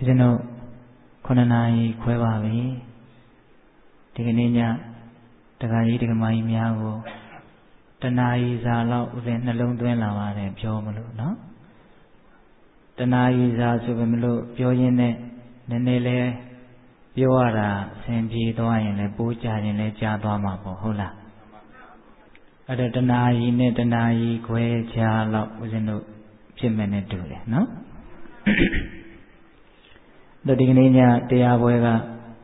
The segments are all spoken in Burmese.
ဦးဇင်းတို့9 နာရီခွဲပါပြီဒီကနေ့ညတက္ကကြီးတက္ကမကြီးများကိုတနာရီစာလောက်ဦးဇင်းနှလုံးသွင်းလာပါတယ်ပြောမလို့နော်တနာရီစာဆိုပေမလို့ပြောရင်းနဲ့နည်းနည်းလေးပြောရတာအဆင်ပြေသွားရင်လည်းပိုးကြရင်လည်းကြားသွားမှာပေါ့ဟုတ်လားအဲ့တော့တနာရီနဲ့တနာရီခွဲကြားလောက်ဦးဇင်းတို့ဖြစ်မယ်နဲ့တူတယ်နော်တို့ဒီကနေ့ညတရားပွဲက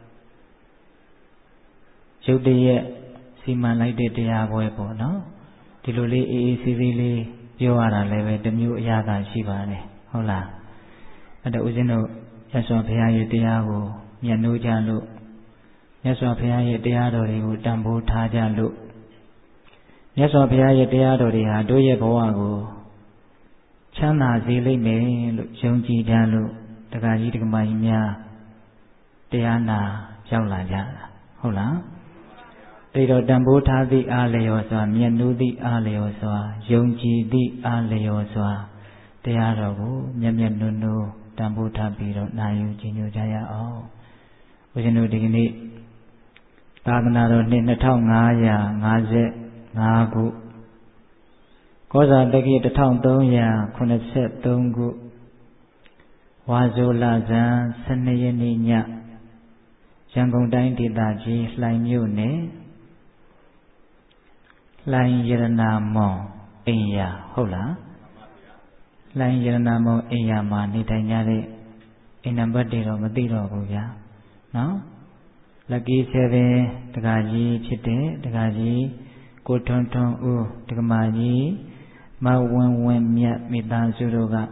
ရုပ်တရက်စီမံလိုက်တဲ့တရားပွဲပေါ့နော်ဒီလိုလေးအေးအေးဆေးဆေးလေးပြောရတာလည်းပဲတစ်မျိုးအရာသာရှိပါတယ်ဟုတ်လားအဲ့တော့ဦးဇင်းတို့မြတ်စွာဘုရားရဲ့တရားကိုမြတ်နိုးကြလို့မြတ်စွာဘုရားရဲ့တရားတော်တွေကိုတန်ဖိုးထားကြလို့မြတ်စွာဘုရားရဲ့တရားတော်တွေဟာတို့ရဲ့ဘဝကိုချမ်းသာစေလိမ့်မယ်လို့ယုံကြည်ကြလို့တက္ကကြီးတက္ကမကြီးများတရားနာရောက်လာကြတာဟုတ်လားတိတ်တော်တန်ဖိုးထားသည့်အားလျော်စွာမြတ်နိုးသည့်အားလျော်စွာယုံကြည်သည့်အားလျော်စွာတရားတော်ကိုမြတ်မြတ်နိုးနိုးတန်ဖိုးထားပြီးတော့နာယူကြည်ညိုကြရအောင်ဦးဇင်းတို့ဒီကနေ့သာသနာတော်နှစ်2555ခုကောဇာတက္ကီ1383ခုဝါဆိုလဇန်12ရက်နေ့ညရန်ကုန်တိုင်းဒေသကြီးလှိုင်မြို့နယ်လှိုင်ရတနာမွန်အိမ်ယာဟုတ်လားလှိုင်ရတနာမွန်အိမ်ယာမှာနေထိုင်ကြတဲ့အိမ်နံပါတ်တွေတော့မသိတော့ဘူးဗျာနော်လက်ကီး7တက္ကကြီးဖြစ်တဲ့တက္ကကြီးကိုထွန်းထွန်းဦးတက္ကမကြီးမဝင်းဝင်းမြတ်မိသားစုတို့က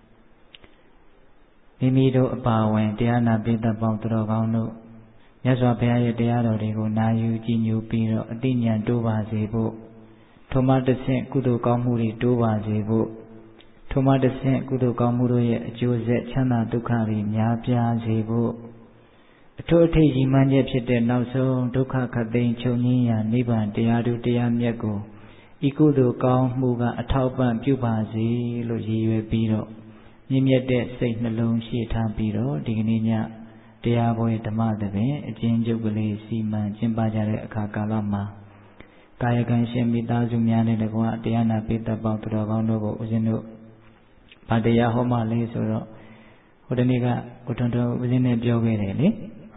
မိမိတို့အပါဝင်တရားနာပိဋကပေါင်းတော်ကောင်းတို့မြတ်စွာဘုရားရဲ့တရားတော်တွေကိုနာယူကြည်ညိုပြီးတော့အသိဉာဏ်တိုးပါစေဖို့ထိုမှတစ်ဆင့်ကုသိုလ်ကောင်းမှုတွေတိုးပါစေဖို့ထိုမှတစ်ဆင့်ကုသိုလ်ကောင်းမှုတို့ရဲ့အကျိုးဆက်ချမ်းသာဒုက္ခတွေများပြားစေဖို့အထွတ်အထိပ်ရည်မှန်းချက်ဖြစ်တဲ့နောက်ဆုံးဒုက္ခခတ်သိမ်းချုပ်ငြိမ်းရာနိဗ္ဗာန်တရားတို့တရားမြတ်ကိုဤကုသိုလ်ကောင်းမှုကအထောက်ပံ့ပြုပါစေလို့ရည်ရွယ်ပြီးတော့မြင့်မြတ်တဲ့စိတ်နှလုံးရှိထားပြီးတော့ဒီကနေ့ညတရားပွဲဓမ္မသဘင်အကျဉ်းချုပ်ကလေးစီမံကျင်းပကြတဲ့အခါကာလမှာကာယကံရှင်မိသားစုများနဲ့တကွတရားနာပိဋကပေါင်းတော်ကောင်းတို့ကိုဦးဇင်းတို့ဗာတရားဟောမှလေးဆိုတော့ဟိုတနေ့ကကိုထွန်းထွန်းဦးဇင်းနဲ့ပြောခဲ့တယ်လေ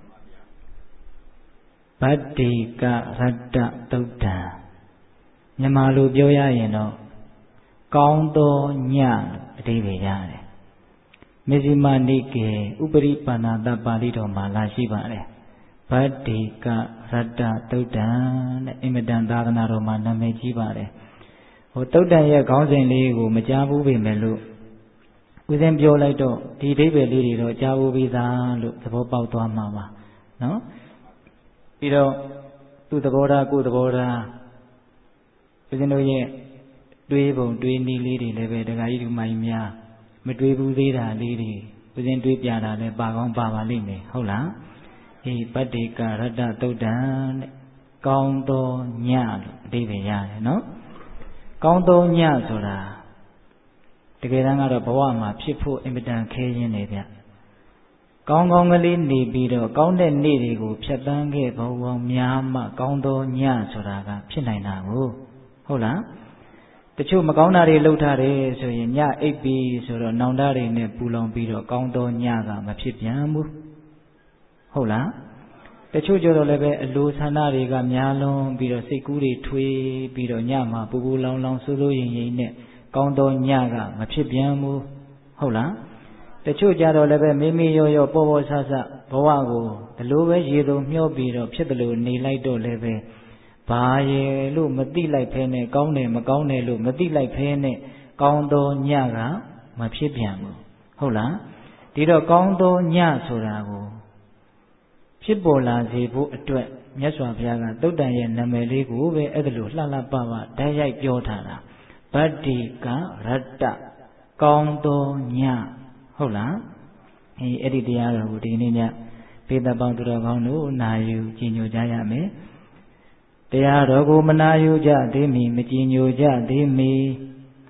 ဗတ္တိကရတ္တသုတ်တံမြန်မာလိုပြောရရင်တော့ကောင်းသောညအဓိပ္ပာယ်ရတယ်မေဇိမနိကေဥပရိပါဏာတပါဠိတော်မှာလာရှိပါတယ်ဗတ္တိကရတ္တသုတ်တံတဲ့အင်မတန်သာသနာတော်မှာနာမည်ကြီးပါတယ်ဟိုသုတ်တံရဲ့ခေါင်းစဉ်လေးကိုမကြားဘူးပေမဲ့လို့ဦးဇင်းပြောလိုက်တော့ဒီအဓိပ္ပာယ်လေးတွေတော့ကြားဘူးပြီးသားလို့သဘောပေါက်သွားမှာပါနော်ပြီးတော့သူ့သဘောထားကိုယ်သဘောထားဦးဇင်းတို့ရဲ့တွေးပုံတွေးနည်းလေးတွေလည်းပဲဒကာကြီးဒကာမကြီးများမတွေးဘူးသေးတာလေးတွေဦးဇင်းတွေးပြတာလည်းပါကောင်းပါပါလိမ့်မယ်ဟုတ်လားအေးပတ္တိကရတ္တသုတ်တံတဲ့ကောင်းသောညလို့အဓိပ္ပာယ်ရတယ်နော်ကောင်းသောညဆိုတာတကယ်တမ်းကတော့ဘဝမှာဖြစ်ဖို့အင်မတန်ခဲရင်းနေဗျကောင်းကောင်းကလေးနေပြီးတော့ကောင်းတဲ့နေ့တွေကိုဖြတ်သန်းခဲ့ဘဝများမှကောင်းသောညဆိုတာကဖြစ်နိုင်တာကိုဟုတ်လားတချို့မကောင်းတာတွေလုပ်ထားတယ်ဆိုရင်ညအိပ်ပြီးဆိုတော့နောင်တတွေနဲ့ပူလောင်ပြီးတော့ကောင်းသောညကမဖြစ်ပြန်ဘူးဟုတ်လားတချို့ကျတော့လည်းပဲအလိုဆန္ဒတွေကများလွန်ပြီးတော့စိတ်ကူးတွေထွေးပြီးတော့ညမှာပူပူလောင်လောင်ဆိုးဆိုးရင်ရင်နဲ့ကောင်းသောညကမဖြစ်ပြန်ဘူးဟုတ်လားတချို့ကြတော့လည်းပဲမိမိရောရောပေါ်ပေါ်ဆဆဘဝကိုဒီလိုပဲရေစုံမျောပြီးတော့ဖြစ်တယ်လို့နေလိုက်တော့လည်းပဲဘာရဲ့လို့မသိလိုက်ဖဲနဲ့ကောင်းတယ်မကောင်းတယ်လို့မသိလိုက်ဖဲနဲ့ကောင်းသောညကမဖြစ်ပြန်ဘူးဟုတ်လားဒီတော့ကောင်းသောညဆိုတာကိုဖြစ်ပေါ်လာစေဖို့အတွက်မြတ်စွာဘုရားကသုတ်တန်ရဲ့နာမည်လေးကိုပဲအဲ့ဒါလိုလှလှပပဓာတ်ရိုက်ပြောထားတာဗတ္တိကရတ္တကောင်းသောညဟုတ်လားအဲ့ဒီတရားတော်ကိုဒီနေ့ညပေတပေါင်းတော်ကောင်းတို့နာယူကြည်ညိုကြရမယ်တရားတော်ကိုမနာယူကြသေးမီမကြည်ညိုကြသေးမီ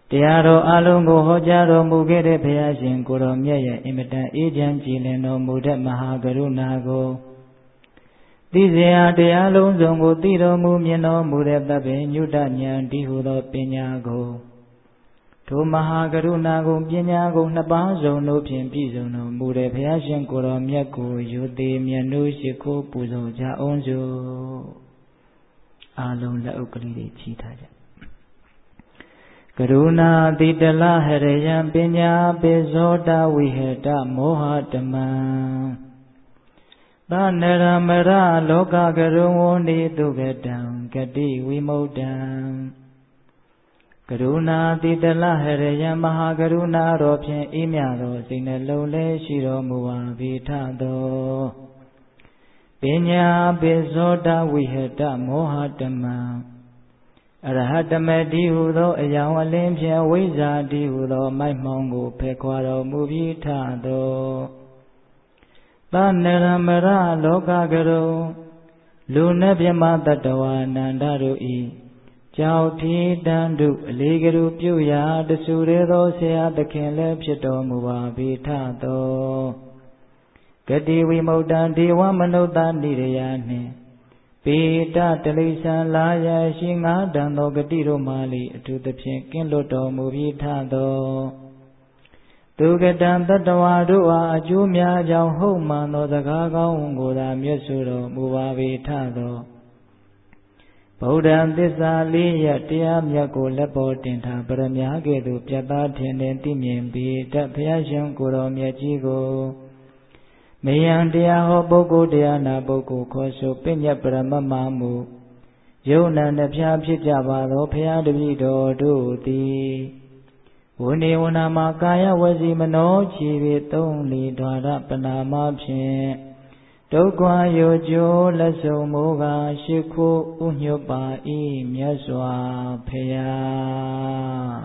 တရားတော်အလုံးကိုဟောကြားတော်မူခဲ့တဲ့ဘုရားရှင်ကိုတော်မြတ်ရဲ့အင်မတန်အေးချမ်းကြည်လင်တော်မူတဲ့မဟာကရုဏာကိုသိစရာတရားလုံးစုံကိုသိတော်မူမြင်တော်မူတဲ့သဗ္ဗညုတဉာဏ်တည်ဟူသောပညာကိုထိုမဟာကရုဏာကိုပညာကိုနှစ်ပါးစုံတို့ဖြင့်ပြည့်စုံတော်မူတဲ့ဘုရားရှင်ကိုတော်မြတ်ကိုယူသည်မြတ်နိုးရှိခိုးပူဇော်ကြအောင်စို့အာလုံးလက်ဥကလေးတွေချီထားကြကရုဏာတိတလဟရယံပညာပိဇောတဝိဟတမောဟတမံသနရမရလောကကရုံဝနိတုကတံဂတိဝိမု ṭ ံကရုဏာတိတလဟရယံမဟာကရုဏာတော်ဖြင့်အေးမြသောစိတ်နှလုံးလေးရှိတော်မူပါ၏ထသောပညာပိဇောတဝိဟတမောဟတမံအရဟတမတိဟုသောအယောင်အလင်းဖြင့်ဝိဇ္ဇာတိဟုသောမိုက်မှောင်ကိုဖယ်ခွာတော်မူပြီးထသောသနရမရလောကကရုံလူနှင့်မြမတတဝအနန္တတို့ဤကြောက်ထီတန်တုအလေးကရုပြုရာတဆူရဲသောဆရာသခင်လည်းဖြစ်တော်မူပါ၏ထသောဂတိဝိမု ṭ ံဒေဝမနုဿာနိရယနှင့်ပေတတလိษံလာရရှိငါးတန်သောဂတိတို့မှလိအထူးသဖြင့်ကင်းလွတ်တော်မူပြီးထသောသူကတံတတဝါတို့အားအကျိုးများကြောင့်ဟုတ်မှန်သောစကားကောင်းကိုသာမြတ်စွာတော်မူပါ၏ထသောဗုဒ္ဓံသစ္စာလေးရတရားမြတ်ကိုလက်ပေါ်တင်ထားပရမညာကဲ့သို့ပြတ်သားထင်ထင်သိမြင်ပြီးတဘုရားရှင်ကိုယ်တော်မြတ်ကြီးကိုမေယံတရားဟောပုဂ္ဂိုလ်တရားနာပုဂ္ဂိုလ်ခေါ်ဆိုပညတ်ပရမမမှုယုံနာနှဖျားဖြစ်ကြပါသောဘုရားတပည့်တော်တို့သည်ဝိနေဝနာမှာကာယဝစီမနောခြေပေသုံးလီဓာရပနာမဖြင့်ဒုက္ခယောကျိုးလက်ဆုံမိုးကရှိခိုးဥညွတ်ပါ၏မြတ်စွာဘုရား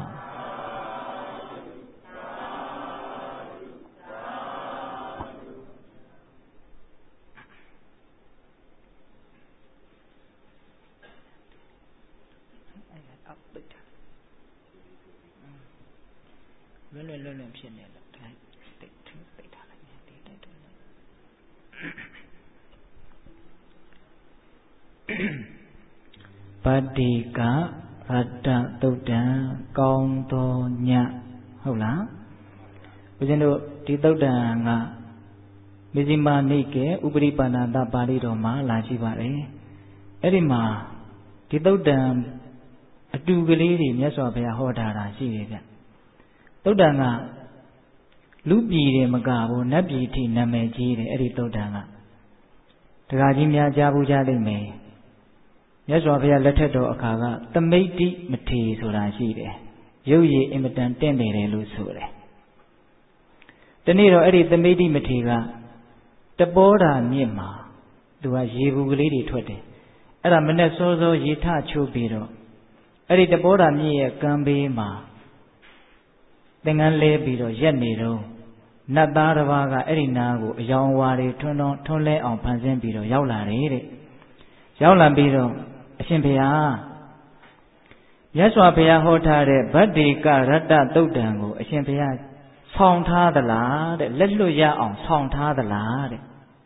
လွန်ဖြစ်နေလို့ဒါတိတ်ထားလိုက်ဒီတိုက်တော့ပတ္တိကရတ္တသုတ်တံကောင်းသောညဟုတ်လားဦးဇင်းတို့ဒီသုတ်တံကမေဇိမာနိကေဥပရိပန္နတပါဠိတော်မှာလာရှိပါတယ်အဲ့ဒီမှာဒီသုတ်တံအတူကလေးတွေမြတ်စွာဘုရားဟောထားတာရှိတယ်ဗျသုတ်တံကလူပြည်တယ်မကဘူးနတ်ပြည်ထိနာမည်ကြီးတယ်အဲ့ဒီသုတ်တံကဒကာကြီးများကြားဘူးကြားလိမ့်မယ်မြတ်စွာဘုရားလက်ထက်တော်အခါကသမိတ္တိမထေဆိုတာရှိတယ်ရုပ်ရည်အင်မတန်တင့်တယ်လို့ဆိုတယ်ဒီနေ့တော့အဲ့ဒီသမိတ္တိမထေကတပောဓာမြစ်မှာသူကရေဘူးကလေးတွေထွက်တယ်အဲ့ဒါမနဲ့စောစောရေထချိုးပြီးတော့အဲ့ဒီတပောဓာမြစ်ရဲ့ကမ်းဘေးမှာသင်္ကန်းလဲပြီးတော့ရက်နေတော့နတ်သားတစ်ပါးကအဲ့ဒီနားကိုအယောင်ဝါတွေထွန်းလဲအောင်ဖန်ဆင်းပြီးတော့ရောက်လာတယ်တဲ့ရောက်လာပြီးတော့အရှင်ဘုရားမြတ်စွာဘုရားဟောထားတဲ့ဗတ္တိကရတ္တသုတ်တံကိုအရှင်ဘုရားဆောင်းထားသလားတဲ့လက်လွတ်ရအောင်ဆောင်းထားသလားတဲ့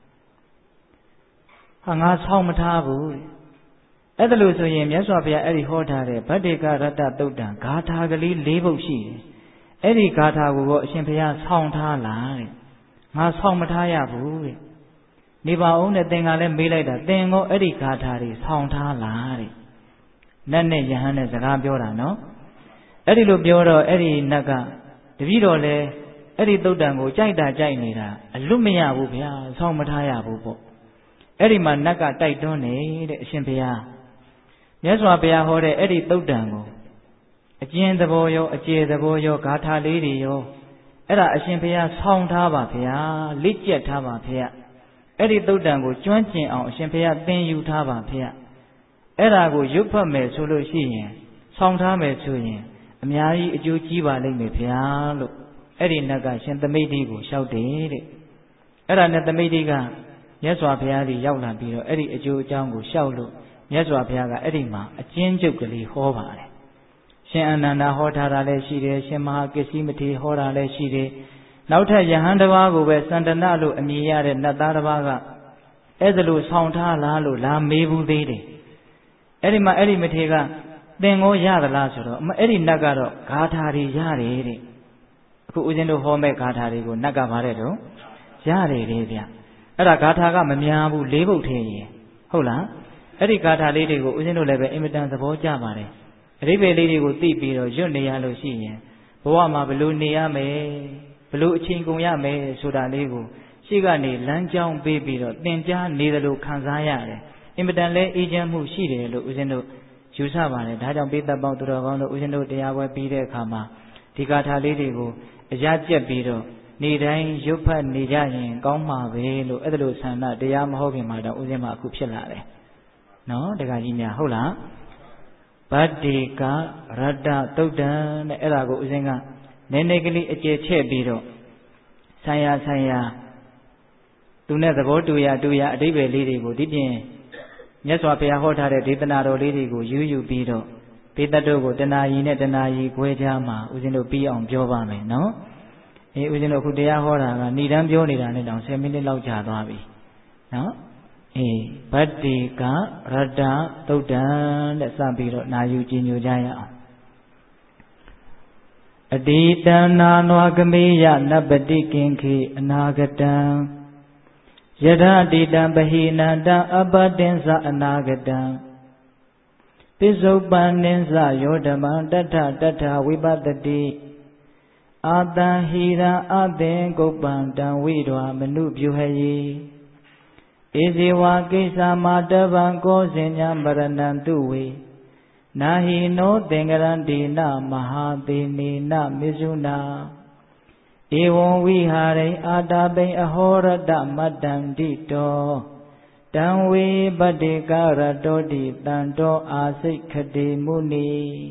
ဟာငါဆောင်းမထားဘူးအဲ့ဒါလို့ဆိုရင်မြတ်စွာဘုရားအဲ့ဒီဟောထားတဲ့ဗတ္တိကရတ္တသုတ်တံဂါထာကလေး၄ပုဒ်ရှိတယ်အဲ့ဒီဂါထာကိုအရှင်ဘုရားဆောင်းထားလားတဲ့ငါဆောင်းမထားရဘူးတဲ့နေပါအောင်တဲ့သင်ကလည်းမေးလိုက်တာသင်ကိုအဲ့ဒီဂါထာတွေဆောင်းထားလားတဲ့နတ်နဲ့ယဟန်နဲ့စကားပြောတာနော်အဲ့ဒီလိုပြောတော့အဲ့ဒီနတ်ကတပည့်တော်လည်းအဲ့ဒီသုတ်တံကိုကြိုက်တာကြိုက်နေတာအလွတ်မရဘူးဗျာဆောင်းမထားရဘူးပေါ့အဲ့ဒီမှာနတ်ကတိုက်တွန်းနေတဲ့အရှင်ဘုရားမြတ်စွာဘုရားဟောတဲ့အဲ့ဒီသုတ်တံကိုအကျဉ်းသဘောရောအကျေသဘောရောဂါထာလေးတွေရောအဲ့ဒါအရှင်ဘုရားဆောင်းထားပါဗျာလက်ကျက်ထားပါဗျာအဲ့ဒီသုတ်တံကိုကျွမ်းကျင်အောင်အရှင်ဘုရားသင်ယူထားပါဗျာအဲ့ဒါကိုရွတ်ဖတ်မယ်ဆိုလို့ရှိရင်ဆောင်းထားမယ်ဆိုရင်အများကြီးအကျိုးကြီးပါလိမ့်မယ်ဗျာလို့အဲ့ဒီနတ်ကရှင်သမိတ္တိကိုလျှောက်တယ်တဲ့အဲ့ဒါနဲ့သမိတ္တိကမြတ်စွာဘုရားကြီးရောက်လာပြီးတော့အဲ့ဒီအကျိုးအကြောင်းကိုလျှောက်လို့မြတ်စွာဘုရားကအဲ့ဒီမှာအကျဉ်းချုပ်ကလေးဟောပါတယ်ရှင်အနန္ဒဟောထားတာလည်းရှိတယ်ရှင်မဟာကစ္စည်းမထေရဟောတာလည်းရှိတယ်နောက်ထပ်ယဟန်တစ်ပါးကိုပဲစန္ဒနလို့အမည်ရတဲ့နတ်သားတစ်ပါးကအဲ့ဒါလို့ဆောင်ထားလားလို့လာမေးဘူးသေးတယ်အဲ့ဒီမှာအဲ့ဒီမထေရကသင်ကိုရသလားဆိုတော့အဲ့ဒီနတ်ကတော့ဂါထာတွေရတယ်တဲ့အခုဦးဇင်းတို့ဟောမဲ့ဂါထာတွေကိုနတ်ကဗါတဲ့တော့ရတယ်လေဗျအဲ့ဒါဂါထာကမများဘူး၄ပုဒ်ထဲရင်ဟုတ်လားအဲ့ဒီဂါထာလေးတွေကိုဦးဇင်းတို့လည်းပဲအင်မတန်သဘောကျပါတယ်အဓိပ္ပာယ်လေးတွေကိုသိပြီးတော့ရွတ်နေရလို့ရှိရင်ဘဝမှာဘလို့နေရမယ်ဘလို့အချိန်ကုန်ရမယ်ဆိုတာလေးကိုရှေ့ကနေလမ်းကြောင်းပေးပြီးတော့သင်ကြားနေတယ်လို့ခံစားရတယ်အင်မတန်လည်းအေးချမ်းမှုရှိတယ်လို့ဦးဇင်းတို့ယူဆပါတယ်ဒါကြောင့်ပိဿပေါင်းသူတော်ကောင်းတို့ဦးဇင်းတို့တရားပွဲပြီးတဲ့အခါမှာဒီဂါထာလေးတွေကိုအရာကျက်ပြီးတော့နေတိုင်းရွတ်ဖတ်နေကြရင်ကောင်းမှာပဲလို့အဲ့ဒါလို့ဆန္ဒတရားမဟုတ်ခင်မှာတော့ဦးဇင်းမအခုဖြစ်လာတယ်နော်တခါကြီးများဟုတ်လားဗတ္တိကရတ္တသုတ်တံတဲ့အဲ့ဒါကိုဦးဇင်းကနည်းနည်းကလေးအကျယ်ချဲ့ပြီးတော့ဆိုင်ရာသူနဲ့သဘောတူရအဓိပ္ပာယ်လေးတွေကိုဒီပြင်မြတ်စွာဘုရားဟောထားတဲ့ဒေသနာတော်လေးတွေကိုယူပြီးတော့ပိဿတုကိုတဏှာကြီးနဲ့တဏှာကြီးခွဲခြားမှာဦးဇင်းတို့ပြီးအောင်ပြောပါမယ်နော်ဦးဇင်းတို့အခုတရားဟောတာကဏ္ဍန်းပြောနေတာနဲ့တောင်10မိနစ်လောက်ကြာသွားပြီနော်ဗတ္တိကရတ္တသုတ်တံတဲ့စပြီးတော့နာယူကြည်ညိုကြရအောင်အတိတံနာနဝကမေယနပတိကင်ခေအနာဂတံယထာတိတံပဟိနန္တအပတင်္စအနာဂတံပိစုပန်နိစ္စယောဓမံတထဝိပတတိအာတံဟိရံအသင်ကုပ္ပံတံဝိဒဝမနုပြုဟယေဧဇေဝကိစ္စမာတဗံကောဇင်ညာမရဏံတုဝေနာဟိနောသင်္ကရန္တိနမဟာသေနေနမေဇုနာဧဝံဝိဟာရိအာတာပိအဟောရတမတ္တံတိတောတံဝေပတ္တိကရတောတိတံတောအာစိတ်ခတိမုနိ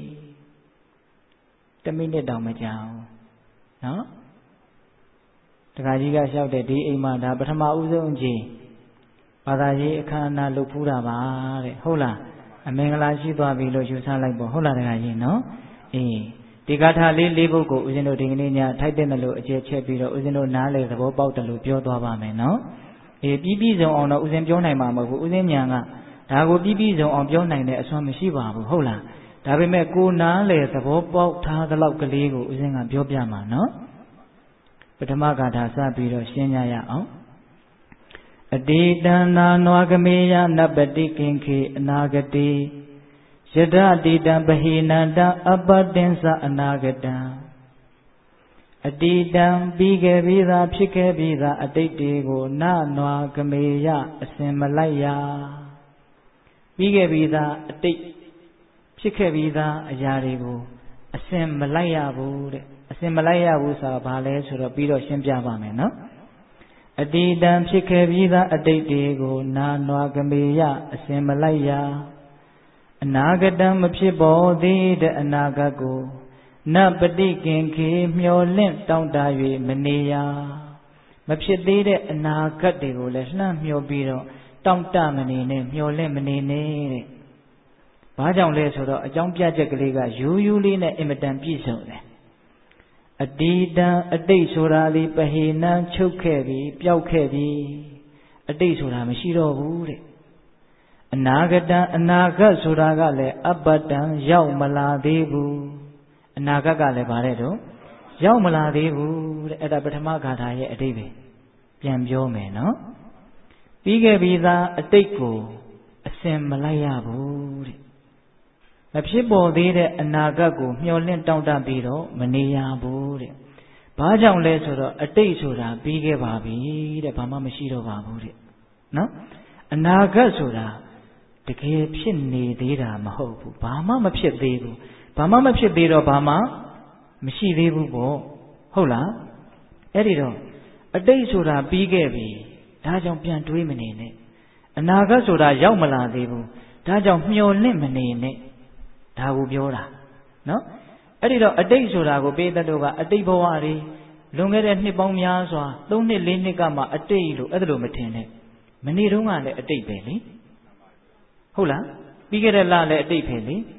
1မိနစ်တောင်မကြာဘူးနော်တခါကြီးကလျှောက်တဲ့ဒီအိမ်မှာဒါပထမဦးဆုံးအချိန်ဘာသာရေးအခမ်းအနားလုပ်ဖူးတာပါတဲ့ဟုတ်လားအမင်္ဂလာရှိသွားပြီလို့ယူဆလိုက်ပေါ့ဟုတ်လားတခါကြီးနော်ဒီဂါထာလေး၄ပုဒ်ကိုဦးဇင်းတို့ဒီကနေ့ညထိုက်တဲ့လို့အကျယ်ချက်ပြီးတော့ဦးဇင်းတို့နားလေသဘောပေါက်တယ်လို့ပြောသွားပါမယ်နော်ပြီးဆုံးအောင်တော့ဦးဇင်းပြောနိုင်မှာမဟုတ်ဘူးဦးဇင်းညာကဒါကိုပြီးဆုံးအောင်ပြောနိုင်တဲ့အစွမ်းမရှိပါဘူးဟုတ်လားဒါပေမဲ့ကိုနားလေသဘောပေါက်ထားတဲ့လောက်ကလေးကိုဦးဇင်းကပြောပြမှာနော်ပထမဂါထာစပြီးတော့ရှင်းကြရအောင်အတိတံနာနဝကမေယနပတိကင်ခေအနာဂတိယတတိတံပဟိနန္တအပတင်္စအနာဂတံအတိတံပြီးခဲ့ပြီးသားဖြစ်ခဲ့ပြီးသားအတိတ်တွေကိုနာနဝကမေယအစင်မလိုက်ရပြီးခဲ့ပြီးသားအတိတ်ဖြစ်ခဲ့ပြီးသားအရာတွေကိုအစင်မလိုက်ရဘူးတဲ့အစင်မလိုက်ရဘူးဆိုတာဘာလဲဆိုတော့ပြီးတော့ရှင်းပြပါမယ်နော်အတိတံဖြစ်ခဲ့ပြီးသားအတိတ်တွေကိုနာနဝကမေယအစင်မလိုက်ရအနာဂတံမဖြစ်ပေါ်သေးတဲ့အနာဂတ်ကိုနပတိကင်ခေမျောလင့်တောင့်တ၍မနေရမဖြစ်သေးတဲ့အနာဂတ်တွေကိုလည်းလှမ်းမျောပြီးတော့တောင့်တမနေနဲ့မျောလင့်မနေနဲ့တဲ့ဘာကြောင့်လဲဆိုတော့အကြောင်းပြချက်ကလေးကယူလေးနဲ့အင်မတန်ပြည့်စုံတယ်အတိတံအတိတ်ဆိုတာလေးပဟိနံချုပ်ခဲ့ပြီပျောက်ခဲ့ပြီအတိတ်ဆိုတာမရှိတော့ဘူးတဲ့အနာဂတံအနာဂတ်ဆိုတာကလည်းအပတံရောက်မလာသေးဘူးအနာဂတ်ကလည်းဗါတဲ့တော့ရောက်မလာသေးဘူးတဲ့အဲ့ဒါပထမဂါထာရဲ့အဓိပ္ပာယ်ပြန်ပြောမယ်နော်ပြီးခဲ့ပြီးသားအတိတ်ကိုအစင်မလိုက်ရဘူးတဲ့မဖြစ်ပေါ်သေးတဲ့အနာဂတ်ကိုမျှော်လင့်တောင့်တပြီးတော့မနေရဘူးတဲ့ဘာကြောင့်လဲဆိုတော့အတိတ်ဆိုတာပြီးခဲ့ပါပြီတဲ့ဘာမှမရှိတော့ပါဘူးတဲ့နော်အနာဂတ်ဆိုတာတကယ်ဖြစ်နေသေးတာမဟုတ်ဘူးဘာမှမဖြစ်သေးဘူးဘာမှမဖြစ်သေးတော့ဘာမှမရှိသေးဘူးပေါ့ဟုတ်လားအဲ့ဒီတော့အတိတ်ဆိုတာပြီးခဲ့ပြီဒါကြောင့်ပြန်တွေးမနေနဲ့အနာဂတ်ဆိုတာရောက်မလာသေးဘူးဒါကြောင့်မျှော်လင့်မနေနဲ့ဒါကိုပြောတာနော်အဲ့ဒီတော့အတိတ်ဆိုတာကိုပိဿတုကအတိတ်ဘဝတွေလွန်ခဲ့တဲ့နှစ်ပေါင်းများစွာ3နှစ်4နှစ်ကမှအတိတ်လို့အဲ့ဒါလိုမထင်နဲ့မနေ့တုန်းကလည်းအတိတ်ပဲလေဟုတ်လားပြီးခဲ့တဲ့လလည်းအတိတ်ပဲလေ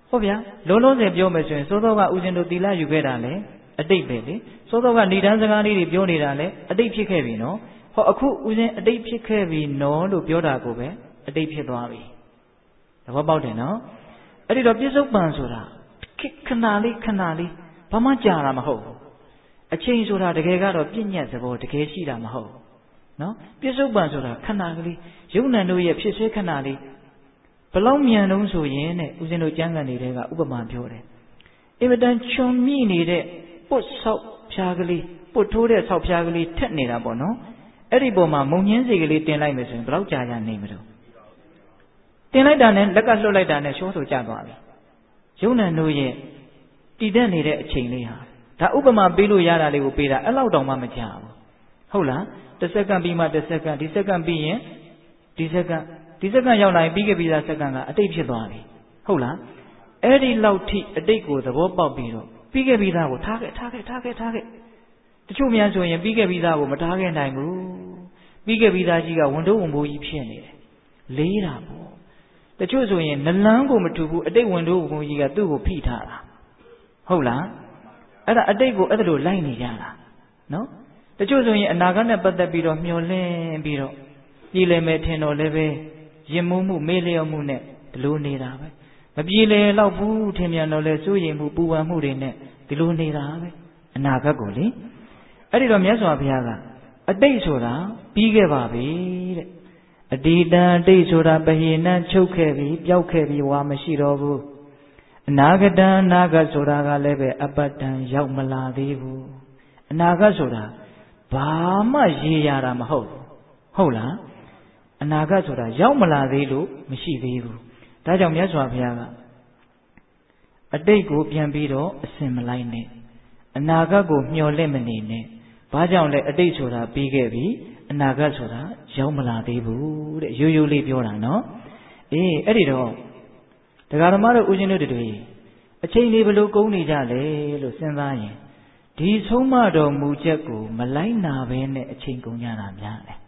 ဟုတ်ဗျာလုံးလုံးစင်ပြောမယ်ဆိုရင်စောစောကဦးဇင်းတို့သီလယူခဲ့တာလေအတိတ်ပဲလေစောစောကဏိဒန်းစကားလေးတွေပြောနေတာလေအတိတ်ဖြစ်ခဲ့ပြီနော်ဟောအခုဦးဇင်းအတိတ်ဖြစ်ခဲ့ပြီနော်လို့ပြောတာကိုပဲအတိတ်ဖြစ်သွားပြီသဘောပေါက်တယ်နော်အဲ့ဒီတော့ပြစ္ဆုတ်ပံဆိုတာခဏလေးဘာမှကြာတာမဟုတ်ဘူးအချိန်ဆိုတာတကယ်ကတော့ပြည့်ညတ်သဘောတကယ်ရှိတာမဟုတ်ဘူးနော်ပြစ္ဆုတ်ပံဆိုတာခဏကလေးယုံနံတို့ရဲ့ဖြစ်ဆွဲခဏလေးဘလောက်မြန်တုံးဆိုရင်တဲ့ဦးဇင်းတို့ကျမ်းဂန်တွေကဥပမာပြောတယ်အင်မတန်ချွန်မိနေတဲ့ပုတ်ဆောက်ဖြားကလေးပုတ်ထိုးတဲ့ဆောက်ဖြားကလေးထက်နေတာပေါ့နော်အဲ့ဒီပုံမှာမုံညင်းစီကလေးတင်လိုက်မယ်ဆိုရင်ဘလောက်ကြာနေမလို့တင်လိုက်တာနဲ့လက်ကလှုပ်လိုက်တာနဲ့ရှောဆိုကျသွားပြီယုံနံတို့ရဲ့တည်တဲ့နေတဲ့အချိန်လေးဟာဒါဥပမာပေးလို့ရတာလေးကိုပေးတာအဲ့လောက်တောင်မှမကြာဘူးဟုတ်လားတစ်စက္ကန့်ပြီးမှတစ်စက္ကန့်ဒီစက္ကန့်ပြီးရင်ဒီစက္ကန့်ရောက်လာရင်ပြီးခဲ့ပြီးသားစက္ကန့်ကအတိတ်ဖြစ်သွားပြီဟုတ်လားအဲ့ဒီလောက်ထိအတိတ်ကိုသဘောပေါက်ပြီးတော့ပြီးခဲ့ပြီးသားကိုထားခဲ့တချို့များဆိုရင်ပြီးခဲ့ပြီးသားကိုမထားခဲ့နိုင်ဘူးပြီးခဲ့ပြီးသားကြီးကဝန်တိုးဝန်ဘိုးကြီးဖြစ်နေတယ်လေးတာပေါ့တချို့ဆိုရင်နလန်းကိုမထူဘူးအတိတ်ဝန်တိုးဝန်ဘိုးကြီးကသူ့ကိုဖိထားတာဟုတ်လားအဲ့ဒါအတိတ်ကိုအဲ့ဒါလိုလိုက်နေကြတာနော်တချို့ဆိုရင်အနာဂတ်နဲ့ပတ်သက်ပြီးတော့မျှော်လင့်ပြီးတော့ပြည်လည်မယ်ထင်တော့လည်းပဲရင်မိုးမှုမေးလျော့မှုနဲ့ဒီလိုနေတာပဲမပြည်လည်တော့ဘူးထင်မြန်တော့လဲစိုးရိမ်မှုပူပန်မှုတွေနဲ့ဒီလိုနေတာပဲအနာဂတ်ကိုလေအဲ့ဒီတော့မြတ်စွာဘုရားကအတိတ်ဆိုတာပြီးခဲ့ပါပြီတဲ့အတ္တအတိတ်ဆိုတာပဟိနံချုပ်ခဲ့ပြီပျောက်ခဲ့ပြီဝါမရှိတော့ဘူးအနာဂတံအနာဂတ်ဆိုတာကလည်းပဲအပတ္တံရောက်မလာသေးဘူးအနာဂတ်ဆိုတာဘာမှရေရတာမဟုတ်ဘူးဟုတ်လားအနာဂတ်ဆိုတာရောက်မလာသေးလို့မရှိသေးဘူးဒါကြောင့်မြတ်စွာဘုရားကအတိတ်ကိုပြန်ပြီးတော့အစင်မလိုက်နဲ့အနာဂတ်ကိုမျှော်လင့်မနေနဲ့ဘာကြောင့်လဲအတိတ်ဆိုတာပြီးခဲ့ပြီအနာဂတ်ဆိုတာရောက်မလာသေးဘူးတဲ့ရိုးရိုးလေးပြောတာနော်အေးအဲ့ဒီတော့တရားဓမ္မတို့ဦးဇင်းတို့တွေအချိန်လေးဘလို့ကုန်နေကြလဲလို့စဉ်းစားရင်ဒီဆုံးမတော်မူချက်ကိုမလိုက်နာဘဲနဲ့အချိန်ကုန်ကြတာများတယ်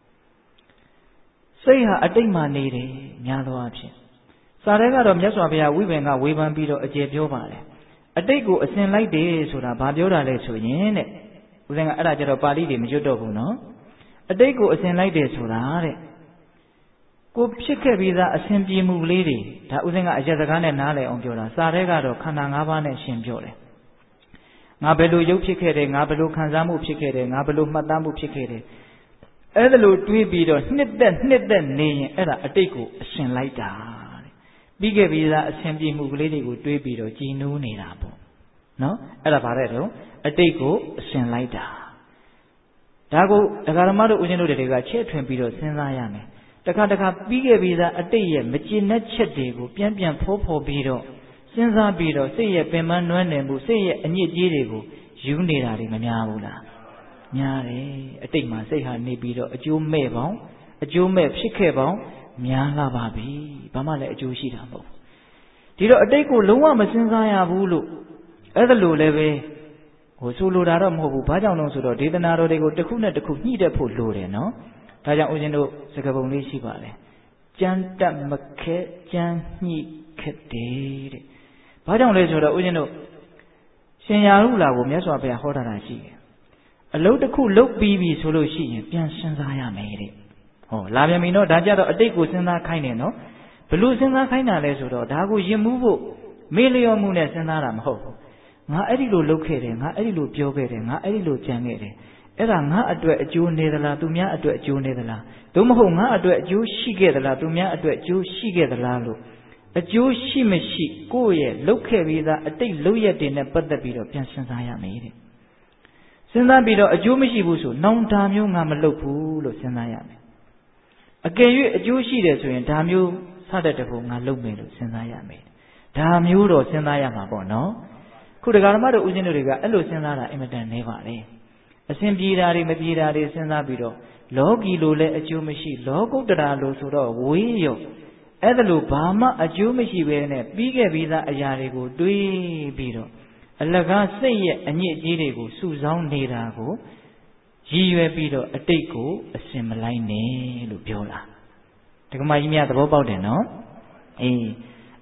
စိတ်ဟာအတိတ်မှနေတယ်များသောအားဖြင့်စာထဲကတော့မြတ်စွာဘုရားဝိပင်ကဝေဖန်ပြီးတော့အကျေပြောပါတယ်အတိတ်ကိုအစဉ်လိုက်တယ်ဆိုတာဘာပြောတာလဲဆိုရင်တဲ့ဦးဇင်းကအဲ့ဒါကြတော့ပါဠိတွေမကျွတ်တော့ဘူးနော်အတိတ်ကိုအစဉ်လိုက်တယ်ဆိုတာတဲ့ကိုဖြစ်ခဲ့ပြီးသားအစဉ်ပြေမှုလေးတွေဒါဦးဇင်းကအရက်စကားနဲ့နားလည်အောင်ပြောတာစာထဲကတော့ခန္ဓာ၅ပါးနဲ့ရှင်းပြောတယ်ငါဘယ်လိုရုပ်ဖြစ်ခဲ့တယ်ငါဘယ်လိုခံစားမှုဖြစ်ခဲ့တယ်ငါဘယ်လိုမှတ်သားမှုဖြစ်ခဲ့တယ်အဲ့ဒါလိုတွေးပြီးတော့နှစ်သက်နေရင်အဲ့ဒါအတိတ်ကိုအရှင်လိုက်တာတဲ့ပြီးခဲ့ပြီးသားအစဉ်ပြေမှုကလေးတွေကိုတွေးပြီးတော့ကြည်နူးနေတာပေါ့နော်အဲ့ဒါဗါတဲ့တော့အတိတ်ကိုအရှင်လိုက်တာဒါကိုဒကာဓမ္မတို့ဦးဇင်းတို့တွေကချဲ့ထွင်ပြီးတော့စဉ်းစားရမယ်တခါပြီးခဲ့ပြီးသားအတိတ်ရဲ့မကျေနပ်ချက်တွေကိုပြန်ဖောပြီးတော့စဉ်းစားပြီးတော့စိတ်ရဲ့ပင်ပန်းနွမ်းနယ်မှုစိတ်ရဲ့အညစ်အကြေးတွေကိုယူနေတာတွေမများဘူးလားများတယ်အတိတ်မှာစိတ်ဟာနေပြီးတော့အကျိုးမဲ့ပေါင်းအကျိုးမဲ့ဖြစ်ခဲ့ပေါင်းများလာပါပြီဘာမှလည်းအကျိုးရှိတာမဟုတ်ဘူးဒီတော့အတိတ်ကိုလုံးဝမစဉ်းစားရဘူးလို့အဲ့ဒါလိုလည်းပဲဆိုလိုတာတော့မဟုတ်ဘူးဘာကြောင့်လဲဆိုတော့ဒေသနာတော်တွေကိုတစ်ခုနဲ့တစ်ခုညှိတတ်ဖို့လိုတယ်နော်ဒါကြောင့်ဦးဇင်းတို့စကားပုံလေးရှိပါတယ်ကြမ်းတက်မခဲကြမ်းညှိခက်တယ်တဲ့ဘာကြောင့်လဲဆိုတော့ဦးဇင်းတို့ရှင်ရာဟုလာကိုမြတ်စွာဘုရားဟောထားတာရှိတယ်အလုပ်တစ်ခုလုပ်ပြီးပြီဆိုလို့ရှိရင်ပြန်စဉ်းစားရမယ်တဲ့ဟောလာပြန်ပြီနော်ဒါကြတော့အတိတ်ကိုစဉ်းစားခိုင်းတယ်နော်ဘလို့စဉ်းစားခိုင်းတာလဲဆိုတော့ဒါကိုရင်မှုဖို့မေးလျော်မှုနဲ့စဉ်းစားတာမဟုတ်ဘူးငါအဲ့ဒီလိုလုပ်ခဲ့တယ်ငါအဲ့ဒီလိုပြောခဲ့တယ်ငါအဲ့ဒီလိုကြံခဲ့တယ်အဲ့ဒါငါအတွက်အကျိုးနေသလားသူများအတွက်အကျိုးနေသလားသို့မဟုတ်ငါအတွက်အကျိုးရှိခဲ့သလားသူများအတွက်အကျိုးရှိခဲ့သလားလို့အကျိုးရှိမရှိကိုယ့်ရဲ့လုပ်ခဲ့ပြီးသားအတိတ်လုပ်ရက်တွေနဲ့ပတ်သက်ပြီးတော့ပြန်စဉ်းစားရမယ်တဲ့စဉ်းစားပြီးတော့အကျိုးမရှိဘူးဆိုနောင်ဒါမျိုးငါမလုပ်ဘူးလို့စဉ်းစားရမယ်အကယ်၍အကျိုးရှိတယ်ဆိုရင်ဒါမျိုးစတဲ့တဖို့ငါလုပ်မယ်လို့စဉ်းစားရမယ်ဒါမျိုးတော့စဉ်းစားရမှာပေါ့နော်ခုတရားဓမ္မတို့ဦးဇင်းတို့တွေကအဲ့လိုစဉ်းစားတာအင်မတန်နေပါလေအစဉ်ပြေတာတွေမပြေတာတွေစဉ်းစားပြီးတော့လောကီလိုလည်းအကျိုးမရှိလောကုတ္တရာလိုဆိုတော့ဝေးရောအဲ့ဒါလိုဘာမှအကျိုးမရှိပဲနဲ့ပြီးခဲ့ပြီးသားအရာတွေကိုတွေးပြီးတော့အလကားစိတ်ရဲ့အညစ်အကြေးတွေကိုစုဆောင်းနေတာကိုရည်ရွယ်ပြီးတော့အတိတ်ကိုအစင်မလိုက်နဲ့လို့ပြောတာဒကမကြီးများသဘောပေါက်တယ်နော်အေး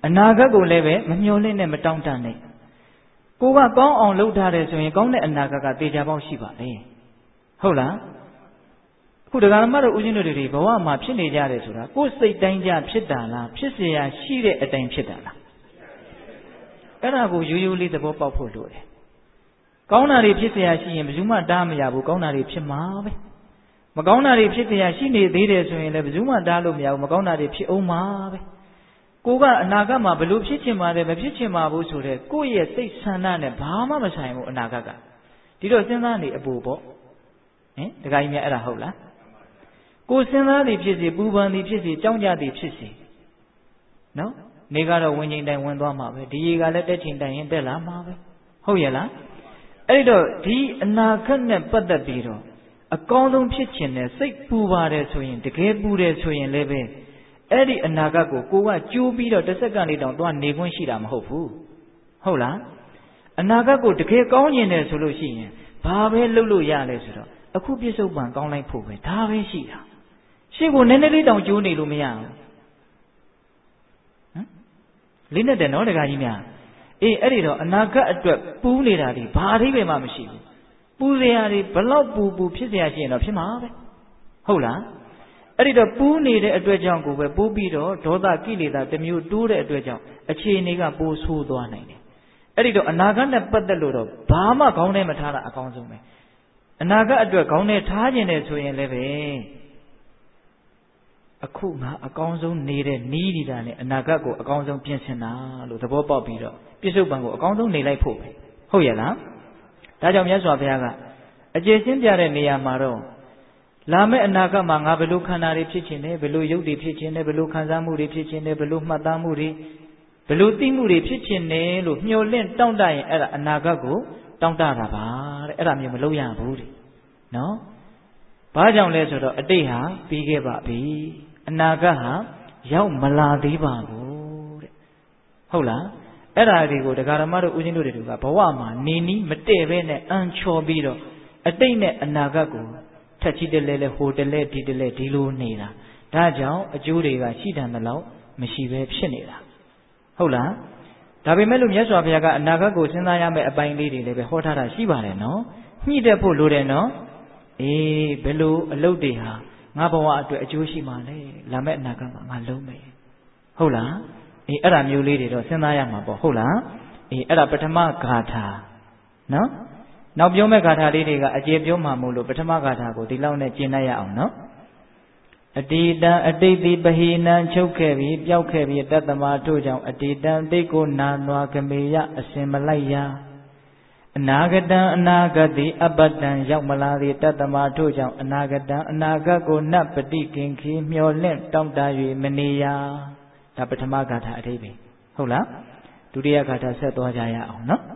အနာဂတ်ကိုလည်းပဲမမျှော်လင့်နဲ့မတောင့်တနဲ့ကိုကကောင်းအောင်လုပ်ထားတယ်ဆိုရင်ကောင်းတဲ့အနာဂတ်ကသေချာပေါက်ရှိပါလေဟုတ်လားအခုတရားဓမ္မတို့ဦးဇင်းတို့တွေဘဝမှာဖြစ်နေကြတယ်ဆိုတာကိုယ်စိတ်တိုင်းကြဖြစ်တာလားဖြစ်เสียရှိတဲ့အတိုင်းဖြစ်တာလားအဲ့ဒါကိုရိုးရိုးလေးသဘောပေါက်ဖို့လိုတယ်ကောင်းတာတွေဖြစ်เสียရှိရင်ဘယ်သူမှတားမရဘူးကောင်းတာတွေဖြစ်မှာပဲမကောင်းတာတွေဖြစ်เสียရှိနေသေးတယ်ဆိုရင်လည်းဘယ်သူမှတားလို့မရဘူးမကောင်းတာတွေဖြစ်အောင်မှာပဲကိုကအနာဂတ်မှာဘယ်လိုဖြစ်ချင်ပါတယ်မဖြစ်ချင်ပါဘူးဆိုတဲ့ကိုယ့်ရဲ့စိတ်ဆန္ဒနဲ့ဘာမှမဆိုင်ဘူးအနာဂတ်ကဒီတော့စဉ်းစားနေအပူပေါ့ဟင်တခါကြီးများအဲ့ဒါဟုတ်လားကိုစဉ်းစားသည်ဖြစ်စေပူပန်သည်ဖြစ်စေကြောင်းကြသည်ဖြစ်စေနော်နေကတော့ဝင်ချိန်တိုင်ဝင်သွားမှာပဲဒီရေကလည်းတက်ချိန်တိုင်ရင်တက်လာမှာပဲဟုတ်ရဲ့လားအဲ့တော့ဒီအနာဂတ်နဲ့ပတ်သက်ပြီးတော့အကောင်းဆုံးဖြစ်ခြင်းနဲ့စိတ်ပူပါတယ်ဆိုရင်တကယ်ပူတယ်ဆိုရင်လည်းပဲအဲ့ဒီအနာဂတ်ကိုကိုကကြိုးပြီးတော့တစ်စက္ကန့်လေးတောင်သွားနေခွင့်ရှိတာမဟုတ်ဘူးဟုတ်လားအနာဂတ်ကိုတကယ်ကောင်းကျင်တယ်ဆိုလို့ရှိရင်ဘာပဲလုပ်လို့ရလဲဆိုတော့အခုပြစ္ဆုတ်ပံကောင်းလိုက်ဖို့ပဲဒါပဲရှိတာရှေ့ကိုနည်းနည်းလေးတောင်ကြိုးနေလို့မရဘူးဟမ်လေးနဲ့တယ်နော်တခါကြီးများအေးအဲ့ဒီတော့အနာဂတ်အတွက်ပူးနေတာဒီဘာအဓိပ္ပာယ်မှမရှိဘူးပူစရာတွေဘလောက်ပူဖြစ်စရာရှိရင်တော့ဖြစ်မှာပဲဟုတ်လားအဲ့ဒီတော့ပူးနေတဲ့အတွက်ကြောင့်ကိုပဲပိုးပြီးတော့ဒေါသကိလေသာတစ်မျိုးတိုးတဲ့အတွက်ကြောင့်အခြေအနေကပိုးဆိုးသွားနိုင်တယ်အဲ့ဒီတော့အနာဂတ်နဲ့ပတ်သက်လို့တော့ဘာမှခေါင်းထဲမထားတာအကောင်းဆုံးပဲအနာဂတ်အတွက်ခေါင်းထဲထားခြင်းတယ်ဆိုရင်လည်းပဲအခုငါအကောင်းဆုံးနေတဲ့နီးဒီတာနဲ့အနာဂတ်ကိုအကောင်းဆုံးပြင်ဆင်တာလို့သဘောပေါက်ပြီးတော့ပြစ္ဆုတ်ပံကိုအကောင်းဆုံးနေလိုက်ဖို့ပဲဟုတ်ရဲ့လားဒါကြောင့်မြတ်စွာဘုရားကအကျေရှင်းပြတဲ့နေရာမှာတော့လာမယ့်အနာဂတ်မှာငါဘယ်လိုခန္ဓာတွေဖြစ်ခြင်းလဲဘယ်လိုရုပ်တွေဖြစ်ခြင်းလဲဘယ်လိုခံစားမှုတွေဖြစ်ခြင်းလဲဘယ်လိုမှတ်သားမှုတွေဘယ်လိုသိမှုတွေဖြစ်ခြင်းလဲလို့မျှော်လင့်တောင့်တရင်အဲ့ဒါအနာဂတ်ကိုတောင့်တတာပါတဲ့အဲ့ဒါမျိုးမလုပ်ရဘူးတဲ့နော်ဘာကြောင့်လဲဆိုတော့အတိတ်ဟာပြီးခဲ့ပါပြီအနာဂတ်ဟာရောက်မလာသေးပါဘူးတဲ့ဟုတ်လားအဲ့ဒါတွေကိုတရားဓမ္မတို့ဦးဇင်းတို့တွေကဘဝမှာနေနီးမတည့်ပဲနဲ့အန်ချော်ပြီးတော့အတိတ်နဲ့အနာဂတ်ကိုထက်ချီတလဲလဲဟိုတလဲဒီတလဲဒီလိုနေတာဒါကြောင့်အကျိုးတွေကရှိတယ်မလို့မရှိပဲဖြစ်နေတာဟုတ်လားဒါပေမဲ့လို့မြတ်စွာဘုရားကအနာဂတ်ကိုစဉ်းစားရမယ့်အပိုင်းလေးတွေလည်းပဲဟောထားတာရှိပါတယ်နော်ညှိတဲ့ဖို့လိုတယ်နော်အေးဘယ်လိုအလုပ်တွေဟာငါဘဝအတွက်အကျိုးရှိမှာလဲလာမယ့်အနာဂတ်မှာငါလုံးမယ်ဟုတ်လားအေးအဲ့ဒါမျိုးလေးတွေတော့စဉ်းစားရမှာပေါ့ဟုတ်လားအေးအဲ့ဒါပထမဂါထာနော်နောက်ပြောမဲ့ဂါထာလေးတွေကအကျေပြောမှမို့လို့ပထမဂါထာကိုဒီလောက်နဲ့ကျင့်တတ်ရအောင်နော်အတိတံအတိတ်တိပဟိနံချုပ်ခဲ့ပြီးပျောက်ခဲ့ပြီးတတ္တမတို့ကြောင့်အတိတံတိတ်ကိုနာနွားကမေယအစင်မလိုက်ရာအနာဂတံအနာဂတ်တိအပတ္တံရောက်မလာသည်တတ္တမတို့ကြောင့်အနာဂတံအနာဂတ်ကိုနတ်ပတိကင်ခီမျောလင့်တောင့်တ၍မနေရဒါပထမဂါထာအဓိပ္ပာယ်ဟုတ်လားဒုတိယဂါထာဆက်သွားကြရအောင်နော်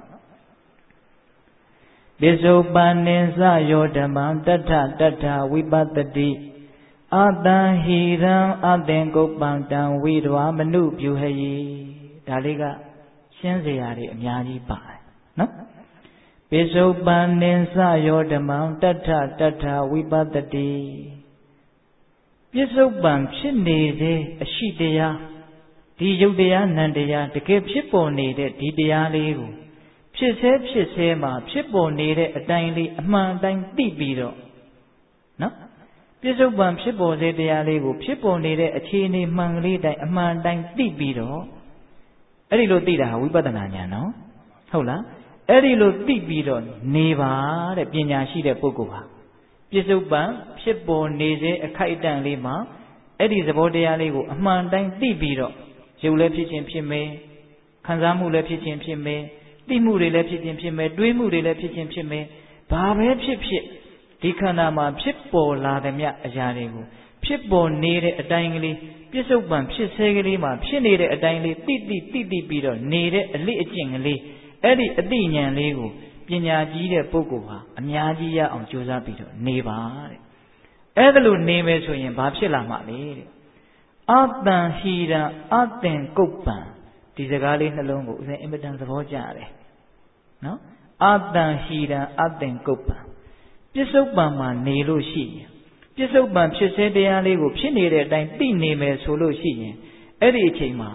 ပိစုပန်နိသယောဓမ္မံတထတထဝိပတ္တိအာတံဟိရံအသင်္ကုပ္ပံတံဝိဒဝမနုပြုဟယိဒါလေးကရှင်းစရာတွေအများကြီးပါတယ်နော်ပိစုပန်နိသယောဓမ္မံတထတထဝိပတ္တိပိစုပန်ဖြစ်နေတဲ့အရှိတရားဒီယုတ်တရားနံတရားတကယ်ဖြစ်ပေါ်နေတဲ့ဒီတရားလေးကိုဖြစ်ဆဲမှာဖြစ်ပေါ်နေတဲ့အတိုင်းလေးအမှန်တိုင်းသိပြီးတော့နော်ပြစ္ဆုတ်ပံဖြစ်ပေါ်စေတရားလေးကိုဖြစ်ပေါ်နေတဲ့အခြေအနေမှန်ကလေးတိုင်းအမှန်တိုင်းသိပြီးတော့အဲ့ဒီလိုသိတာဟာဝိပဿနာဉာဏ်နော်ဟုတ်လားအဲ့ဒီလိုသိပြီးတော့နေပါတဲ့ပညာရှိတဲ့ပုဂ္ဂိုလ်ဟာပြစ္ဆုတ်ပံဖြစ်ပေါ်နေစေအခိုက်အတန့်လေးမှာအဲ့ဒီသဘောတရားလေးကိုအမှန်တိုင်းသိပြီးတော့ရုပ်လည်းဖြစ်ခြင်းဖြစ်မယ်ခံစားမှုလည်းဖြစ်ခြင်းဖြစ်မယ်သိမှုတွေလည်းဖြစ်ခြင်းဖြစ်မယ်တွေးမှုတွေလည်းဖြစ်ခြင်းဖြစ်မယ်ဘာပဲဖြစ်ဖြစ်ဒီခန္ဓာမှာဖြစ်ပေါ်လာတဲ့မြတ်အရာတွေကိုဖြစ်ပေါ်နေတဲ့အတိုင်းကလေးပြစ္ဆုတ်ပံဖြစ်ဆဲကလေးမှာဖြစ်နေတဲ့အတိုင်းလေးတိပြီးတော့နေတဲ့အလေးအကျင့်ကလေးအဲ့ဒီအသိဉာဏ်လေးကိုပညာကြီးတဲ့ပုဂ္ဂိုလ်ဟာအများကြီးရအောင်ကြိုးစားပြီးတော့နေပါတဲ့အဲ့ဒါလို့နေမယ်ဆိုရင်ဘာဖြစ်လာမှာလဲတဲ့အတန်ဟိရံအသင်္ကုပ္ပံဒီစကားလေးနှလုံးကိုဦးဇင်းအင်မတန်သဘောကျတယ်နော်အတန်ဟိရံအသင်္ကုပ္ပံပြစ္ဆုတ်ပံမှာနေလို့ရှိရင်ပြစ္ဆုတ်ပံဖြစ်စေတရားလေးကိုဖြစ်နေတဲ့အတိုင်းသိနေမယ်ဆိုလို့ရှိရင်အဲ့ဒီအချိန်မှာ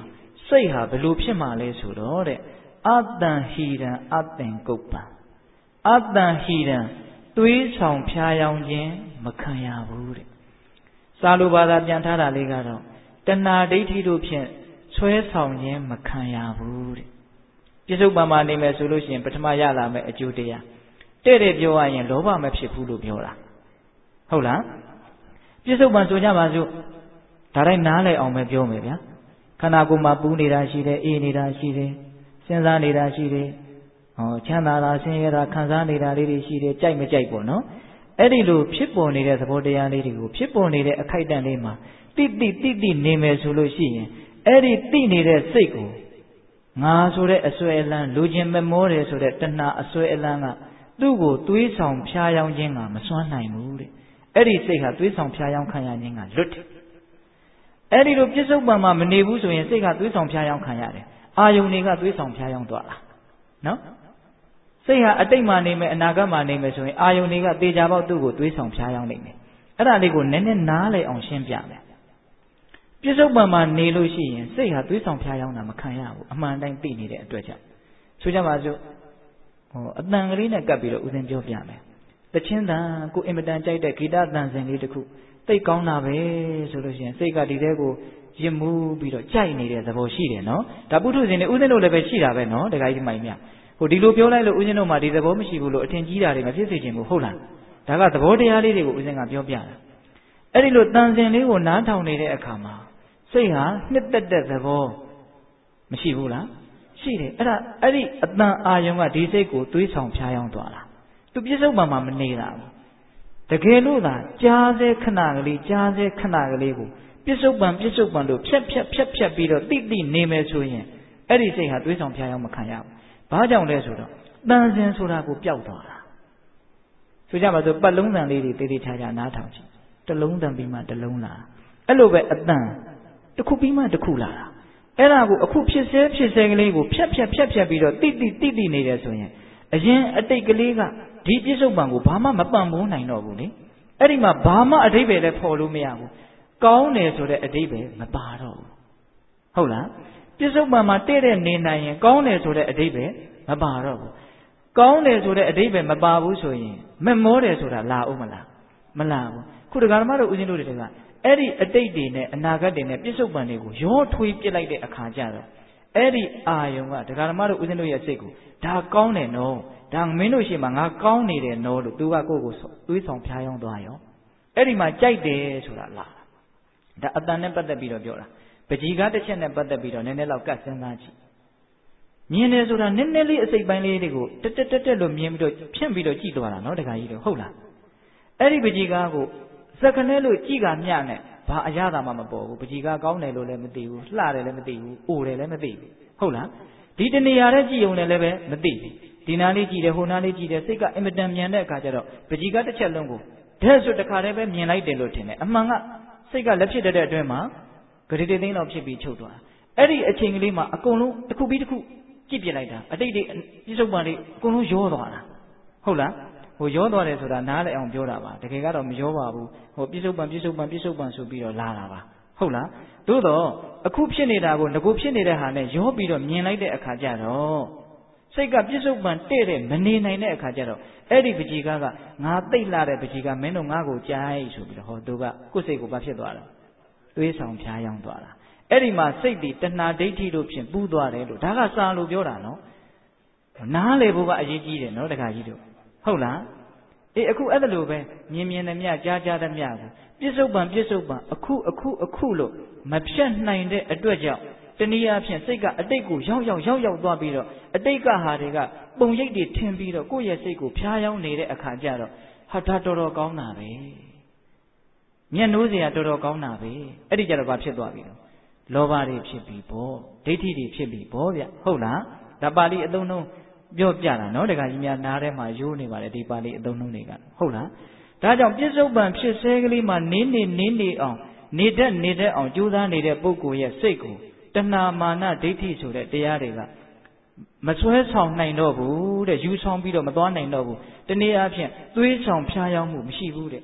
စိတ်ဟာဘယ်လိုဖြစ်မှာလဲဆိုတော့တဲ့အတ္တံဟိရံအတ္တံကုပ္ပံအတ္တံဟိရံသွေးဆောင်ဖြားယောင်းခြင်းမခံရဘူးတဲ့စာလိုဘာသာပြန်ထားတာလေးကတော့တဏှာဒိဋ္ဌိတို့ဖြင့်ဆွဲဆောင်ခြင်းမခံရဘူးတဲ့ပြစ္ဆုတ်ပံမှာနေမယ်ဆိုလို့ရှိရင်ပထမရလာမယ်အကျိုးတရားတဲ့ပြောရရင်လောဘမဖြစ်ဘူးလို့ပြောတာဟုတ်လားပြစ္ဆုတ်ပံဆိုကြပါစို့ဒါတိုင်းနားလည်အောင်ပဲပြောမယ်ဗျာခန္ဓာကိုယ်မှာပူနေတာရှိတယ်အေးနေတာရှိတယ်စဉ်းစားနေတာရှိတယ်ချမ်းသာတာဆင်းရဲတာခံစားနေတာလေးတွေရှိတယ်ကြိုက်မကြိုက်ပေါ့နော်အဲ့ဒီလိုဖြစ်ပေါ်နေတဲ့သဘောတရားလေးတွေကိုဖြစ်ပေါ်နေတဲ့အခိုက်အတန့်လေးမှာတိနေမယ်ဆိုလို့ရှိရင်အဲ့ဒီတိနေတဲ့စိတ်ကိုငါဆိုတဲ့အစွဲအလန်းလူချင်းမမောတယ်ဆိုတဲ့တဏှာအစွဲအလန်းကသူ့ကိုသွေးဆောင်ဖြားယောင်းခြင်းကမစွမ်းနိုင်ဘူးတဲ့အဲ့ဒီစိတ်ဟာသွေးဆောင်ဖြားယောင်းခံရခြင်းကလွတ်တယ်အဲ့ဒီလိုပြစ္ဆုတ်ပံမှာမနေဘူးဆိုရင်စိတ်ကသွေးဆောင်ဖြားယောင်းခံရတယ်အာယုန်တွေကသွေးဆောင်ဖြားယောင်းသွားတာနော်စိတ်ဟာအတိတ်မှာနေမယ်အနာဂတ်မှာနေမယ်ဆိုရင်အာယုန်တွေကတေချာပေါက်သူ့ကိုသွေးဆောင်ဖြားယောင်းနိုင်တယ်အဲ့ဒါလေးကိုနည်းနည်းနားလည်အောင်ရှင်းပြမယ်ပြစ္ဆုတ်ပံမှာနေလို့ရှိရင်စိတ်ဟာသွေးဆောင်ဖြားယောင်းတာမခံရဘူးအမှန်တိုင်းသိနေတဲ့အတွက်ကြောင့်ဆိုကြပါစို့အတန်ကလေးနဲ့ကပ်ပြီးတော့ဥစဉ်ပြောပြမယ်တချင်းတန်ကိုအင်မတန်ကြိုက်တဲ့ဂီတတန်စင်လေးတစ်ခုသိကောင်းတာပဲဆိုလို့ရှိရင်စိတ်ကဒီတဲကိုရစ်မှုပြီးတော့ကြိုက်နေတဲ့သဘောရှိတယ်နော်ဒါပုထုဇဉ်တွေဥစဉ်တို့လည်းပဲရှိတာပဲနော်တခါကြီးမိုင်မြဒီလိုပြောလိုက်လို့ဥစဉ်တို့မှဒီသဘောမရှိဘူးလို့အထင်ကြီးတာတွေမဖြစ်စေချင်ဘူးဟုတ်လားဒါကသဘောတရားလေးတွေကိုဥစဉ်ကပြောပြတာအဲ့ဒီလိုတန်စင်လေးကိုနားထောင်နေတဲ့အခါမှာစိတ်ဟာနှစ်သက်တဲ့သဘောမရှိဘူးလားရှိတယ်အဲ့ဒီအတန်အာယုံကဒီစိတ်ကိုသွေးဆောင်ဖြားယောင်းသွားတာသူပြစ္ဆုတ်ပံမှာမနေတာဘူးတကယ်လို့သာကြားစေခဏကလေးကြားစေခဏကလေးကိုပြစ္ဆုတ်ပံလို့ဖြတ်ပြီးတော့တိနေမယ်ဆိုရင်အဲ့ဒီစိတ်ဟာသွေးဆောင်ဖြားယောင်းမခံရဘူးဘာကြောင့်လဲဆိုတော့တန်စင်ဆိုတာကိုပျောက်သွားတာဆိုကြပါစို့ပတ်လုံးတန်လေးတွေတေးချာနားထောင်ကြည့်တစ်လုံးတန်ပြီးမှတစ်လုံးလာအဲ့လိုပဲအတန်တစ်ခုပြီးမှတစ်ခုလာတာအဲ့ဒါကိုအခုဖြစ်ဆဲကလေးကိုဖြတ်ပြီးတော့တိနေတယ်ဆိုရင်အရင်အတိတ်ကလေးကဒီပြစ္ဆုတ်ပံကိုဘာမှမပံ့ပိုးနိုင်တော့ဘူးလေအဲ့ဒီမှာဘာမှအဓိပ္ပာယ်လည်းဖော်လို့မရဘူးကောင်းတယ်ဆိုတဲ့အဓိပ္ပာယ်မပါတော့ဘူးဟုတ်လားပြစ္ဆုတ်ပံမှာတဲ့နေနိုင်ရင်ကောင်းတယ်ဆိုတဲ့အဓိပ္ပာယ်မပါတော့ဘူးကောင်းတယ်ဆိုတဲ့အဓိပ္ပာယ်မပါဘူးဆိုရင်မမောတယ်ဆိုတာလာဦးမလားမလာဘူးခုဒကာဓမ္မတို့ဦးဇင်းတို့တွေကအဲ့ဒီအတိတ်တွေနဲ့အနာဂတ်တွေနဲ့ပြစ္ဆုတ်ပံတွေကိုရောထွေးပစ်လိုက်တဲ့အခါကျတော့အဲ့ဒီအာယုံကဒကာဓမ္မတို့ဦးဇင်းတို့ရဲ့စိတ်ကိုဒါကောင်းတယ်နော်ဒါမင်းတို့ရှိမှငါကောင်းနေတယ်နော်လို့သူကကိုယ့်ကိုသွေးဆောင်ဖြားယောင်းသွားရောအဲ့ဒီမှာကြိုက်တယ်ဆိုတာလာဒါအတန်နဲ့ပတ်သက်ပြီးတော့ပြောတာပကြီကားတစ်ချက်နဲ့ပတ်သက်ပြီးတော့နည်းနည်းလောက်ကတ်စဉ်းစားကြည့်မြင်တယ်ဆိုတာနည်းနည်းလေးအစိတ်ပိုင်းလေးတွေကိုတက်လို့မြင်ပြီးတော့ဖြန့်ပြီးတော့ကြည့်သွားတာနော်တခါကြီးတော့ဟုတ်လားအဲ့ဒီပကြီကားကိုစက္ကနဲလို့ကြည့်ကမျှနဲ့ဘာအရသာမှမပေါ်ဘူးပကြီကားကောင်းတယ်လို့လည်းမသိဘူးလှတယ်လည်းမသိဘူးအိုတယ်လည်းမသိဘူးဟုတ်လားဒီတနေရာတဲ့ကြည့်ုံနဲ့လည်းပဲမသိဘူးဒီနာလေးကြည့်တယ်ဟိုနာလေးကြည့်တယ်စိတ်ကအင်မတန်မြန်တဲ့အခါကျတော့ပကြီကားတစ်ချက်လုံးကိုဒဲဆိုတခါတည်းပဲမြင်လိုက်တယ်လို့ထင်တယ်အမှန်ကစိတ်ကလက်ဖြစ်တဲ့အတွင်းမှာဂရိတေသိန်းလောက်ဖြစ်ပြီးချုပ်သွားအဲ့ဒီအချိန်ကလေးမှာအကုန်လုံးတစ်ခုပြီးတစ်ခုကြည့်ပြလိုက်တာအတိတ်တွေပြစ္ဆုတ်ပံတွေအကုန်လုံးရောသွားတာဟုတ်လားရောသွားတယ်ဆိုတာနားလည်းအောင်ပြောတာပါတကယ်ကတော့မရောပါဘူးပြစ္ဆုတ်ပံဆိုပြီးတော့လာတာပါဟုတ်လားသို့တော့အခုဖြစ်နေတာကိုငကိုဖြစ်နေတဲ့ဟာနဲ့ရောပြီးတော့မြင်လိုက်တဲ့အခါကျတော့စိတ်ကပြစ္ဆုတ်ပံတဲ့မနေနိုင်တဲ့အခါကျတော့အဲ့ဒီပကြီကားကငါသိတ်လာတဲ့ပကြီကားမင်းတို့ငါ့ကိုကြိုက်ဆိုပြီးတော့သူကကိုယ်စိတ်ကိုဘာဖြစ်သွားလဲသွေးဆောင်ဖြားယောင်းသွားတာအဲ့ဒီမှာစိတ်ဒီတဏှာဒိဋ္ဌိတို့ဖြင့်ပူးသွားတယ်လို့ဒါကစာလို့ပြောတာနော်နားလေဖို့ကအရေးကြီးတယ်နော်တခါကြီးတို့ဟုတ်လားအခုအဲ့ဒါလိုပဲမြင်သမျှကြားသမျှကိုပြစ္ဆုတ်ပံအခုလို့မဖြတ်နိုင်တဲ့အတွက်ကြောင့်တနည်းအားဖြင့်စိတ်ကအတိတ်ကိုရောက်သွားပြီးတော့အတိတ်ကဟာတွေကပုံရိပ်တွေထင်ပြီးတော့ကိုယ့်ရဲ့စိတ်ကိုဖြားယောင်းနေတဲ့အခါကျတော့ဟာဒါတော်တော်ကောင်းတာပဲမျက်နှိုးစရာတော်တော်ကောင်းတာပဲအဲ့ဒီကြတော့ဘာဖြစ်သွားပြီလဲလောဘတွေဖြစ်ပြီပေါ့ဒိဋ္ဌိတွေဖြစ်ပြီပေါ့ဗျဟုတ်လားဒါပါဠိအသုံးနှုန်းပြောပြတာနော်တခါကြီးများနားထဲမှာရိုးနေပါတယ်ဒီပါဠိအသုံးနှုန်းတွေကဟုတ်လားဒါကြောင့်ပြစ္ဆုတ်ပံဖြစ်ဆဲကလေးမှာနင်းနေအောင်နေတတ်အောင်ကြိုးစားနေတဲ့ပုဂ္ဂိုလ်ရဲ့စိတ်ကိုတဏှာမာနဒိဋ္ဌိဆိုတဲ့တရားတွေကမဆွဲဆောင်နိုင်တော့ဘူးတဲ့ယူဆောင်ပြီးတော့မသွားနိုင်တော့ဘူးတနည်းအားဖြင့်သွေးဆောင်ဖြားယောင်းမှုမရှိဘူးတဲ့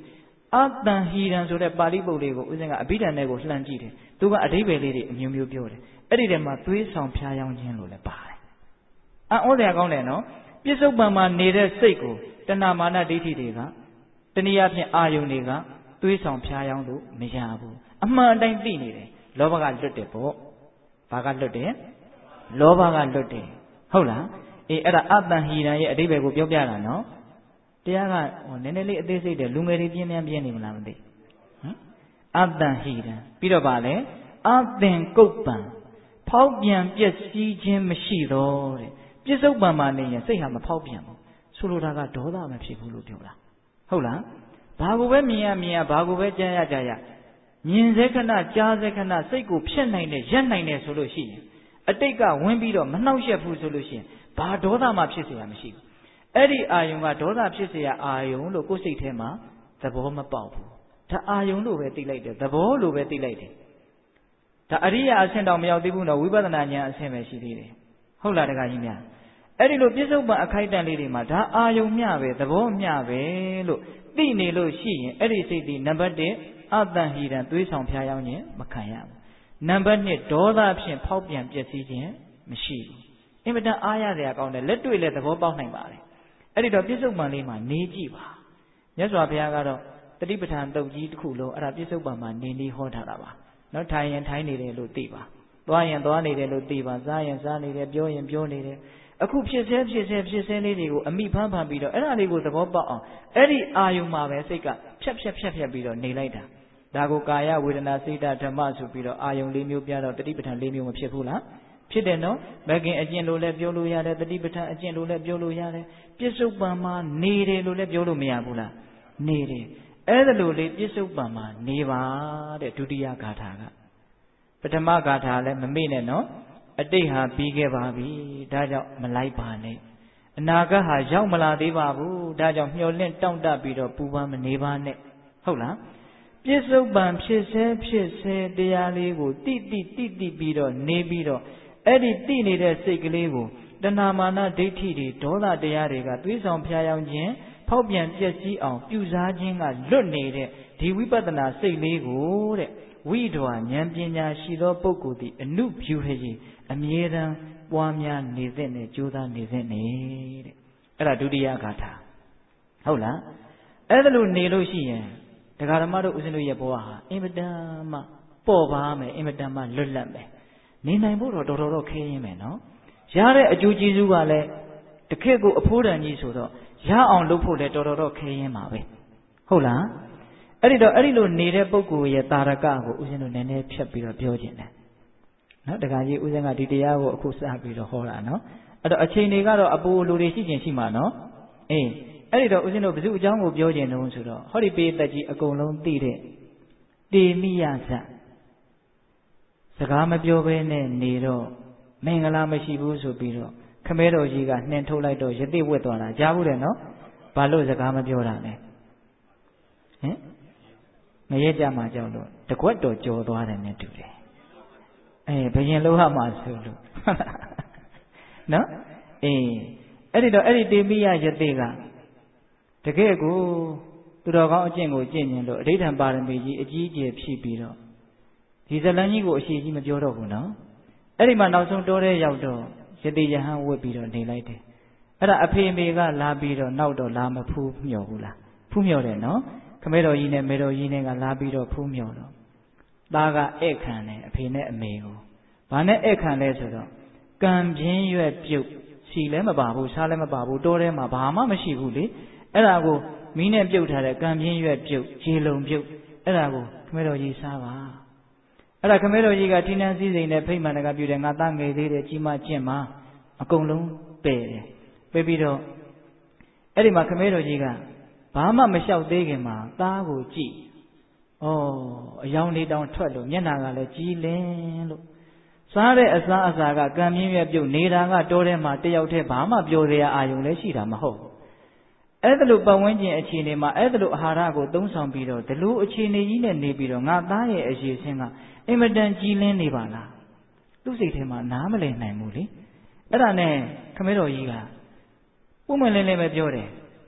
Atan hiran ဆိုတဲ့ပါဠိပုဒ်လေးကိုဦးဇင်းကအဘိဓမ္မာကိုလှမ်းကြည့်တယ်သူကအဓိပ္ပာယ်လေးတွေအမျိုးမျိုးပြောတယ်အဲ့ဒီထဲမှာသွေးဆောင်ဖျားယောင်းခြင်းလို့လည်းပါတယ်အံ့ဩစရာကောင်းတယ်နော်ပြစ္ဆုတ်ပံမှာနေတဲ့စိတ်ကိုတဏမာနဒိဋ္ဌိတွေကတနည်းအားဖြင့်အာယုန်တွေကသွေးဆောင်ဖျားယောင်းလို့မရဘူးအမှန်အတိုင်းသိနေတယ်လောဘကလွတ်တယ်ပေါ့ဘာကလွတ်တယ်လောဘကလွတ်တယ်ဟုတ်လားအေးအဲ့ဒါအတ္တဟိရံရဲ့အဓိပ္ပာယ်ကိုပြောပြတာနော်တရားကနည်းနည်းလေးအသေးစိတ်တယ်လူငယ်တွေပြင်းနေမလားမသိဟမ်အတ္တဟိရံပြီးတော့ဗာလဲအသင်ကုတ်ပံဖောက်ပြန်ပျက်စီးခြင်းမရှိတော့တဲ့ပြစ္ဆုတ်ပံမှာနေရင်စိတ်ဟာမဖောက်ပြန်ဘူးဆိုလိုတာကဒေါသမဖြစ်ဘူးလို့ပြောတာဟုတ်လားဘာကိုပဲမြင်ရဘာကိုပဲကြားရမြင်စေခဏကြားစေခဏစိတ်ကိုဖျက်နိုင်တယ်ရက်နိုင်တယ်ဆိုလို့ရှိရင်အတိတ်ကဝင်ပြီးတော့မနှောက်ယှက်ဘူးဆိုလို့ရှိရင်ဘာဒေါသမှဖြစ်เสียမရှိဘူးအဲ့ဒီအာယုံကဒေါသဖြစ်เสียအာယုံလို့ကိုယ်စိတ်ထဲမှာသဘောမပေါက်ဘူးဒါအာယုံလို့ပဲသိလိုက်တယ်သဘောလို့ပဲသိလိုက်တယ်ဒါအရိယာအဆင့်တော့မရောက်သေးဘူးနော်ဝိပဿနာဉာဏ်အဆင့်ပဲရှိသေးတယ်ဟုတ်လားတခါကြီးများအဲ့ဒီလိုပြစ္ဆုတ်ပံအခိုက်အတန့်လေးတွေမှာဒါအာယုံမျှပဲသဘောမျှပဲလို့သိနေလို့ရှိရင်အဲ့ဒီစိတ်ဒီနံပါတ်1အတ္တဟိရံသွေးဆောင်ဖျားယောင်းခြင်းမခံရဘူးနံပါတ်2ဒေါသဖြင့်ဖောက်ပြန်ပျက်စီးခြင်းမရှိဘူးအင်မတန်အားရစရာကောင်းတယ်လက်တွေ့လည်းသဘောပေါက်နိုင်ပါတယ်အဲ့ဒီတော့ပြစ္ဆုတ်ပံလေးမှာနေကြည့်ပါမြတ်စွာဘုရားကတော့တတိပဋ္ဌာန်တုတ်ကြီးတစ်ခုလုံးအဲ့ဒါပြစ္ဆုတ်ပံမှာနေဟောထားတာပါနော်ထိုင်ရင်ထိုင်နေတယ်လို့သိပါသွားရင်သွားနေတယ်လို့သိပါစားရင်စားနေတယ်ပြောရင်ပြောနေတယ်အခုဖြစ်ဆဲလေးတွေကိုအမိဖမ်းပြီးတော့အဲ့ဒါလေးကိုသဘောပေါက်အောင်အဲ့ဒီအာယုံမှာပဲစိတ်ကဖြတ်ပြီးတော့နေလိုက်တာဒါကိုကာယဝေဒနာစိတ်ဓမ္မဆိုပြီးတော့အာယုံ၄မျိုးပြတော့တတိပဋ္ဌာန်၄မျိုးမဖြစ်ဘူးလားဖြစ်တယ်နော်မဂ်ခင်အကျင့်လို့လည်းပြောလို့ရတယ်တတိပဋ္ဌာန်အကျင့်လို့လည်းပြောလို့ရတယ်ပြစ္ဆုတ်ပံမှာနေတယ်လို့လည်းပြောလို့မရဘူးလားနေတယ်အဲ့ဒါလိုလေးပြစ္ဆုတ်ပံမှာနေပါတဲ့ဒုတိယဂါထာကပထမဂါထာလည်းမမေ့နဲ့နော်အတိတ်ဟာပြီးခဲ့ပါပြီဒါကြောင့်မလိုက်ပါနဲ့အနာဂတ်ဟာရောက်မလာသေးပါဘူးဒါကြောင့်မျှော်လင့်တောင့်တပြီးတော့ပူပန်မနေပါနဲ့ဟုတ်လားပြစ္ဆုတ်ပံဖြစ်ဆဲတရားလေးကိုတိပြီးတော့နေပြီးတော့အဲ့ဒီတိနေတဲ့စိတ်ကလေးကိုတဏမာနဒိဋ္ဌိတွေဒေါသတရားတွေကသွေးဆောင်ဖျားယောင်းခြင်းဖောက်ပြန်ပျက်စီးအောင်ပြုစားခြင်းကလွတ်နေတဲ့ဒီဝိပဿနာစိတ်လေးကိုတဲ့ဝိဓဝဉာဏ်ပညာရှိသောပုဂ္ဂိုလ်သည်အနုဖြူဟည်အမြဲတမ်းပွားများနေသင့်နဲ့ကြိုးစားနေသင့်နေတဲ့အဲ့ဒါဒုတိယဂါထာဟုတ်လားအဲ့ဒါလို့နေလို့ရှိရင်ဒကာဓမ္မတို့ဦးဇင်းတို့ရဲ့ဘဝဟာအင်မတန်မှပေါ်ပါမယ်အင်မတန်မှလွတ်လပ်မယ်နေနိုင်ဖို့တော့တော်တော်ခဲရင်းမယ်နော်ရတဲ့အကျိုးကျေးဇူးကလည်းတခက်ကိုအဖိုးတန်ကြီးဆိုတော့ရအောင်လုပ်ဖို့လည်းတော်တော်ခဲရင်းပါပဲဟုတ်လားအဲ့ဒီတော့အဲ့ဒီလိုနေတဲ့ပုဂ္ဂိုလ်ရဲ့တာရကကိုဦးဇင်းတို့နည်းနည်းဖြတ်ပြီးတော့ပြောခြင်းတယ်နော်တခါကြီးဦးဇင်းကဒီတရားကိုအခုစပြီးတော့ဟောတာနော်အဲ့တော့အချိန်တွေကတော့အပူလူတွေရှိခြင်းရှိမှာနော်အေးအဲ့ဒီတော့ဦးဇင်းတို့ဘု து အကြောင်းကိုပြောခြင်းတုံးဆိုတော့ဟောဒီပေသက်ကြီးအကုန်လုံးသိတဲ့တေမိယဇစကားမပြောဘဲနဲ့နေတော့မင်္ဂလာမရှိဘူးဆိုပြီးတော့ခမဲတော်ကြီးကနှင်ထုတ်လိုက်တော့ယသိဝက်သွားတာကြားဘူးတယ်နော်ဘာလို့စကားမပြောတာလဲဟင်ငရဲကြမှာကြောက်လို့တကွက်တော်ကြော်သွားတယ်နဲ့တူတယ်ဘယင်လောဟမှာဆိုလို့နော်အဲ့ဒီတော့အဲ့ဒီတေမိယယသိကတကယ်ကိုသူတော်ကောင်းအကျင့်ကိုကျင့်ရင်လို့အဋ္ဌံပါရမီကြီးအကြီးအကျယ်ဖြည့်ပြီးတော့ဒီဇလန်းကြီးကိုအရှိကြီးမပြောတော့ဘူးနော်အဲ့ဒီမှာနောက်ဆုံးတိုးတဲ့ရောက်တော့ယတိယဟန်ဝတ်ပြီးတော့နေလိုက်တယ်အဲ့ဒါအဖေမေကလာပြီးတော့နောက်တော့လာမဖူးမြော်ဘူးလားဖူးမြော်တယ်နော်ခမဲတော်ကြီးနဲ့မေတော်ကြီးနဲ့ကလာပြီးတော့ဖူးမြော်တော့သားကဧည့်ခံတယ်အဖေနဲ့အမေကိုဘာနဲ့ဧည့်ခံလဲဆိုတော့ကံပြင်းရွက်ပြုတ်စီလည်းမပါဘူးစားလည်းမပါဘူးတိုးထဲမှာဘာမှမရှိဘူးလေအဲ့ဒါကိုမီးနဲ့ပြုတ်ထားတဲ့ကံပြင်းရွက်ပြုတ်ခြေလုံးပြုတ်အဲ့ဒါကိုခမဲတော်ကြီးစားပါအဲ့ဒါခမဲတော်ကြီးကထိနှံစည်းစိမ်နဲ့ဖိတ်မှန်တကပြုတယ်ငါသားငယ်သေးတယ်ကြီးမကျင့်မှာအကုန်လုံးပယ်တယ်ပယ်ပြီးတော့အဲ့ဒီမှာခမဲတော်ကြီးကဘာမှမလျှောက်သေးခင်မှာသားကိုကြည့်အယောင်လေးတောင်ထွက်လို့မျက်နှာကလည်းကြည်လင်းလို့စားတဲ့အစားအစာကကံမြင့်ရွက်ပြုတ်နေတာကတောထဲမှာတယောက်တည်းဘာမှပြောစရာအာရုံလည်းရှိတာမဟုတ်အဲ့ဒါလိုပတ်ဝန်းကျင်အခြေအနေမှာအဲ့ဒါလိုအာဟာရကိုသုံးဆောင်ပြီးတော့ဒီလိုအခြေအနေကြီးနဲ့နေပြီးတော့ငါသားရဲ့အရေးစင်းကအင်မတန်ကြည်လင်းနေပါလားသူ့စိတ်ထဲမှာနားမလည်နိုင်ဘူးလေအဲ့ဒါနဲ့ခမဲတော်ကြီးကပုံမှန်လင်းလင်းပဲပြောတယ်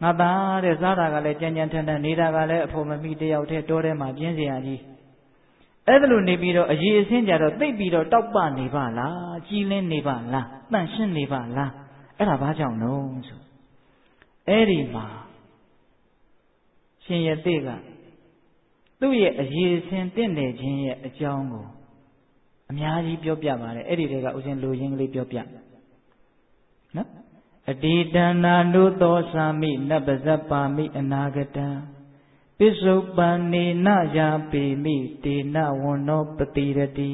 ငါသားတဲ့စားတာကလည်းကြမ်းကြမ်းထန်ထန်နေတာကလည်းအဖို့မမိတယောက်တည်းတောထဲမှာပြင်းစရာကြီးအဲ့ဒါလိုနေပြီးတော့အရေးအစင်းကြတော့သိပ်ပြီးတော့တောက်ပနေပါလားကြည်လင်းနေပါလားတန့်ရှင်းနေပါလားအဲ့ဒါဘာကြောင့်လဲဆိုအဲ့ဒီမှာရှင်ရသေးကသူ့ရဲ့အရေးအစင်းတင့်နေခြင်းရဲ့အကြောင်းကိုအများကြီးပြောပြပါတယ်အဲ့ဒီတည်းကဥစဉ်လိုရင်းကလေးပြောပြနော်အတိတနာနုသောသာမိနပဇပ္ပါမိအနာဂတံပစ္စုပန်နေနယာပေမိတေနဝန္နောပတိရတိ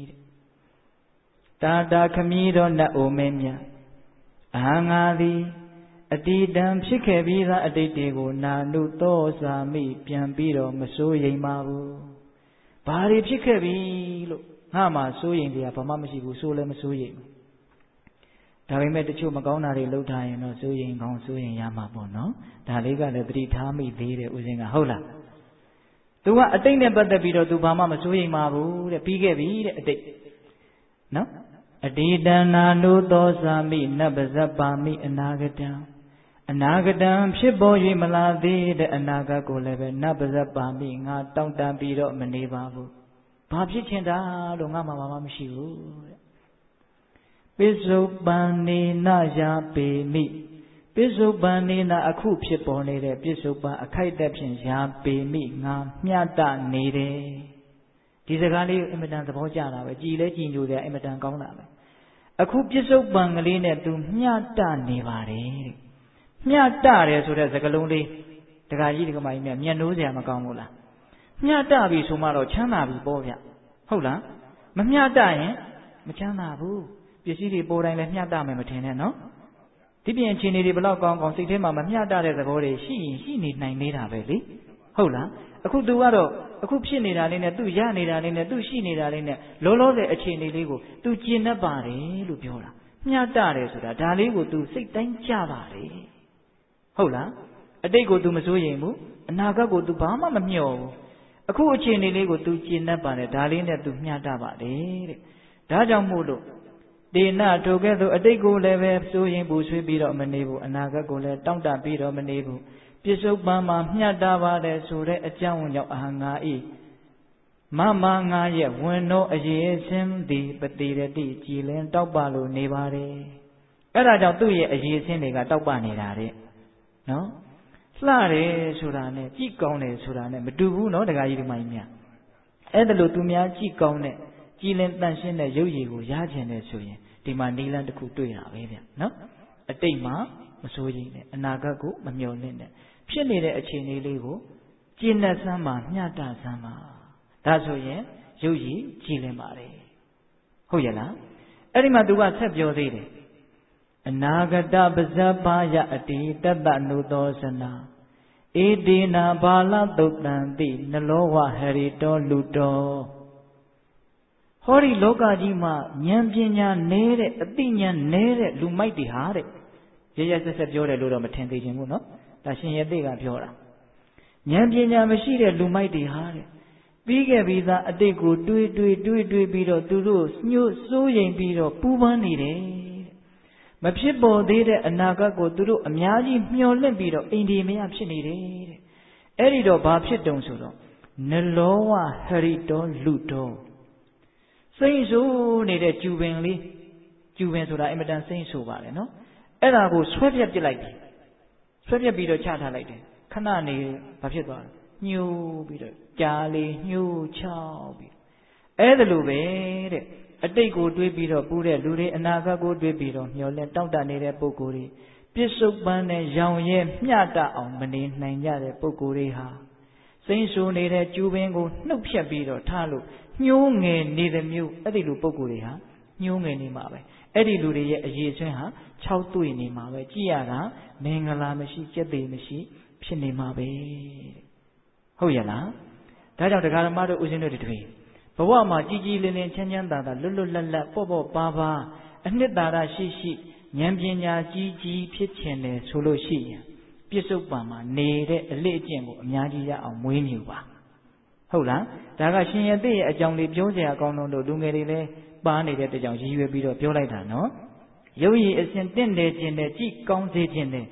တာတာခမည်းတော်နတ်အိုမင်းမြတ်အဟံငါသည်အတိတံဖြစ်ခဲ့ပြီးသားအတိတ်တွေကိုနာနုသောသာမိပြန်ပြီးတော့မစိုးရိမ်ပါဘူးဘာတွေဖြစ်ခဲ့ပြီလို့ငါမှစိုးရိမ်တရားဘာမှမရှိဘူးစိုးလည်းမစိုးရိမ်ဘူးဒါပေမဲ့တချို့မကောင်းတာတွေလုပ်ထားရင်တော့စိုးရိမ်ကောင်းစိုးရိမ်ရမှာပေါ့နော်ဒါလေးကလည်းသတိထားမိသေးတယ်ဦးဇင်းကဟုတ်လားသူကအတိတ်နဲ့ပတ်သက်ပြီးတော့သူဘာမှမစိုးရိမ်ပါဘူးတဲ့ပြီးခဲ့ပြီတဲ့အတိတ်နော်အတိတနာနုသောသာမိနပဇပ္ပါမိအနာဂတံအနာဂတံဖြစ်ပေါ်၍မလာသေးတဲ့အနာဂတ်ကိုလည်းပဲနပဇပ္ပါမိငါတောင့်တပြီးတော့မနေပါဘူးဘာဖြစ်ချင်တာလို့ငါမှဘာမှမရှိဘူးတဲ့ပစ္စုပန်နေနယာပေမိပစ္စုပန်နေနအခုဖြစ်ပေါ်နေတဲ့ပစ္စုပန်အခိုက်အတန့်ဖြင့်ယာပေမိငါမျှတနေတယ်ဒီစကားလေးအင်မတန်သဘောကျတာပဲကြည်လဲကြည်ညိုတယ်အင်မတန်ကောင်းတာပဲအခုပစ္စုပန်ကလေးနဲ့သူမျှတနေပါတယ်တဲ့မျှတတယ်ဆိုတဲ့စကားလုံးလေးဒကာကြီးဒကာမကြီးများမျက်နှိုးစရာမကောင်းဘူးလားမျှတပြီဆိုမှတော့ချမ်းသာပြီပေါ့ဗျဟုတ်လားမမျှတရင်မချမ်းသာဘူးပစ္စည်းတွေပေါ်တိုင်းလည်းမျှတမယ်မထင်နဲ့နော်ဒီပြင်အခြေအနေတွေဘလောက်ကောင်းကောင်းစိတ်ထဲမှာမမျှတတဲ့သဘောတွေရှိရင်ရှိနေနိုင်နေတာပဲလေဟုတ်လားအခုသူကတော့အခုဖြစ်နေတာလေးနဲ့သူရနေတာလေးနဲ့သူရှိနေတာလေးနဲ့လောလောဆယ်အခြေအနေလေးကိုသူကျင့်တတ်ပါတယ်လို့ပြောတာမျှတတယ်ဆိုတာဒါလေးကိုသူစိတ်တိုင်းကြပါတယ်ဟုတ်လားအတိတ်ကို तू မစိုးရင်ဘူးအနာဂတ်ကို तू ဘာမှမမျှော်ဘူးအခုအခြေအနေလေးကို तू ကျင့်တတ်ပါတယ်ဒါလေးနဲ့ तू မျှတပါတယ်တဲ့ဒါကြောင့်မို့လို့တေနထိုကဲ့သို့အတိတ်ကိုလည်းပဲစိုးရင်ပူဆွေးပြီးတော့မနေဘူးအနာဂတ်ကိုလည်းတောင့်တပြီးတော့မနေဘူးပစ္စုပန်မှာမျှတပါတယ်ဆိုတဲ့အကြောင်းကြောင့်အဟံငါဤမမငါရဲ့ဝင်တော့အရေးစင်းသည်ပတိရတိကြည်လင်တောက်ပလို့နေပါတယ်အဲ့ဒါကြောင့်သူ့ရဲ့အရေးစင်းတွေကတောက်ပနေတာတဲ့နော်လှတယ်ဆိုတာနဲ့ကြည်ကောင်းတယ်ဆိုတာနဲ့မတူဘူးနော်ဒကာကြီးဒီမကြီးများအဲ့ဒါလို့သူများကြည်ကောင်းတဲ့ကြည်လင်တန့်ရှင်းတဲ့ရုပ်ရည်ကိုရကျင်တယ်ဆိုရင်ဒီမှာနီလန်းတစ်ခုတွေ့တာပဲဗျနော်အတိတ်မှာမစိုးရိမ်နဲ့အနာဂတ်ကိုမမျှော်လင့်နဲ့ဖြစ်နေတဲ့အခြေအနေလေးကိုကျင့်တတ်စမ်းပါမျှတစမ်းပါဒါဆိုရင်ရုပ်ရည်ကြည်လင်ပါတယ်ဟုတ်ရဲ့လားအဲ့ဒီမှာသူကဆက်ပြောသေးတယ်အနာဂတပဇ္ဇပါယအတိတတ္တနုသောစနာဧတေနာဘာလသုတ်တံတိနလောဝဟရိတောလူတော်ဟောဒီလောကကြီးမှာဉာဏ်ပညာနည်းတဲ့အသိဉာဏ်နည်းတဲ့လူမိုက်တွေဟာတဲ့ရရဆက်ဆက်ပြောတယ်လို့တော့မထင်သေးခြင်းဘူးနော်ဒါရှင်ရသေးကပြောတာဉာဏ်ပညာမရှိတဲ့လူမိုက်တွေဟာတဲ့ပြီးခဲ့ပြီးသားအတိတ်ကိုတွေးပြီးတော့သူတို့ညှို့စိုးရိမ်ပြီးတော့ပူပန်းနေတယ်မဖြစ်ပေါ်သေးတဲ့အနာဂတ်ကိုသူတို့အများကြီးမျှော်လင့်ပြီးတော့အိန္ဒိမယဖြစ်နေတယ်တဲ့အဲ့ဒီတော့ဘာဖြစ်တုံဆိုတော့နလောဝဟရိတောလူတော်စိမ့်ဆိုးနေတဲ့ကျူပင်လေးကျူပင်ဆိုတာအင်မတန်စိမ့်ဆိုးပါတယ်နော်အဲ့ဒါကိုဆွဲပြက်ပစ်လိုက်တယ်ဆွဲပြက်ပြီးတော့ချထားလိုက်တယ်ခဏနေဘာဖြစ်သွားလဲညှိုးပြီးတော့ကြားလေးညှိုးချောက်ပြီးအဲ့ဒါလိုပဲတဲ့အတိတ်ကိုတွေးပြီးတော့ပူတဲ့လူတွေအနာဂတ်ကိုတွေးပြီးတော့မျှော်လင့်တောင့်တနေတဲ့ပုဂ္ဂိုလ်တွေပြစ္ဆုတ်ပန်းနဲ့ရောင်ရဲမျှတအောင်မနေနိုင်ကြတဲ့ပုဂ္ဂိုလ်တွေဟာစိမ့်ဆိုးနေတဲ့ကျူပင်ကိုနှုတ်ဖြတ်ပြီးတော့ထားလို့ညှိုးငယ်နေတဲ့မျိုးအဲ့ဒီလိုပုဂ္ဂိုလ်တွေဟာညှိုးငယ်နေမှာပဲအဲ့ဒီလူတွေရဲ့အရေးအသွင်းဟာ6တွေ့နေမှာပဲကြည်ရတာမင်္ဂလာမရှိကြက်သေးမရှိဖြစ်နေမှာပဲဟုတ်ရဲ့လားဒါကြောင့်တရားဓမ္မတို့ဦးဇင်းတို့တွေဘဝမှာကြည်ကြည်လင်လင်ချမ်းချမ်းသာသာလွတ်လွတ်လပ်လပ်ပေါ့ပေါ့ပါပါအနှစ်သာရရှိရှိဉာဏ်ပညာကြီးကြီးဖြစ်ခြင်းတယ်ဆိုလို့ရှိရင်ပြစ္ဆုတ်ပံမှာနေတဲ့အလေ့အကျင့်ကိုအများကြီးရအောင်မွေးမြူပါဟုတ်လားဒါကရှင်ရတဲ့ရဲ့အကြောင်းလေးပြောစရာကောင်းလို့လူငယ်တွေလည်းပါနေတဲ့တကြောင်ရည်ရွယ်ပြီးတော့ပြောလိုက်တာနော်ရုပ်ရည်အစဉ်တင့်တယ်ခြင်းနဲ့ကြည်ကောင်းစေခြင်းနဲ့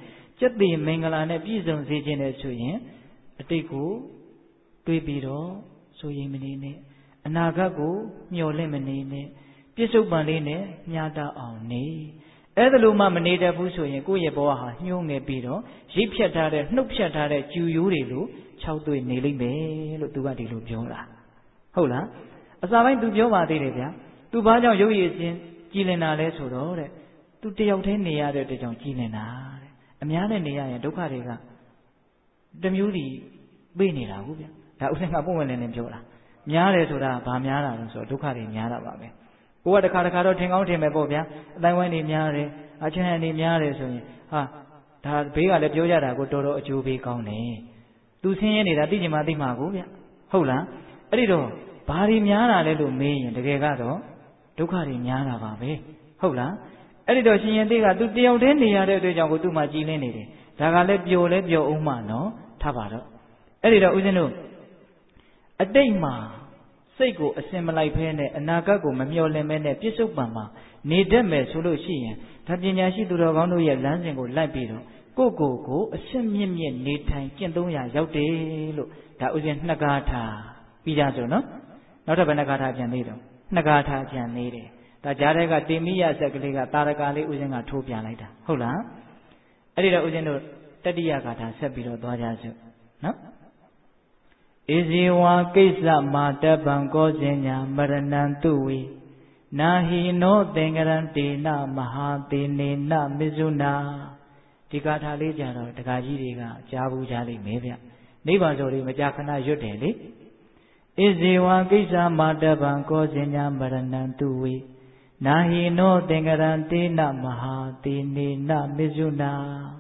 chất tỳမင်္ဂလာနဲ့ပြည့်စုံစေခြင်းနဲ့ဆိုရင်အတိတ်ကိုတွေးပြီးတော့ဆိုရင်မနေနဲ့အနာဂတ်ကိုမျှော်လင့်မနေနဲ့ပြစ္ဆုတ်ပံလေးနဲ့မျှတအောင်နေအဲ့ဒါလို့မှမနေတတ်ဘူးဆိုရင်ကိုယ့်ရဲ့ဘဝဟာညှိုးငယ်ပြီးတော့ရိပ်ဖြတ်ထားတဲ့နှုတ်ဖြတ်ထားတဲ့ကျူရိုးတွေလိုခြောက်သွေ့နေလိမ့်မယ်လို့သူကဒီလိုပြောတာဟုတ်လားအစာပိုင်းသူပြောပါသေးတယ်ဗျာသူဘာကြောင့်ရုပ်ရည်ချင်းကြည်လင်တာလဲဆိုတော့တဲ့သူတယောက်တည်းနေရတဲ့အတွက်ကြောင့်ကြည်လင်တာတဲ့အများနဲ့နေရရင်ဒုက္ခတွေကတမျိုးစီပေးနေတာဟုတ်ဗျာဒါဥစ္စာကပုံဝင်နေပြောတာများတယ်ဆိုတာဘာများတာလဲဆိုတော့ဒုက္ခတွေများတာပါပဲကိုကတခါတော့ထင်ကောင်းထင်မယ်ပေါ့ဗျာအတိုင်းဝိုင်းတွေများတယ်အချင်းဟန်တွေများတယ်ဆိုရင်ဟာဒါဘေးကလည်းပြောကြတာကိုတော်တော်အကျိုးပေးကောင်းတယ်သူဆင်းရဲနေတာသိချင်မှသိမှာကိုဗျဟုတ်လားအဲ့ဒီတော့ဘာတွေများတာလဲလို့မေးရင်တကယ်ကတော့ဒုက္ခတွေများတာပါပဲဟုတ်လားအဲ့ဒီတော့ရှင်ရင်သေးကသူတယောက်တည်းနေရတဲ့အတွက်ကြောင့်ကိုသူ့မှာကြည်လင်းနေတယ်ဒါကလည်းပျော်လဲပျော်အောင်မှနော်ထားပါတော့အဲ့ဒီတော့ဦးဇင်းတို့အတိတ်မှာစိတ်ကိုအစင်မလိုက်ဖဲနဲ့အနာဂတ်ကိုမမျှော်လင့်မဲနဲ့ပြစ္ဆုတ်ပံမှာနေတတ်မယ်ဆိုလို့ရှိရင်ဒါပညာရှိသူတော်ကောင်းတို့ရဲ့လမ်းစဉ်ကိုလိုက်ပြီးတော့ကိုအစင်မြင့်မြင့်နေထိုင်ကျင့်သုံးရာရောက်တယ်လို့ဒါဥစဉ်နှစ်ကားထားပြီးကြဆိုနော်နောက်ထပ်ဘယ်နှကားထားပြန်သေးတော့နှစ်ကားထားပြန်နေတယ်ဒါကြားတဲ့ကတေမိယဆက်ကလေးကတာရကလေးဥစဉ်ကထိုးပြန်လိုက်တာဟုတ်လားအဲ့ဒီတော့ဥစဉ်တို့တတိယကာထားဆက်ပြီးတော့သွားကြစို့နော်ဣဇေဝကိစ္စမာတပံကောဇင်ညာမရဏံတုဝေနာဟိနောသင်္ကရံတေနမဟာသေနေနမစ္ဆုနာဒီကာထာလေးကြတော့တက္ကကြီးတွေကကြားဘူးကြားလိမ့်မယ်ဗျနိဗ္ဗာန်ဆိုလေးမကြာခဏရွတ်တယ်လေဣဇေဝကိစ္စမာတပံကောဇင်ညာမရဏံတုဝေနာဟိနောသင်္ကရံတေနမဟာသေနေနမစ္ဆုနာ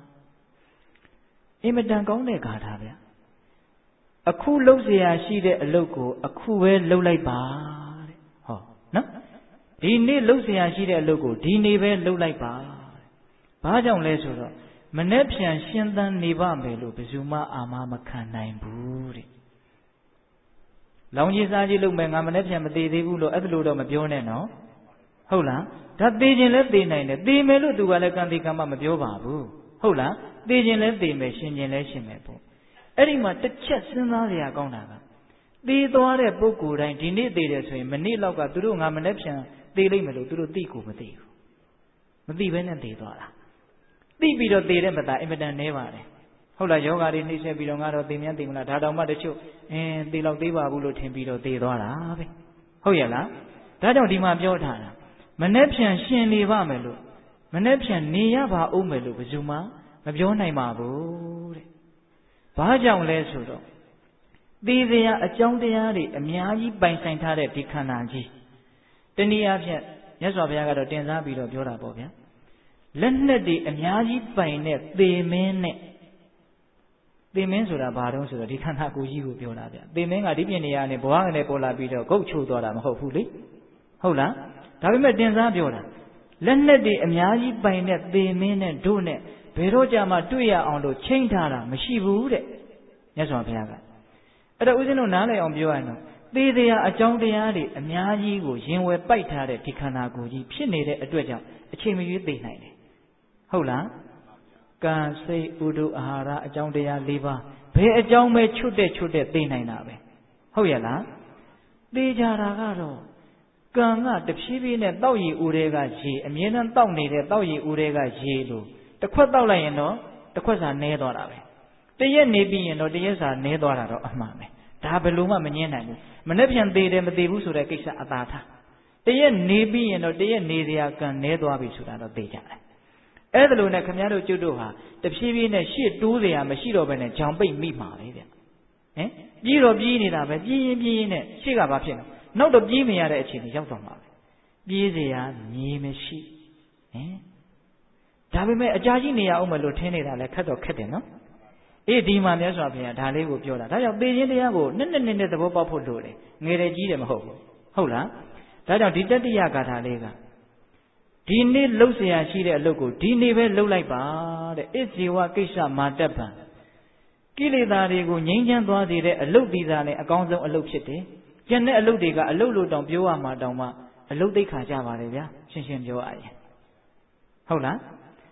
အင်မတန်ကောင်းတဲ့ကာထာဗျအခုလှုပ်เสียရှိတဲ့အလုပ်ကိုအခုပဲလှုပ်လိုက်ပါတဲ့ဟောနော်ဒီနေ့လှုပ်เสียရှိတဲ့အလုပ်ကိုဒီနေ့ပဲလှုပ်လိုက်ပါဘာကြောင့်လဲဆိုတော့မနေ့ပြန်ရှင်းသန်းနေပါမယ်လို့ဘယ်သူမှအာမမခံနိုင်ဘူးတဲ့လောင်ကြီးစားကြီးလုပ်မယ်ငါမနေ့ပြန်မသေးသေးဘူးလို့အဲ့လိုတော့မပြောနဲ့နော်ဟုတ်လားဒါသေခြင်းလဲသေနိုင်တယ်သေမယ်လို့သူကလည်းကံတိကံမမပြောပါဘူးဟုတ်လားသေခြင်းလဲသေမယ်ရှင်ခြင်းလဲရှင်မယ်ပေါ့အဲ့ဒီမှာတစ်ချက်စဉ်းစားရကောင်းတာကသေသွားတဲ့ပုဂ္ဂိုလ်တိုင်းဒီနေ့သေတယ်ဆိုရင်မနေ့လောက်ကသူတို့ငါမနေ့ပြန်သေလိမ့်မယ်လို့သူတို့သိကိုမသိဘူးမသိဘဲနဲ့သေသွားတာသိပြီးတော့သေတဲ့မသားအင်မတန်နဲပါတယ်ဟုတ်လားယောဂါတွေနှိမ့်ဆက်ပြီးတော့ငါတော့သေမြန်းသေမလားဒါတောင်မှတချို့သေလောက်သေးပါဘူးလို့ထင်ပြီးတော့သေသွားတာပဲဟုတ်ရဲ့လားဒါကြောင့်ဒီမှာပြောထားတာမနေ့ပြန်ရှင်နေပါမယ်လို့မနေ့ပြန်နေရပါဦးမယ်လို့ဘယ်သူမှမပြောနိုင်ပါဘူးတဲ့ဘာကြောင့်လဲဆိုတော့သေစရာအကြောင်းတရားတွေအများကြီးပိုင်ဆိုင်ထားတဲ့ဒီခန္ဓာကြီးတနည်းအားဖြင့်မြတ်စွာဘုရားကတော့တင်စားပြီးတော့ပြောတာပေါ့ဗျာလက်နဲ့တွေအများကြီးပိုင်တဲ့သေမင်းနဲ့သေမင်းဆိုတာဘာတုံးဆိုတော့ဒီခန္ဓာကိုယ်ကြီးကိုပြောတာဗျသေမင်းကဒီပြင်နေရာနဲ့ဘဝကနေပေါ်လာပြီးတော့ဂုတ်ချိုးသွားတာမဟုတ်ဘူးလေဟုတ်လားဒါပေမဲ့တင်စားပြောတာလက်နဲ့တွေအများကြီးပိုင်တဲ့သေမင်းနဲ့တို့နဲ့ဘယ်တော့ကြမှာတွေ့ရအောင်လို့ချိန်ထားတာမရှိဘူးတဲ့မြတ်စွာဘုရားကအဲ့တော့ဦးဇင်းတို့နားလည်အောင်ပြောရရင်တော့သေတရားအကြောင်းတရားတွေအများကြီးကိုရင်ဝယ်ပိုက်ထားတဲ့ဒီခန္ဓာကိုယ်ကြီးဖြစ်နေတဲ့အတွက်ကြောင့်အချိန်မရွေးသိနိုင်တယ်ဟုတ်လားကံစိတ်ဥဒုအာဟာရအကြောင်းတရား၄ပါးဘယ်အကြောင်းပဲချွတ်တဲ့သိနိုင်တာပဲဟုတ်ရဲ့လားသိကြတာကတော့ကံကတဖြည်းဖြည်းနဲ့တောက်ရည်ဦးတွေကရေအမြဲတမ်းတောက်နေတဲ့တောက်ရည်ဦးတွေကရေလို့တစ်ခွက်တောက်လိုက်ရင်တော့တစ်ခွက်စာနဲသွားတာပဲတရက်နေပြီးရင်တော့တရက်စာနဲသွားတာတော့အမှန်ပဲဒါဘယ်လိုမှမငြင်းနိုင်ဘူးမနေ့ပြန်သေးတယ်မသေးဘူးဆိုတဲ့ကိစ္စအသာထားတရက်နေပြီးရင်တော့တရက်နေစရာကံနဲသွားပြီဆိုတာတော့သိကြတယ်အဲ့ဒါလိုနဲ့ခင်ဗျားတို့ကျွတ်တို့ဟာတဖြည်းဖြည်းနဲ့ရှေ့တိုးစရာမရှိတော့ဘဲနဲ့ဂျောင်ပိတ်မိမှာပဲဗျဟင်ပြီးတော့ပြေးနေတာပဲပြေးရင်နဲ့ရှေ့ကဘာဖြစ်လဲနောက်တော့ပြေးမရတဲ့အခြေအနေရောက်တော့မှာပဲပြေးစရာမြေမရှိဟင်ဒါပေမဲ့အကြာကြီးနေရအောင်မလို့ထင်းနေတာလဲခက်တော့ခက်တယ်နော်အေးဒီမှာမြတ်စွာဘုရားဒါလေးကိုပြောတာဒါကြောင့်သေခြင်းတရားကိုနဲ့သဘောပေါက်ဖို့လိုတယ်ငယ်တယ်ကြီးတယ်မဟုတ်ဘူးဟုတ်လားဒါကြောင့်ဒီတတိယဂါထာလေးကဒီနေ့လှုပ်เสียရှိတဲ့အလုပ်ကိုဒီနေ့ပဲလှုပ်လိုက်ပါတဲ့ဣဇေဝကိစ္စမာတပံကိလေသာတွေကိုငြိမ်းချမ်းသွားစေတဲ့အလုပ်ဒီသာနဲ့အကောင်းဆုံးအလုပ်ဖြစ်တယ်ကျန်တဲ့အလုပ်တွေကအလုပ်လို့တောင်ပြောရမှာတောင်မှအလုပ်သိခါကြပါတယ်ဗျာရှင်းရှင်းပြောရရင်ဟုတ်လား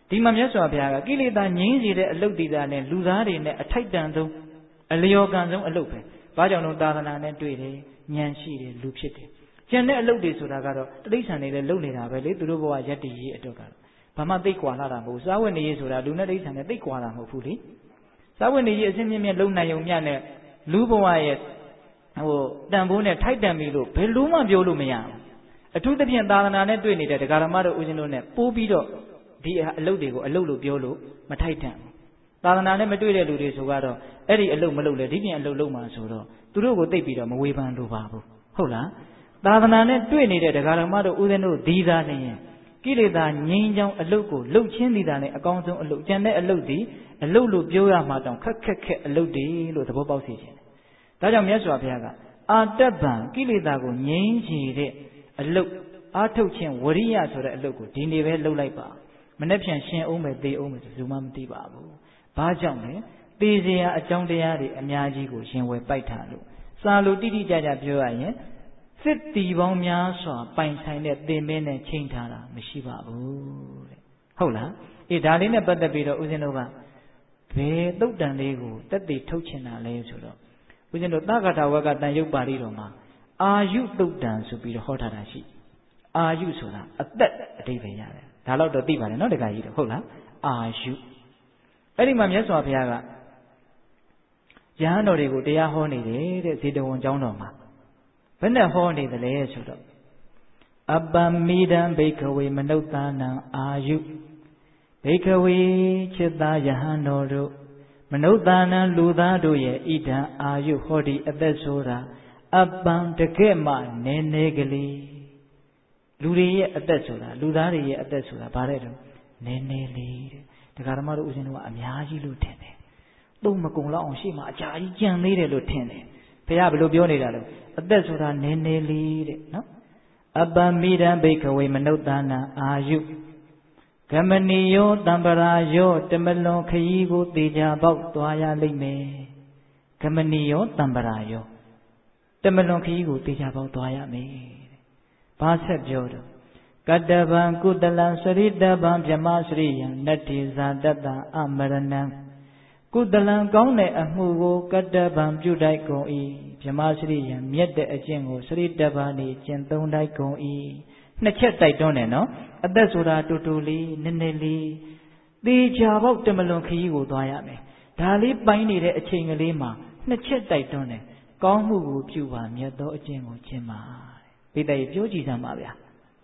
ဒီမှာမြတ်စွာဘုရားကကိလေသာငြိမ်းစေတဲ့အလုပ်တည်တာနဲ့လူသားတွေနဲ့အထိုက်တန်ဆုံးအလျော်ကန်ဆုံးအလုပ်ပဲဘာကြောင့်လို့သာသနာနဲ့တွေ့တယ်ဉာဏ်ရှိတယ်လူဖြစ်တယ်ကျန်တဲ့အလုပ်တွေဆိုတာကတော့တိဋ္ဌာန်တွေလည်းလုပ်နေတာပဲလေသူတို့ဘဝယတ္တိရေးအတွက်ကတော့ဘာမှသိကွာလာတာမဟုတ်စားဝတ်နေရေးဆိုတာလူနဲ့တိဋ္ဌာန်နဲ့သိကွာတာမဟုတ်ဘူးလေစားဝတ်နေရေးအစဉ်မြင့်မြင့်လုံနိုင်ုံမြနဲ့လူဘဝရဲ့တန်ဖိုးနဲ့ထိုက်တန်ပြီလို့ဘယ်လို့မှပြောလို့မရဘူးအထူးသဖြင့်သာသနာနဲ့တွေ့နေတဲ့ဒကာဓမ္မတို့ဦးဇင်းတို့နဲ့ပိုးပြီးတော့ဒီအလုပ်တွေကိုအလုပ်လို့ပြောလို့မထိုက်တန်ဘူးသာသနာနဲ့မတွေ့တဲ့လူတွေဆိုတော့အဲ့ဒီအလုပ်မလုပ်လဲဒီပြင်အလုပ်လုပ်မှဆိုတော့သူတို့ကိုသိပ်ပြီးတော့မဝေဖန်လိုပါဘူးဟုတ်လားသာသနာနဲ့တွေ့နေတဲ့ဒကာဓမ္မတို့ဦးဇင်းတို့ဒီသားနေရင်ကိလေသာငြိမ်းချောင်းအလုပ်ကိုလုပ်ချင်းသည်တာနဲ့အကောင်းဆုံးအလုပ်ကျန်တဲ့အလုပ်ဒီအလုပ်လို့ပြောရမှတောင်ခက်အလုပ်တွေလို့သဘောပေါက်စေခြင်းဒါကြောင့်မြတ်စွာဘုရားကအာတပံကိလေသာကိုငြိမ်းချေတဲ့အလုပ်အားထုတ်ခြင်းဝရိယဆိုတဲ့အလုပ်ကိုဒီနေ့ပဲလုပ်လိုက်ပါမနေ့ပြန်ရှင်အောင်ပဲသေအောင်ပဲဆိုမှမသိပါဘူးဘာကြောင့်လဲသေစရာအကြောင်းတရားတွေအများကြီးကိုရှင်ဝယ်ပိုက်ထားလို့စာလို့တိတိကျကျပြောရရင်စစ်တီပေါင်းများစွာပိုင်ဆိုင်တဲ့သင်မင်းနဲ့ချိန်ထားတာမရှိပါဘူးတဲ့ဟုတ်လားအေးဒါလေးနဲ့ပတ်သက်ပြီးတော့ဦးဇင်းတို့ကဘယ်သုတ်တန်လေးကိုတက်တည်ထုတ်ချင်တာလဲဆိုတော့ဦးဇင်းတို့သက္ကတာဝကတန်ရုပ်ပါဠိတော်မှာအာယုသုတ်တန်ဆိုပြီးတော့ဟောထားတာရှိအာယုဆိုတာအသက်အဓိပ္ပာယ်ရတယ်ဒါတော့သိပါတယ်နော်တခါကြီးတော့ဟုတ်လားအာယုအဲ့ဒီမှာမြတ်စွာဘုရားကယဟန်တော်တွေကိုတရားဟောနေတယ်တဲ့ဇေတဝန်ကျောင်းတော်မှာဘယ်နဲ့ဟောနေသလဲဆိုတော့အပ္ပမိဒံဘိခဝေမနုဿာနံအာယုဘိခဝေจิตာယဟန်တော်တို့မနုဿာနံလူသားတို့ရဲ့ဣဒံအာယုဟောဒီအသက်ဆိုတာအပ္ပံတကယ်မှနည်းနည်းကလေးလူတွေရဲ့အသက်ဆိုတာလူသားတွေရဲ့အသက်ဆိုတာဘာတဲ့တော့နည်းနည်းလေးတဲ့ဒကာဓမ္မတို့ဦးဇင်းတို့ကအများကြီးလို့ထင်တယ်သုံးမကုံလောက်အောင်ရှေ့မှာအကြာကြီးကြံသေးတယ်လို့ထင်တယ်ဘုရားဘယ်လိုပြောနေတာလဲအသက်ဆိုတာနည်းနည်းလေးတဲ့နော်အပ္ပမိဒံဘိခဝေမနုဿာနံအာယုဂမနိယောတံပရာယောတမလွန်ခရီးကိုသေချာပေါက်သွားရလိမ့်မယ်ဂမနိယောတံပရာယောတမလွန်ခရီးကိုသေချာပေါက်သွားရမယ်ဘာဆက်ပြောတော့ကတ္တဗံကုတလံစရိတဗံဗြမစရိယံနတ္တိဇာတတအမရဏံကုတလံကောင်းတဲ့အမှုကိုကတ္တဗံပြုတိုက်ကုန်၏ဗြမစရိယံမြတ်တဲ့အကျင့်ကိုစရိတဗံနေကျင့်သုံးတိုက်ကုန်၏နှစ်ချက်တိုက်တွန်းတယ်နော်အသက်ဆိုတာတူတူလေးနည်းနည်းလေးသေချာပေါက်တမလွန်ခရီးကိုသွားရမယ်ဒါလေးပိုင်းနေတဲ့အချိန်ကလေးမှာနှစ်ချက်တိုက်တွန်းတယ်ကောင်းမှုကိုပြုပါမြတ်သောအကျင့်ကိုကျင့်ပါပိဋကပြောကြည့်စမ်းပါဗျာ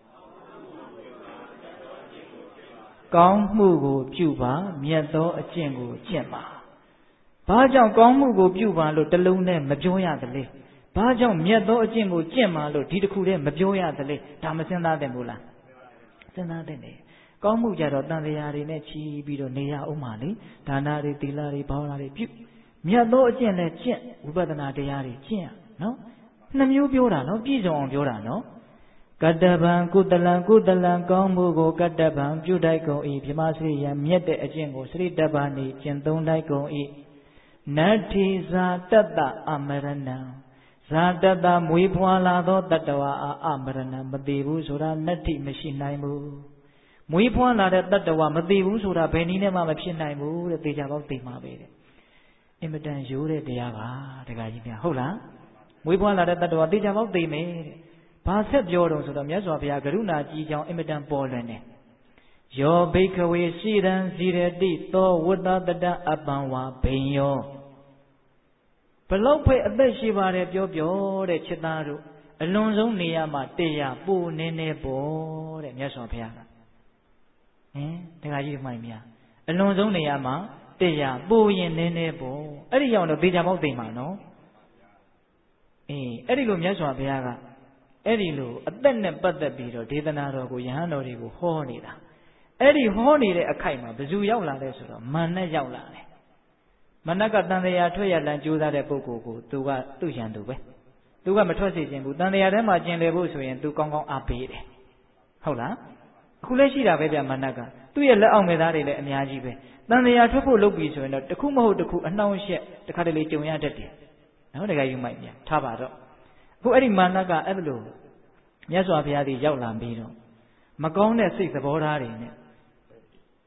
ကောင်းမှုကိုပြုပါမြတ်သောအကျင့်ကိုကျင့်ပါဘာကြောင့်ကောင်းမှုကိုပြုပါလို့တလုံးနဲ့မပြောရသလဲဘာကြောင့်မြတ်သောအကျင့်ကိုကျင့်ပါလို့ဒီတစ်ခုတည်းမပြောရသလဲဒါမစဉ်းစားသင့်ဘူးလားစဉ်းစားသင့်တယ်ကောင်းမှုကြတော့တန်တရားတွေနဲ့ချီးပြီးတော့နေရအောင်ပါလေဒါနတွေသီလတွေဘာဝနာတွေပြုမြတ်သောအကျင့်နဲ့ကျင့်ဝိပဿနာတရားတွေကျင့်ရနော်နှစ်မျိုးပြောတာနော်ပြည့်စုံအောင်ပြောတာနော်ကတ္တဗံကုတလံကောင်းမှုကိုကတ္တဗံပြုတိုက်ကုန်၏ဗြမစရိယံမြတ်တဲ့အကျင့်ကိုစရိတဗံနေကျင့်သုံးတိုက်ကုန်၏နတ္ထိဇာတတအမရဏံဇာတတမွေးဖွားလာသောတတ္တဝါအမရဏံမသေးဘူးဆိုတာနတ္ထိမရှိနိုင်ဘူးမွေးဖွားလာတဲ့တတ္တဝါမသေးဘူးဆိုတာဘယ်နည်းနဲ့မှမဖြစ်နိုင်ဘူးတဲ့သေချာပေါက်သိမှာပဲတဲ့အင်မတန်ရိုးတဲ့တရားပါတခါကြီးများဟုတ်လားမွေးဖွားလာတဲ့တတ္တဝါသေချာပေါက်သိမယ်တဲ့ဘာဆက်ပြောတော့ဆိုတော့မြတ်စွာဘုရားကရုဏာကြီးကြောင်းအင်မတန်ပေါ်လွင်တယ်ယောဘိခဝေရှိရန်ဇိရတိသောဝတ္တတတအပံဝါဘိညောဘလောက်ပဲအသက်ရှိပါတယ်ပြောတဲ့ချစ်သားတို့အလွန်ဆုံးနေရာမှာတရားပို့နေနေပေါ့တဲ့မြတ်စွာဘုရားကတခါကြီးမှိုင်များအလွန်ဆုံးနေရာမှာတရားပို့ရင်နေနေပေါ့အဲ့ဒီရောက်တော့သေချာပေါက်သိမှာနော်အဲ့ဒီလိုမြတ်စွာဘုရားကအဲ့ဒီလိုအသက်နဲ့ပတ်သက်ပြီးတော့ဒေသနာတော်ကိုယဟန်တော်တွေကိုဟောနေတာအဲ့ဒီဟောနေတဲ့အခိုက်မှာဘယ်သူရောက်လာလဲဆိုတော့မာနရောက်လာတယ်မာနကတန်တရားထွက်ရလန်ကြိုးစားတဲ့ပုဂ္ဂိုလ်ကိုသူကသူ့ရန်သူပဲသူကမထွက်စေခြင်းဘူးတန်တရားထဲမှာကျင်လည်ဖို့ဆိုရင်သူကောင်းကောင်းအားပေးတယ်ဟုတ်လားအခုလည်းရှိတာပဲဗျမာနကသူ့ရဲ့လက်အောက်ငယ်သားတွေလည်းအများကြီးပဲတန်တရားထွက်ဖို့လုပ်ပြီးဆိုရင်တော့တစ်ခုမဟုတ်တစ်ခုအနှောင့်အယှက်တစ်ခါတလေကြုံရတတ်တယ်နော်တကယ်ယူမိုက်မြန်ထားပါတော့အခုအဲ့ဒီမာနကအဲ့လိုမြတ်စွာဘုရားကြီးရောက်လာပြီးတော့မကောင်းတဲ့စိတ်သဘောထားတွေနဲ့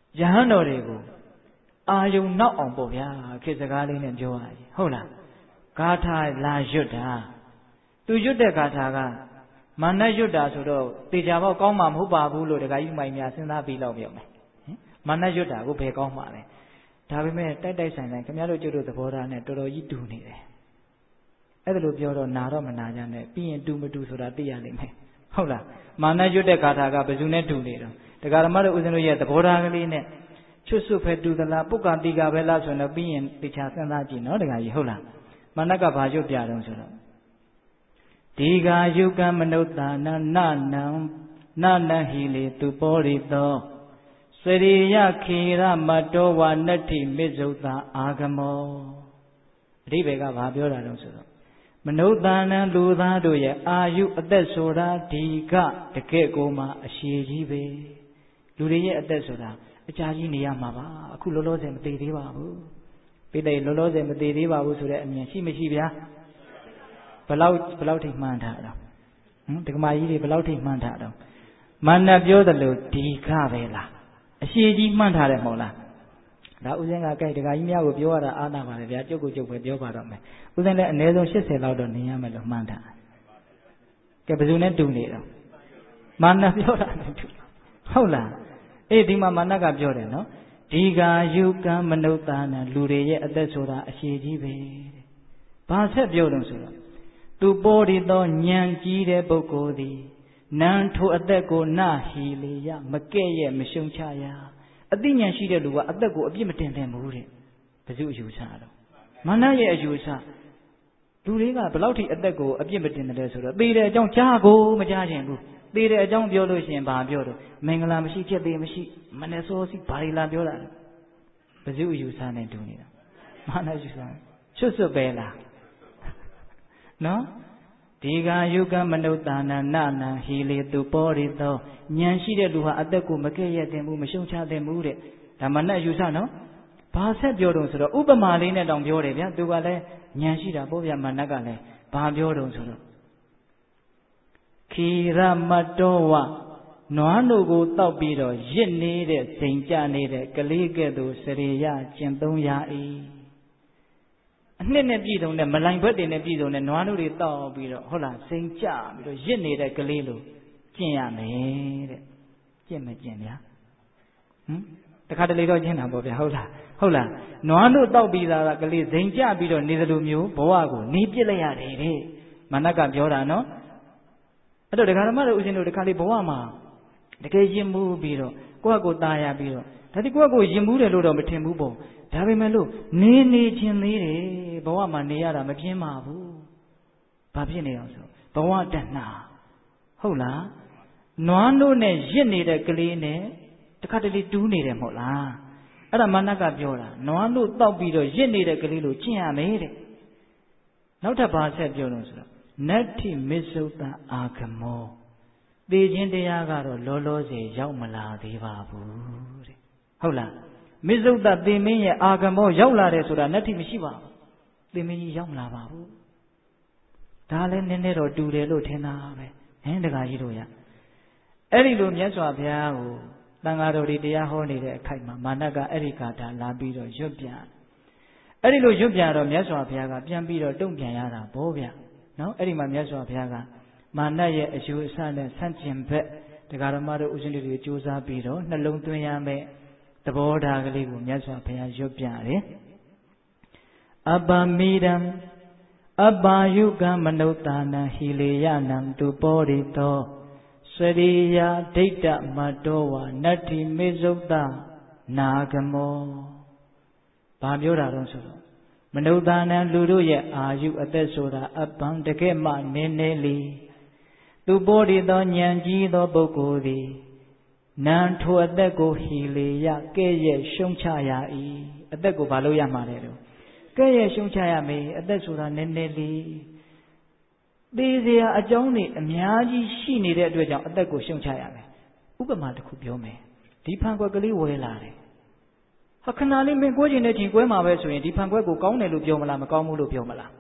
ယဟန်တော်တွေကိုအာယုံနောက်အောင်ပေါ့ဗျာခေတ်စကားလေးနဲ့ပြောရရင်ဟုတ်လားဂါထာလာရွတ်တာသူရွတ်တဲ့ဂါထာကမာနရွတ်တာဆိုတော့တေချာပေါက်ကောင်းမှာမဟုတ်ပါဘူးလို့တခါကြီးမိုင်များစဉ်းစားပြီးတော့ပြောမယ်မာနရွတ်တာကိုဘယ်ကောင်းမှာလဲဒါပေမဲ့တိုက်တိုက်ဆိုင်ဆိုင်ခင်ဗျားတို့ကျွတ်တို့သဘောထားနဲ့တော်တော်ကြီးတူနေတယ်အဲ့ဒါလိုပြောတော့နာတော့မနာကြနဲ့ပြီးရင်တူမတူဆိုတာသိရလိမ့်မယ်ဟုတ်လားမာနရွတ်တဲ့ဂါထာကဘယ်သူနဲ့တူနေတော့ဒကာဓမ္မတို့ဦးဇင်းတို့ရဲ့သဘောထားကလေးနဲ့ချွတ်ဆွတ်ပဲတူသလားပုက္ကတိကပဲလားဆိုတော့ပြီးရင်တေချာစဉ်းစားကြည့်နော်ဒကာကြီးဟုတ်လားမာနကဘာရွတ်ပြတော့ဆိုတော့ဒီဃာယုကမနုဿာနနနဟိလေသူပောရိသောစရိယခေရမတောဝနတ္ထိမစ္ဆုတာအာဂမောအဓိပ္ပာယ်ကဘာပြောတာတော့ဆိုတော့မနုဿာနလူသားတို့ရဲ့အာယုအသက်ဆိုတာဒီကတကယ့်ကိုမှအရှိကြီးပဲလူတွေရဲ့အသက်ဆိုတာအကြာကြီးနေရမှာပါအခုလောလောဆယ်မသေးသေးပါဘူးပိဋကလောလောဆယ်မသေးသေးပါဘူးဆိုတဲ့အမြင်ရှိမရှိဗျာဘလောက်ထိမှန်းထားတော့ဒကမာကြီးတွေဘလောက်ထိမှန်းထားတော့မန္တပြောသလိုဒီကပဲလားအရှိကြီးမှန်းထားတယ်မဟုတ်လားဒါဥစဉ်ကကြိုက်ဒကာကြီးများကိုပြောရတာအားနာပါတယ်ဗျာကျုပ်ကိုကျုပ်ပဲပြောပါတော့မယ်ဥစဉ်လည်းအနည်းဆုံး80လောက်တော့နေရမယ်လို့မှန်းထားကဲဘယ်သူနဲ့တူနေတော့မန္တပြောတာနဲ့တူဟုတ်လားအေးဒီမှာမန္တကပြောတယ်နော်ဒီဃာယုကံမနုဿာနလူတွေရဲ့အသက်ဆိုတာအရှိကြီးပဲတဲ့ဘာဆက်ပြောတော့ဆိုတော့သူပေါ်ဒီသောဉာဏ်ကြီးတဲ့ပုဂ္ဂိုလ်သည်နံထိုအသက်ကိုနဟီလေယမကဲ့ရဲ့မရှုံချရအသိဉာဏ်ရှိတဲ့လူကအသက်ကိုအပြစ်မတင်သင့်ဘူးတဲ့ဘယ်သူအယူဆတော့မာနရဲ့အယူဆလူတွေကဘယ်လောက်ထိအသက်ကိုအပြစ်မတင်တယ်ဆိုတော့သေတဲ့အကြောင်းကြားကိုမကြားခြင်းဘူးသေတဲ့အကြောင်းပြောလို့ရှိရင်ဘာပြောတော့မင်္ဂလာမရှိဖြစ်သေးမရှိမနဲ့စောစီဘာတွေလာပြောတာဘယ်သူအယူဆနဲ့တူနေတာမာနယူဆချွတ်ဆွတ်ပဲလားနော်ဒီဃာယုကမနုဿာနနဟိလေသူပောရိသောဉာဏ်ရှိတဲ့လူဟာအသက်ကိုမကဲ့ရဲ့တင်ဘူးမရှုံချတင်ဘူးတဲ့ဒါမနဲ့ယူဆနော်ဘာဆက်ပြောတော့ဆိုတော့ဥပမာလေးနဲ့တောင်ပြောတယ်ဗျာသူကလည်းဉာဏ်ရှိတာပေါ့ဗျာမနကလည်းဘာပြောတော့ဆိုတော့ခေရမတောဝနွားတို့ကိုတောက်ပြီးတော့ရစ်နေတဲ့စိန်ကြနေတဲ့ကလေးကဲ့သို့စရိယကျင့်သုံးရ၏အနှစ်နဲ့ပြည်စုံတဲ့မလိုင်ဘက်တွေနဲ့ပြည်စုံတဲ့နွားတို့တွေတောက်ပြီးတော့ဟုတ်လားစိန်ကြပြီးတော့ရစ်နေတဲ့ကလေးလိုကျင့်ရမယ်တဲ့ကျင့်မကျင့်ဗျာတခါတလေတော့ကျင့်တာပေါ့ဗျာဟုတ်လားနွားတို့တောက်ပြီးသားကလေးစိန်ကြပြီးတော့နေသလိုမျိုးဘဝကိုနေပြစ်လိုက်ရတယ်တဲ့မနကပြောတာနော်အဲ့တော့ဒကာဓမ္မတို့ဦးဇင်းတို့တခါလေဘဝမှာတကယ်ရင်မှုပြီးတော့ကိုယ့်ကိုယ်ตายရပြီးတော့ဒါတိကိုယ့်ကိုယ်ရင်မှုတယ်လို့တော့မထင်ဘူးပေါ့ဒါပေမဲ့လို့နေချင်းသေးတယ်ဘဝမှာနေရတာမပြင်းပါဘူးဘာဖြစ်နေအောင်ဆိုဘဝတဏှာဟုတ်လားနွားနို့နဲ့ရစ်နေတဲ့ကလေးနဲ့တခါတလေတူးနေတယ်မဟုတ်လားအဲ့ဒါမနကပြောတာနွားနို့တောက်ပြီးတော့ရစ်နေတဲ့ကလေးလိုကျင့်ရမယ်တဲ့နောက်ထပ်ဘာဆက်ပြောလို့ဆိုတော့နတ္ထိမစ္ဆုတအာဂမောသေခြင်းတရားကတော့လောလောဆယ်ရောက်မလာသေးပါဘူးတဲ့ဟုတ်လားမစ္ဆုတသေမင်းရဲ့အာဂမောရောက်လာတယ်ဆိုတာနတ္ထိမရှိပါဘူးသေမင်းကြီးရောက်မလာပါဘူးဒါလည်းနည်းနည်းတော့တူတယ်လို့ထင်တာပဲတခါကြီးတို့ရအဲ့ဒီလိုမြတ်စွာဘုရားကိုတန်ဃာတော်တွေတရားဟောနေတဲ့အခိုက်မှာမာနကအဲ့ဒီကာထာလာပြီးတော့ရွတ်ပြအဲ့ဒီလိုရွတ်ပြတော့မြတ်စွာဘုရားကပြန်ပြီးတော့တုံ့ပြန်ရတာဗောဗျာနော်အဲ့ဒီမှာမြတ်စွာဘုရားကမာနရဲ့အယူအဆနဲ့ဆန့်ကျင်ဘက်တရားဓမ္မတို့ဦးဇင်းတွေကြိုးစားပြီးတော့နှလုံးသွင်းရမယ်သဘောထားကလေးကိုမြတ်စွာဘုရားရွတ်ပြတယ်အပမိဒံအပါယုကမနုဿာနဟိလေယနံသူပောရိသောစရိယဒိဋ္ဌမတောဝနတ္ထိမေဇုတနာဂမောဘာပြောတာတော့ဆိုတော့မနုဿာနလူတို့ရဲ့အာယုအသက်ဆိုတာအပံတကယ်မှနည်းနည်းလေးသူပောရိသောဉာဏ်ကြီးသောပုဂ္ဂိုလ်သည်နံထိုအသက်ကိုဟိလေယကဲ့ရဲ့ရှုံချရ၏အသက်ကိုဘာလို့ရမှာလဲတော့ကဲ့ရဲ့ရှုံချရမယ်အသက်ဆိုတာနည်းနည်းလေးသေစရာအကြောင်းတွေအများကြီးရှိနေတဲ့အတွက်ကြောင့်အသက်ကိုရှုံချရမယ်ဥပမာတစ်ခုပြောမယ်ဒီဖန်ခွက်ကလေးဝဲလာတယ်ဟာခဏလေးမင်းကိုးကျင်တဲ့ချိန်ကွဲမှာပဲဆိုရင်ဒီဖန်ခွက်ကိုကောင်းတယ်လို့ပြောမလားမကောင်းဘူးလို့ပြောမလားမ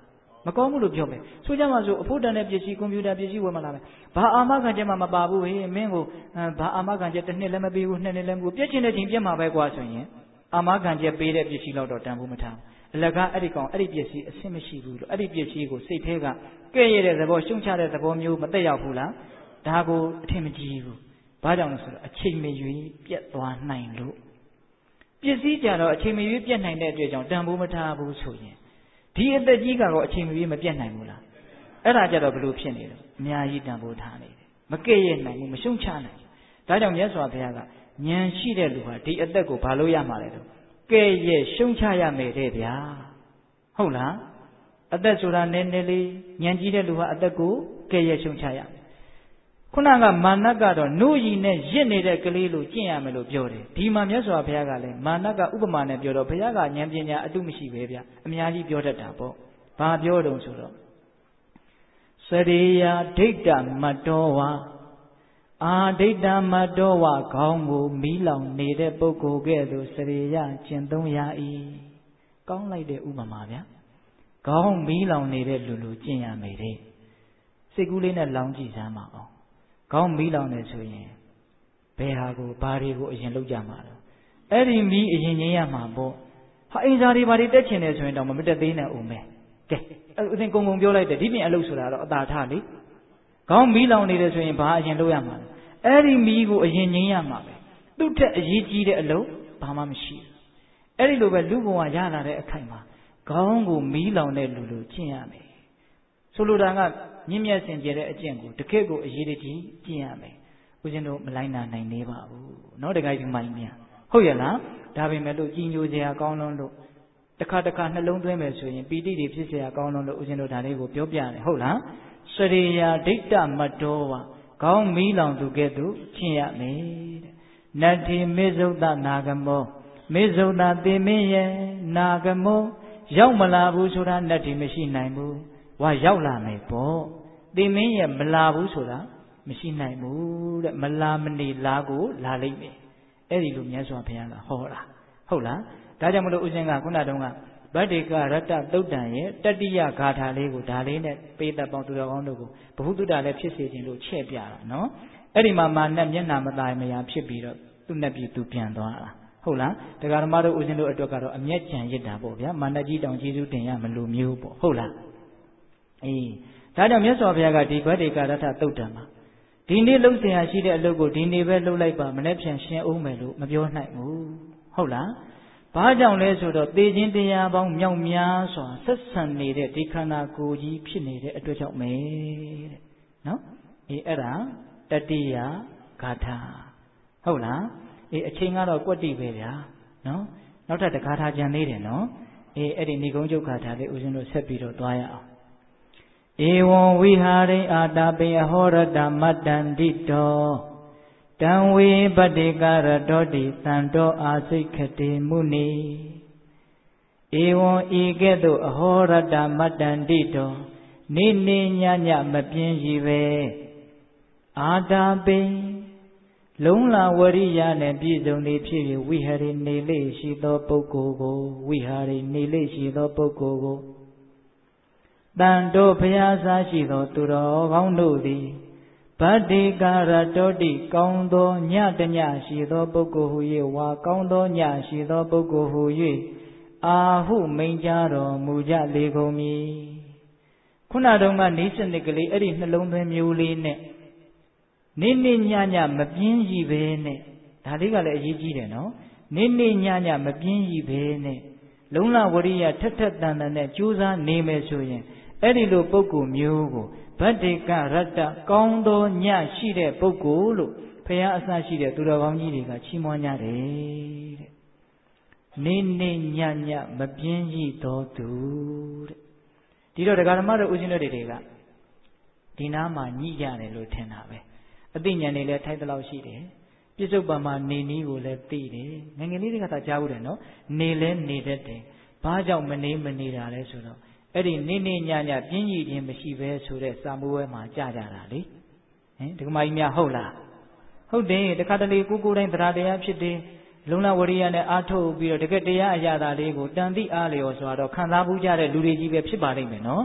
ကောင်းဘူးလို့ပြောမယ်ဆိုကြမှာဆိုအဖို့တန်တဲ့ပစ္စည်းကွန်ပျူတာပစ္စည်းဝယ်မှလာမယ်ဘာအာမခံချက်မှမပါဘူးဟေးမင်းကိုဘာအာမခံချက်တစ်နှစ်လည်းမပေးဘူးနှစ်နှစ်လည်းမပေးဘူးပြည့်ချင်တဲ့ချိန်ပြည့်မှာပဲကွာဆိုရင်အာမခံချက်ပေးတဲ့ပစ္စည်းတော့တန်ဖို့မထားဘူးအလကားအဲ့ဒီကောင်အဲ့ဒီပစ္စည်းအဆင်မရှိဘူးလို့အဲ့ဒီပစ္စည်းကိုစိတ်ထဲကကဲ့ရဲ့တဲ့သဘောရှုံချတဲ့သဘောမျိုးမသက်ရောက်ဘူးလားဒါကိုအထင်မကြီးဘူးဘာကြောင့်လဲဆိုတော့အချိန်မရွေးပြတ်သွားနိုင်လို့ပစ္စည်းကြတော့အချိန်မရွေးပြတ်နိုင်တဲ့အတွက်ကြောင့်တန်ဖိုးမထားဘူးဆိုရင်ဒီအသက်ကြီးကတော့အချိန်မရွေးမပြတ်နိုင်ဘူးလားအဲ့ဒါကြတော့ဘလို့ဖြစ်နေတယ်အများကြီးတန်ဖိုးထားနေတယ်မကဲ့ရဲ့နိုင်ဘူးမရှုံချနိုင်ဘူးဒါကြောင့်မြတ်စွာဘုရားကဉာဏ်ရှိတဲ့လူဟာဒီအသက်ကိုဘာလို့ရမှာလဲတော့ကဲ့ရဲ့ရှုံချရမယ်တဲ့ဗျာဟုတ်လားအသက်ဆိုတာနည်းနည်းလေးဉာဏ်ကြီးတဲ့လူဟာအသက်ကိုကဲ့ရဲ့ရှုံချရမယ်ခုနကမာနကတော့နှုတ်ရည်နဲ့ရစ်နေတဲ့ကလေးလိုကျင့်ရမယ်လို့ပြောတယ်ဒီမှာမြတ်စွာဘုရားကလည်းမာနကဥပမာနဲ့ပြောတော့ဘုရားကဉာဏ်ပညာအတုမရှိပဲဗျအများကြီးပြောတတ်တာပေါ့ဘာပြောတုံးဆိုတော့စရိယာဒိဋ္ဌမတ္တောဝါအာဒိဋ္ဌမတ္တောဝါခေါင်းကိုမီးလောင်နေတဲ့ပုဂ္ဂိုလ်ကဲ့သို့စရိယာကျင့်သုံးရ၏ကောင်းလိုက်တဲ့ဥပမာဗျခေါင်းမီးလောင်နေတဲ့လူလူကျင့်ရမယ်တဲ့စိတ်ကူးလေးနဲ့လောင်ကြည့်စမ်းပါအောင်ခေါင်းမီးလောင်နေဆိုရင်ဘယ်ဟာကိုဘာတွေကိုအရင်လုပ်ကြမှာလဲအဲ့ဒီမီးအရင်ငြိမ်းရမှာပေါ့ဟာအင်္ဇာတွေဘာတွေတက်ချင်တယ်ဆိုရင်တော့မတက်သေးနဲ့ဦးမယ်ကဲအဲ့ဦးစင်ကုံကုံပြောလိုက်တယ်ဒီပြင်အလုပ်ဆိုတာတော့အသာထားလေခေါင်းမီးလောင်နေတယ်ဆိုရင်ဘာအရင်လုပ်ရမှာလဲအဲ့ဒီမီးကိုအရင်ငြိမ်းရမှာပဲသူ့ထက်အရေးကြီးတဲ့အလုပ်ဘာမှမရှိဘူးအဲ့ဒီလိုပဲလူဘဝရလာတဲ့အခိုက်မှာခေါင်းကိုမီးလောင်တဲ့လူလိုကျင့်ရမယ်ဆိုလိုတာကမြင့်မြတ်စင်ကြယ်တဲ့အကျင့်ကိုတကယ့်ကိုအရေးတကြီးကျင့်ရမယ်ဦးဇင်းတို့မလိုက်နာနိုင်နေပါဘူးเนาะတခါကြီးမိုင်းမြန်ဟုတ်ရလားဒါပေမဲ့လို့ကြီးညိုစရာကောင်းလွန်းလို့တစ်ခါနှလုံးသွင်းမယ်ဆိုရင်ပီတိတွေဖြစ်เสียကောင်းလွန်းလို့ဦးဇင်းတို့ဒါလေးကိုပြောပြတယ်ဟုတ်လားစရိယာဒိဋ္ဌမတ္တောဝါခေါင်းမီးလောင်သူကဲ့သို့ကျင့်ရမယ်တဲ့နတ္ထိမေဇုတ္တနာဂမောမေဇုတ္တသေမင်းရဲ့နာဂမောရောက်မလာဘူးဆိုတာနတ္ထိမရှိနိုင်ဘူးဝါရောက်လာမယ်ပေါ့သေမင်းရဲ့မလာဘူးဆိုတာမရှိနိုင်ဘူးတဲ့မလာမနေလားကိုလာလိမ့်မယ်အဲ့ဒီလိုမြတ်စွာဘုရားကဟောတာဟုတ်လားဒါကြောင့်မလို့ဦးဇင်းကခုနတုန်းကဗတ္တိကရတ္တသုတ်တံရဲ့တတိယဂါထာလေးကိုဒါလေးနဲ့ပေသက်ပေါင်းသူတော်ကောင်းတို့ကိုဘုဟုတုတ္တလည်းဖြစ်စေခြင်းလို့ချဲ့ပြတာနော်အဲ့ဒီမှာမာနမျက်နှာမသာမယာဖြစ်ပြီးတော့သူ့နဲ့ပြီးသူပြန်သွားတာဟုတ်လားတရားဓမ္မတို့ဦးဇင်းတို့အတွက်ကတော့အမျက်ကြံရစ်တာပေါ့ဗျာမာနကြီးတောင်ကျေးဇူးတင်ရမလို့မျိုးပေါ့ဟုတ်လားအေးဒါကြောင့်မြတ်စွာဘုရားကဒီဗတ္တိကရတ္တသုတ်တံမှာဒီနေ့လှုပ်เสียရှိတဲ့အလုပ်ကိုဒီနေ့ပဲလှုပ်လိုက်ပါမနေ့ပြန်ရှင်းအောင်မယ်လို့မပြောနိုင်ဘူးဟုတ်လားဘာကြောင့်လဲဆိုတော့သေခြင်းတရားပေါင်းမြောက်များစွာဆက်ဆံနေတဲ့ဒီခန္ဓာကိုယ်ကြီးဖြစ်နေတဲ့အတွက်ကြောင့်ပဲတဲ့နော်အေးအဲ့ဒါတတိယဂါထာဟုတ်လားအေးအချိန်ကတော့ကွက်တိပဲဗျာနော်နောက်ထပ်တစ်ဂါထာကြံသေးတယ်နော်အေးအဲ့ဒီဏိဂုံးကျုပ်ဂါထာလေးဦးဇင်းတို့ဆက်ပြီးတော့သွားရအောင်ဧဝံဝိဟာရိအာတာပိအဟောရတမတ္တန္တိတောတံဝေပတ္တိကာရတောတိသံတောအာစိခတိမုနိဧဝံဤကဲ့သို့အဟောရတမတ္တန္တိတောနေနေညညမပြင်းရည်ပဲအာတာပိလုံလာဝရိယနဲ့ပြည့်စုံနေဖြစ်၍ဝိဟာရိနေလေရှိသောပုဂ္ဂိုလ်ကိုဝိဟာရိနေလေရှိသောပုဂ္ဂိုလ်ကိုတန်တော်ဘုရားစားရှိသောသူတော်ကောင်းတို့သည်ဗတ္တိကာရတောတိကောင်းသောညတညရှိသောပုဂ္ဂိုလ်ဟူ၍ဝါကောင်းသောညရှိသောပုဂ္ဂိုလ်ဟူ၍အာဟုမိန်ကြတော်မူကြလေကုန်မည်ခုနတုန်းကနေစနစ်ကလေးအဲ့ဒီနှလုံးသွင်းမျိုးလေးနဲ့နေနေညညမပြင်းရည်ပဲနဲ့ဒါလေးကလည်းအရေးကြီးတယ်နော်နေနေညညမပြင်းရည်ပဲနဲ့လုံလဝရိယထက်ထက်တန်တန်နဲ့ကြိုးစားနေမယ်ဆိုရင်အဲ့ဒီလိုပုဂ္ဂိုလ်မျိုးကိုဗတ္တိကရတ္တကောင်းသောညရှိတဲ့ပုဂ္ဂိုလ်လို့ဘုရားအစရှိတဲ့သူတော်ကောင်းကြီးတွေကချီးမွမ်းကြတယ်တဲ့နေနေညညမပြင်းရည်တော်သူတဲ့ဒီတော့တရားဓမ္မတို့ဦးဇင်းတို့တွေကဒီနားမှာညှိကြတယ်လို့ထင်တာပဲအသိဉာဏ်တွေလည်းထိုက်သလောက်ရှိတယ်ပြစ္ဆုတ်ပံမှာနေနည်းကိုလည်းသိတယ်ငယ်ငယ်လေးတွေကသာကြားဘူးတယ်နော်နေလဲနေတတ်တယ်ဘာကြောင့်မနေတာလဲဆိုတော့အဲ့ဒီနေနေညညပြင်းရည်ခြင်းမရှိပဲဆိုတဲ့စာမိုးဝဲမှာကြာကြတာလေဟင်ဒီကမကြီးများဟုတ်လားဟုတ်တယ်တခါတလေကိုတိုင်းတရားတရားဖြစ်တယ်လုံလဝရိယနဲ့အာထုတ်ပြီးတော့တကယ်တရားအရာသာလေးကိုတန်တိအားလျော်ဆိုတော့ခံစားမှုကြတဲ့လူတွေကြီးပဲဖြစ်ပါလိမ့်မယ်နော်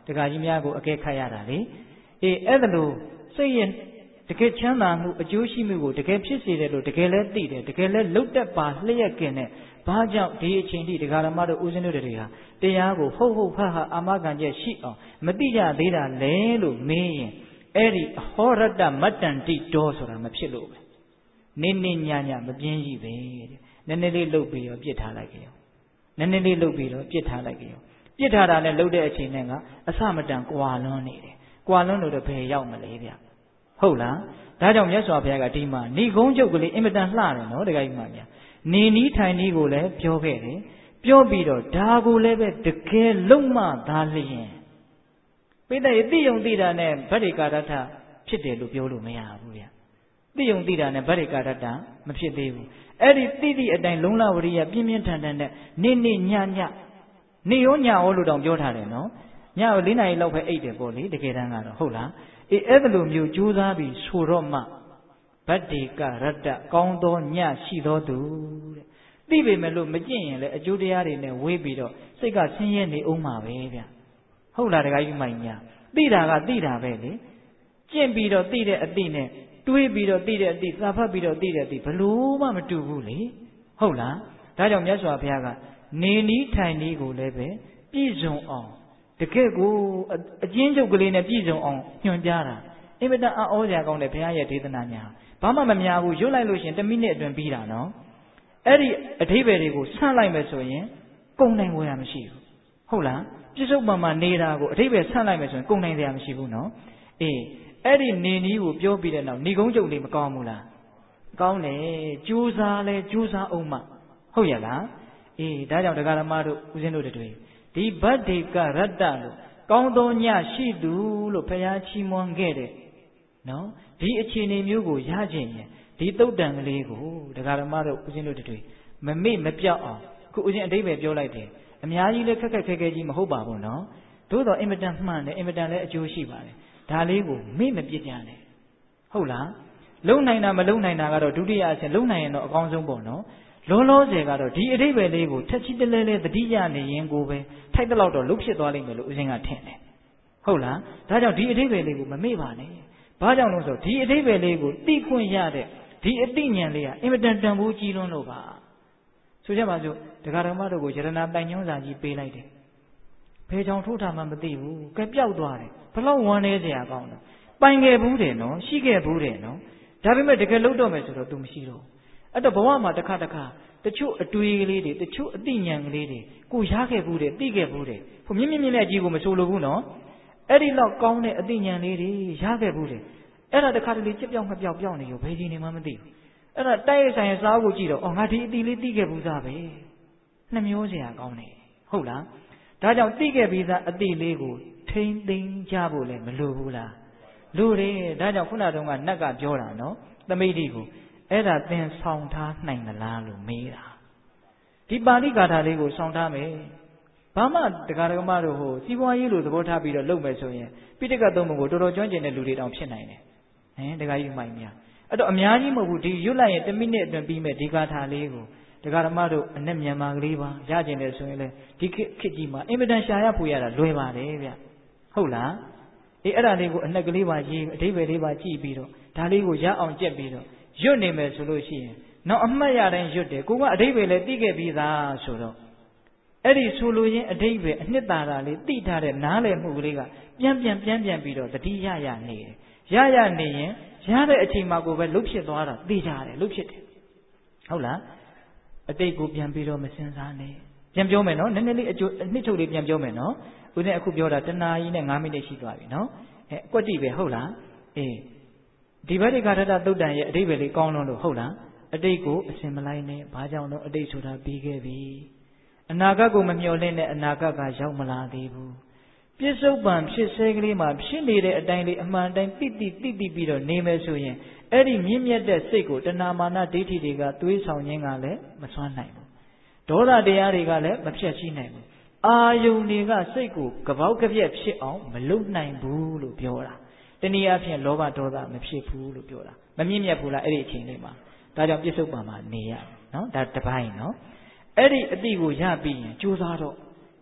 တခါကြီးများကိုအကဲခတ်ရတာလေအဲ့ဒါလို့စိတ်ရဲ့တကယ်ချမ်းသာမှုအကျိုးရှိမှုကိုတကယ်ဖြစ်စေတယ်လို့တကယ်လဲသိတယ်တကယ်လဲလှုပ်တတ်ပါလျှက်ကင်နဲ့ဘာကြောင့်ဒီအချိန်ထိတရားဓမ္မတို့ဦးဇင်းတို့တွေဟာတရားကိုဟုတ်ဟုတ်ဖတ်ဟာအာမခံချက်ရှိအောင်မသိကြသေးတာလဲလို့မင်းရင်အဲ့ဒီအဟောရတမတ္တန်တိတော်ဆိုတာမဖြစ်လို့ပဲနေနေညညမပြင်းကြီးပဲတဲ့နည်းနည်းလေးလှုပ်ပြီးတော့ပြစ်ထားလိုက်ကြရောနည်းနည်းလေးလှုပ်ပြီးတော့ပြစ်ထားလိုက်ကြရောပြစ်ထားတာနဲ့လှုပ်တဲ့အချိန်နဲ့ကအစမတန်ကွာလွန်းနေတယ်ကွာလွန်းလို့တော့ဘယ်ရောက်မလဲဗျဟုတ်လားဒါကြောင့်မြတ်စွာဘုရားကဒီမှာဏိဂုံးချုပ်ကလေးအင်မတန်လှတယ်နော်တခါကြီးမှများနေနီးထိုင်နီးကိုလည်းပြောခဲ့တယ်ပြောပြီးတော့ဒါကိုလည်းပဲတကယ်လုံးမသားလျင်ပိဋကတိယုံတိတာနဲ့ဗတ္တိကာရထဖြစ်တယ်လို့ပြောလို့မရဘူးဗျတိယုံတိတာနဲ့ဗတ္တိကာရထမဖြစ်သေးဘူးအဲ့ဒီတိတိအတိုင်းလုံးလဝရိယပြင်းပြင်းထန်ထန်နဲ့နေနေညညနေရောညရောလို့တောင်ပြောထားတယ်နော်ညကို4 နာရီလောက်ပဲအိတ်တယ်ပေါ့လေတကယ်တမ်းကတော့ဟုတ်လားအဲ့ဒါလိုမျိုးကြိုးစားပြီးဆိုတော့မှဗတ္တိကရတ္တကောင်းသောညရှိသောသူတဲ့သိပေမဲ့လို့မကျင့်ရင်လည်းအကျိုးတရားတွေနဲ့ဝေးပြီးတော့စိတ်ကဆင်းရဲနေအောင်မှာပဲဗျဟုတ်လားတခါကြီးမိုင်ညာသိတာကသိတာပဲလေကျင့်ပြီးတော့သိတဲ့အသိနဲ့တွေးပြီးတော့သိတဲ့အသိစာဖတ်ပြီးတော့သိတဲ့အသိဘလို့မှမတူဘူးလေဟုတ်လားဒါကြောင့်မြတ်စွာဘုရားကနေနီးထိုင်နီးကိုလည်းပဲပြည့်စုံအောင်တကယ့်ကိုအကျဉ်းချုပ်ကလေးနဲ့ပြည့်စုံအောင်ညွှန်ကြားတာအင်မတန်အောစရာကောင်းတဲ့ဘုရားရဲ့ဒေသနာညာဘာမှမများဘူးရွတ်လိုက်လို့ရှင်1 မိနစ်အတွင်းပြီးတာနော်အဲ့ဒီအဓိပ္ပာယ်တွေကိုဆန့်လိုက်မယ်ဆိုရင်ကုန်နိုင်ဝယ်ရမရှိဘူးဟုတ်လားပြစ္ဆုတ်ပံမှာနေတာကိုအဓိပ္ပာယ်ဆန့်လိုက်မယ်ဆိုရင်ကုန်နိုင်စရာမရှိဘူးနော်အဲ့ဒီနေနည်းကိုပြောပြီးတဲ့နောက်ဏိဂုံးချုပ်လေးမကောင်းဘူးလားကောင်းတယ်ကြိုးစားလဲကြိုးစားအောင်မဟုတ်ရလားဒါကြောင့်တရားဓမ္မတို့ဦးဇင်းတို့တွေဒီဗတ္တိကရတ္တလို့ကောင်းသောညရှိသူလို့ဘုရားချီးမွမ်းခဲ့တဲ့နော်ဒီအခြေအနေမျိုးကိုရခြင်းရင်ဒီတုတ်တန်ကလေးကိုတရားဓမ္မတို့ဦးဇင်းတို့တွေမမေ့မပြောက်အောင်အခုဦးဇင်းအတိတ်ပဲပြောလိုက်တယ်အများကြီးလည်းခက်ခဲကြီးမဟုတ်ပါဘူးနော်သို့တော့အင်မတန်မှန်တယ်အင်မတန်လည်းအကျိုးရှိပါတယ်ဒါလေးကိုမေ့မပြစ်ကြနဲ့ဟုတ်လားလုံနိုင်တာမလုံနိုင်တာကတော့ဒုတိယအဆင့်လုံနိုင်ရင်တော့အကောင်းဆုံးပေါ့နော်လောလောဆယ်ကတော့ဒီအဓိပ္ပာယ်လေးကိုထက်ချီတလဲလဲတတိယနေရင်ကိုပဲထိုက်တဲ့လောက်တော့လုဖြစ်သွားလိမ့်မယ်လို့ဦးဇင်းကထင်တယ်ဟုတ်လားဒါကြောင့်ဒီအဓိပ္ပာယ်လေးကိုမမေ့ပါနဲ့ဘာကြောင့်လို့ဆိုဒီအဓိပ္ပာယ်လေးကိုသိခွင့်ရတဲ့ဒီအသိဉာဏ်လေးကအင်မတန်တန်ဖိုးကြီးလွန်းလို့ပါဆိုကြပါစို့တရားဓမ္မတို့ကိုယရဏတိုင်ညွှန်းစာကြီးပေးလိုက်တယ်ဘယ်ကြောင့်ထိုးထားမှမသိဘူးကဲပျောက်သွားတယ်ဘလောက်ဝမ်းနည်းစရာကောင်းတယ်ပိုင်ခဲ့ဘူးတယ်နော်ရှိခဲ့ဘူးတယ်နော်ဒါပေမဲ့တကယ်လုံးတော့မယ်ဆိုတော့ तू မရှိတော့အဲ့တော့ဘဝမှာတစ်ခါတချို့အတွေးကလေးတွေတချို့အသိဉာဏ်ကလေးတွေကိုရခဲ့ဘူးတယ်သိခဲ့ဘူးတယ်ဟိုမြင့်နဲ့အကြီးကိုမဆိုလိုဘူးနော်အဲ့ဒီလောက်ကောင်းတဲ့အသိဉာဏ်လေးတွေရခဲ့ဘူးတယ်အဲ့ဒါတခါတလေကြက်ပြောင်းမပြောင်းနေရောဘယ်ချိန်နေမှမသိဘူးအဲ့ဒါတိုက်ဆိုင်စားဖို့ကြည့်တော့ငါဒီအသိလေးသိခဲ့ဘူးသားပဲနှမျိုးစရာကောင်းတယ်ဟုတ်လားဒါကြောင့်သိခဲ့ပြီးသားအသိလေးကိုထိမ့်သိမ်းကြဖို့လည်းမလိုဘူးလားလိုတယ်ဒါကြောင့်ခုနတုန်းကနတ်ကပြောတာနော်သမိဋ္ဌိကိုအဲ့ဒါသင်ဆောင်ထားနိုင်မလားလို့မေးတာဒီပါဠိဂါထာလေးကိုဆောင်ထားမယ်ဘာမှတရားဓမ္မတို့ဟိုစီးပွားရေးလိုသဘောထားပြီးတော့လုပ်မယ်ဆိုရင်ပိဋကသုံးပုံကိုတော်တော်ကျွမ်းကျင်တဲ့လူတွေတောင်ဖြစ်နိုင်တယ်တရားကြီးမိုင်များအဲ့တော့အများကြီးမဟုတ်ဘူးဒီရွတ်လိုက်ရင်1 မိနစ်အတွင်းပြီးမဲ့ဒီဂါထာလေးကိုတရားဓမ္မတို့အနဲ့မြန်မာကလေးပါရကျင်တယ်ဆိုရင်လေဒီခေတ်ကြီးမှာအင်မတန်ရှာရဖို့ရတာလွယ်ပါတယ်ဗျဟုတ်လားအဲ့ဒါလေးကိုအနဲ့ကလေးပါရေးအဓိပ္ပာယ်လေးပါကြည့်ပြီးတော့ဒါလေးကိုရအောင်ကြက်ပြီးတော့ရွတ်နေမယ်ဆိုလို့ရှိရင်နောက်အမှတ်ရတိုင်းရွတ်တယ်ကိုကအဓိပ္ပာယ်လည်းသိခဲ့ပြီးသားဆိုတော့အဲ့ဒီဆိုလိုရင်းအဓိပ္ပာယ်အနှစ်သာရလေးသိထားတဲ့နားလည်မှုကလေးကပြန်ပြီးတော့တတိယရနေတယ်ရနေရင်ရတဲ့အချိန်မှာကိုပဲလှုပ်ဖြစ်သွားတာသိကြတယ်လှုပ်ဖြစ်တယ်ဟုတ်လားအတိတ်ကိုပြန်ပြီးတော့မစင်စားနဲ့ပြန်ပြောမယ်နော်နည်းနည်းလေးအနှစ်ချုပ်လေးပြန်ပြောမယ်နော်ဦးနဲ့အခုပြောတာ1 နာရီနဲ့5 မိနစ်ရှိသွားပြီနော်အကွက်တိပဲဟုတ်လားဒီဗတ္တိကထတသုတ်တန်ရဲ့အဓိပ္ပာယ်လေးကောင်းလို့ဟုတ်လားအတိတ်ကိုအစင်မလိုက်နဲ့ဘာကြောင့်တော့အတိတ်ဆိုတာပြီးခဲ့ပြီအနာဂတ်ကိုမမျှော်လင့်နဲ့အနာဂတ်ကရောက်မလာသေးဘူးပြစ္ဆုတ်ပံဖြစ်စေကလေးမှာဖြစ်နေတဲ့အတိုင်းလေးအမှန်တိုင်းသိပြီးတော့နေမယ်ဆိုရင်အဲ့ဒီမြင့်မြတ်တဲ့စိတ်ကိုတဏမာနဒိဋ္ဌိတွေကသွေးဆောင်ခြင်းကလည်းမစွမ်းနိုင်ဘူးဒေါသတရားတွေကလည်းမဖြတ်ရှိနိုင်ဘူးအာယုန်တွေကစိတ်ကိုကပေါက်ကပြက်ဖြစ်အောင်မလုပ်နိုင်ဘူးလို့ပြောတာတနည်းအားဖြင့်လောဘဒေါသမဖြစ်ဘူးလို့ပြောတာမမြင့်မြတ်ဘူးလားအဲ့ဒီအချိန်လေးမှာဒါကြောင့်ပြစ္ဆုတ်ပံမှာနေရနော်ဒါတစ်ပိုင်းနော်အဲ့ဒီအတိကိုရပြီးရင်ကြိုးစားတော့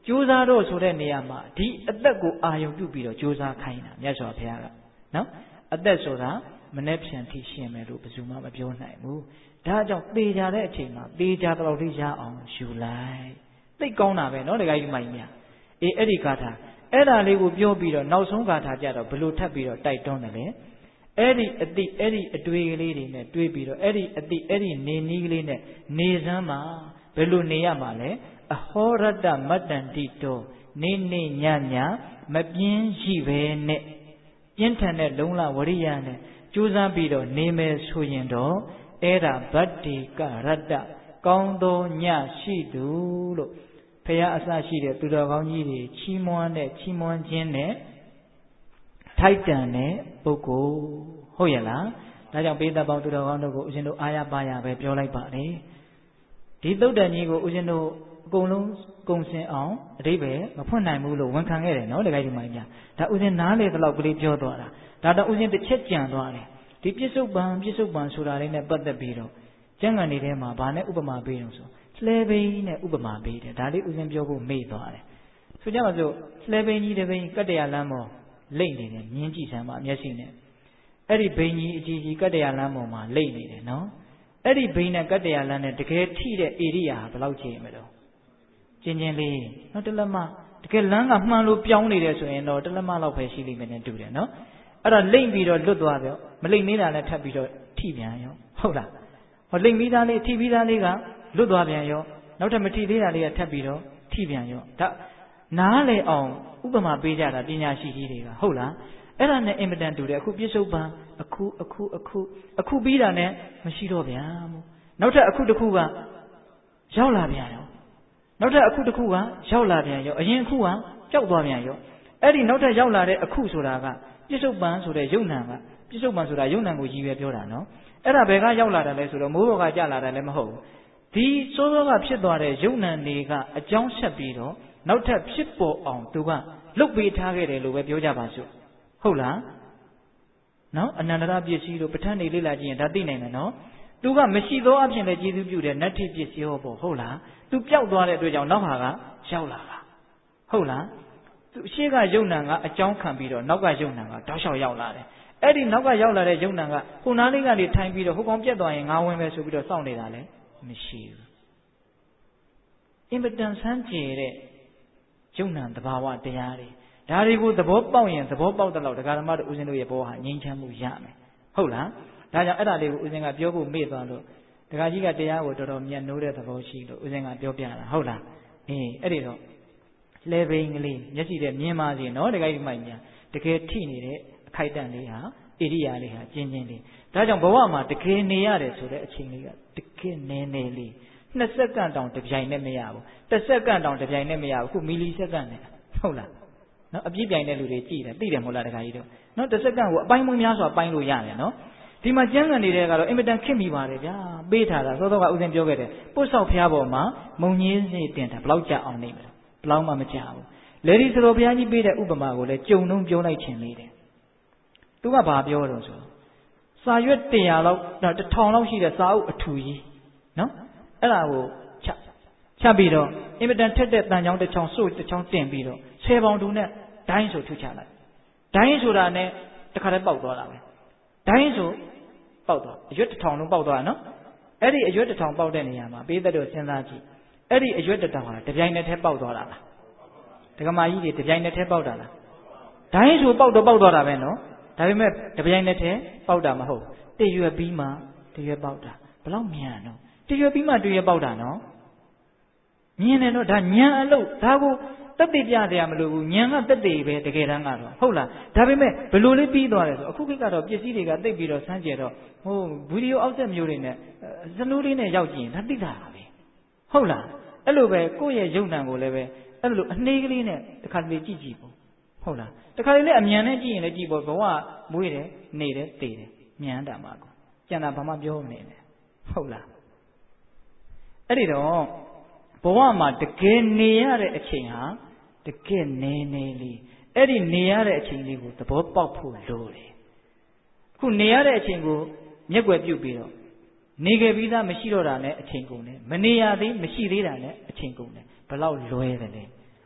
ကြိုးစားတော့ဆိုတဲ့နေရာမှာဒီအသက်ကိုအာရုံပြုပြီးတော့ကြိုးစားခိုင်းတာမြတ်စွာဘုရားကနော်အသက်ဆိုတာမနှက်ဖြန်ထိရှင်မယ်လို့ဘယ်သူမှမပြောနိုင်ဘူးဒါကြောင့်သေကြတဲ့အချိန်မှာသေကြတော့လေးရအောင်ယူလိုက်သိကောင်းတာပဲနော်တခါကြီးမိုင်းများအေးအဲ့ဒီဂါထာအဲ့ဒါလေးကိုပြောပြီးတော့နောက်ဆုံးဂါထာကြတော့ဘယ်လိုထပ်ပြီးတော့တိုက်တွန်းတယ်လဲအဲ့ဒီအတိအဲ့ဒီအတွေ့ကလေးတွေနဲ့တွေးပြီးတော့အဲ့ဒီအတိအဲ့ဒီနေနည်းကလေးနဲ့နေစမ်းမှာဘယ်လိုနေရမှာလဲအဟောရတ္တမတ္တန္တိတောနေနေညညမပြင်းရှိပဲနဲ့ပြင်းထန်တဲ့လုံလဝရိယနဲ့ကြိုးစားပြီးတော့နေမယ်ဆိုရင်တော့အဲ့ဒါဗတ္တိကရတ္တကောင်းသောညရှိသူလို့ဖရာအစရှိတဲ့သူတော်ကောင်းကြီးတွေချီးမွမ်းခြင်းနဲ့ထိုက်တန်တဲ့ပုဂ္ဂိုလ်ဟုတ်ရဲ့လားဒါကြောင့်ပိဿပေါင်းသူတော်ကောင်းတို့ကိုဦးဇင်းတို့အားရပါရပဲပြောလိုက်ပါတယ်ဒီသုတ်တန်ကြီးကိုဦးဇင်းတို့အကုန်လုံးကုံစင်အောင်အဓိပ္ပာယ်မဖွင့်နိုင်ဘူးလို့ဝန်ခံခဲ့တယ်နော်တခါကြီးမိုင်းများဒါဦးဇင်းနားလေတလောက်ကလေးပြောသွားတာဒါတော့ဦးဇင်းတစ်ချက်ကြံသွားတယ်ဒီပြစ္ဆုတ်ပံဆိုတာလေးနဲ့ပတ်သက်ပြီးတော့ကျမ်းဂန်တွေထဲမှာဗာနဲ့ဥပမာပေးတော့ဆိုလှဲဘိန်းနဲ့ဥပမာပေးတယ်ဒါလေးဦးဇင်းပြောဖို့မေ့သွားတယ်ဆိုကြပါစို့လှဲဘိန်းကြီးတစ်ဘိန်းကတ္တရာလမ်းပေါ်လိမ့်နေတယ်မြင်းကြည့်စမ်းပါမျက်စိနဲ့အဲ့ဒီဘိန်းကြီးအကြီးကြီးကတ္တရာလမ်းပေါ်မှာလိမ့်နေတယ်နော်အဲ့ဒီဘိန်းနဲ့ကတ္တရာလမ်းနဲ့တကယ်ထိတဲ့ဧရိယာဘယ်လောက်ချိန်မလို့ကျင်းချင်းလေးနော်တလက်မတကယ်လမ်းကမှန်လို့ပြောင်းနေတယ်ဆိုရင်တော့တလက်မလောက်ပဲရှိလိမ့်မယ်နဲ့တူတယ်နော်အဲ့တော့လိမ့်ပြီးတော့လွတ်သွားပြောမလိမ့်နေတာနဲ့ထပ်ပြီးတော့ထိပြန်ရောဟုတ်လားဟောလိမ့်ပြီးသားလေးထိပြီးသားလေးကလွတ်သွားပြန်ရောနောက်ထပ်မထိသေးတာလေးကထပ်ပြီးတော့ထိပြန်ရောဒါနားလေအောင်ဥပမာပေးကြတာပညာရှိကြီးတွေကဟုတ်လားအဲ့ဒါနဲ့အင်မတန်တူတယ်အခုပြစ္ဆုတ်ပံအခုပြီးတာနဲ့မရှိတော့ဗျာမို့နောက်ထပ်အခုတစ်ခုကရောက်လာပြန်ရောနောက်ထပ်အခုတစ်ခုကရောက်လာပြန်ရောအရင်အခုကပျောက်သွားပြန်ရောအဲ့ဒီနောက်ထပ်ရောက်လာတဲ့အခုဆိုတာကပြစ္ဆုတ်ပံဆိုတဲ့ယုံနံကပြစ္ဆုတ်ပံဆိုတာယုံနံကိုရည်ရွယ်ပြောတာနော်အဲ့ဒါဘယ်ကရောက်လာတယ်လဲဆိုတော့မိုးဘော်ကကြာလာတယ်လည်းမဟုတ်ဘူးဒီစိုးစောကဖြစ်သွားတဲ့ယုံနံတွေကအကြောင်းဆက်ပြီးတော့နောက်ထပ်ဖြစ်ပေါ်အောင်သူကလုတ်ပေးထားခဲ့တယ်လို့ပဲပြောကြပါစို့ဟုတ်လားနော်အနန္တရပစ္စည်းတို့ပဋ္ဌာန်းနေလေ့လာကြည့်ရင်ဒါသိနိုင်တယ်နော်သူကမရှိသောအဖြစ်နဲ့ကျေးဇူးပြုတဲ့နတ္ထိပစ္စည်းဟောပေါ့ဟုတ်လားသူပျောက်သွားတဲ့အတွက်ကြောင့်နောက်ဟာကရောက်လာတာဟုတ်လားသူရှေ့ကယုံနံကအကြောင်းခံပြီးတော့နောက်ကယုံနံကတောက်လျှောက်ရောက်လာတယ်အဲ့ဒီနောက်ကရောက်လာတဲ့ယုံနံကဟိုနားလေးကနေထိုင်ပြီးတော့ဟိုကောင်ပြက်သွားရင်ငါဝင်ပဲဆိုပြီးတော့စောင့်နေတာလေမရှိဘူးအင်မတန်ဆန်းကျယ်တဲ့ယုံနံသဘာဝတရားတွေဒါတွေကိုသဘောပေါက်ရင်သဘောပေါက်တဲ့လောက်ဒကာဓမ္မတို့ဦးဇင်းတို့ရဲ့ဘောဟာငြိမ်းချမ်းမှုရမယ်ဟုတ်လားဒါကြောင့်အဲ့ဒါလေးကိုဦးဇင်းကပြောဖို့မေ့သွားလို့ဒကာကြီးကတရားကိုတော်တော်မြတ်နိုးတဲ့သဘောရှိလို့ဦးဇင်းကပြောပြတာဟုတ်လားအဲ့ဒီတော့လဲဘိန်းကလေးမျက်စိနဲ့မြင်ပါစေနော်ဒကာကြီးမိုက်များတကယ်ထိနေတဲ့အခိုက်အတန့်လေးဟာဣရိယာလေးဟာကျဉ်းကျဉ်းလေးဒါကြောင့်ဘဝမှာတကယ်နေရတယ်ဆိုတဲ့အချိန်လေးကတကယ်နည်းနည်းလေး2စက္ကန့်တောင်တစ်ပြိုင်နဲ့မရဘူး1စက္ကန့်တောင်တစ်ပြိုင်နဲ့မရဘူးအခုမီလီစက္ကန့်နဲ့ဟုတ်လားနော်အပြည့်ပြိုင်တဲ့လူတွေကြည့်တယ်သိတယ်မဟုတ်လားဒကာကြီးတို့နော်1စက္ကန့်ကိုအပိုင်းမများစွာပိုင်းလို့ရတယ်နော်ဒီမှာကျမ်းဂန်နေတဲ့ကတော့အင်မတန်ခက်မိပါတယ်ဗျာပေးထားတာစောစောကဦးဇင်းပြောခဲ့တယ်ပုတ်ဆောက်ဖျားပေါ်မှာမုံညင်းစေတင်တာဘလောက်ကြာအောင်နေမလဲဘလောက်မှမကြာဘူးလေဒီစတော်ဘုရားကြီးပေးတဲ့ဥပမာကိုလည်းကြုံနှုံးပြောလိုက်ခြင်းလေးတယ်သူကဘာပြောတော့ဆိုစာရွက်100လောက်1000လောက်ရှိတဲ့စာအုပ်အထူကြီးနော်အဲ့ဒါကိုချပြီးတော့အင်မတန်ထက်တဲ့တန်ချောင်းတစ်ချောင်းစို့တစ်ချောင်းတင်ပြီးတော့10 ပေါင်တူနဲ့ဒိုင်းဆိုထုချလိုက်ဒိုင်းဆိုတာနဲ့တခါတည်းပေါက်သွားတာပဲဒိုင်းဆိုပေါက်သွားအရွက်1000လုံးပေါက်သွားတာနော်အဲ့ဒီအရွက်1000ပေါက်တဲ့နေရာမှာပေးသက်တို့စဉ်းစားကြည့်အဲ့ဒီအရွက်1000ဟာတပြိုင်နက်တည်းပေါက်သွားတာလားဒကမာကြီးတွေတပြိုင်နက်တည်းပေါက်တာလားဒိုင်းဆိုပေါက်တော့ပေါက်သွားတာပဲနော်ဒါပေမဲ့တပြိုင်နက်တည်းပေါက်တာမဟုတ်တရွက်ပြီးမှတရွက်ပေါက်တာဘလောက်မြန်နော်တရွက်ပြီးမှတရွက်ပေါက်တာနော်မြင်တယ်နော်ဒါဉာဏ်အလုပ်ဒါကိုတက်တည်ပြတယ်မလို့ဘူးဉာဏ်ကတက်တည်ပဲတကယ်တမ်းကတော့ဟုတ်လားဒါပေမဲ့ဘလို့လေးပြီးသွားတယ်ဆိုအခုခေတ်ကတော့ပစ္စည်းတွေကသိပ်ပြီးတော့ဆန်းကျယ်တော့ဟိုဗီဒီယိုအောက်ဆက်မျိုးတွေနဲ့စနိုးလေးနဲ့ရောက်ကြည့်ရင်ဒါသိတာပဲဟုတ်လားအဲ့လိုပဲကိုယ့်ရဲ့ယုံနံကိုလည်းပဲအဲ့လိုအနှေးကလေးနဲ့တစ်ခါတလေကြည့်ကြည့်ပေါ့ဟုတ်လားတစ်ခါတလေအမြန်နဲ့ကြည့်ရင်လည်းကြည့်ပေါ့ဘဝမွေးတယ်နေတယ်တည်တယ်မြန်တာမှာကိုကျန်တာဘာမှပြောမနေနဲ့ဟုတ်လားအဲ့ဒီတော့ဘဝမှာတကယ်နေရတဲ့အချိန်ဟာတကယ်နည်းနည်းလေးအဲ့ဒီနေရတဲ့အချိန်လေးကိုသဘောပေါက်ဖို့လိုတယ်အခုနေရတဲ့အချိန်ကိုမျက်ွယ်ပြုတ်ပြီးတော့နေခဲ့ပြီးသားမရှိတော့တာနဲ့အချိန်ကုန်တယ်မနေရသေးမရှိသေးတာနဲ့အချိန်ကုန်တယ်ဘယ်လောက်လွဲတယ်လဲ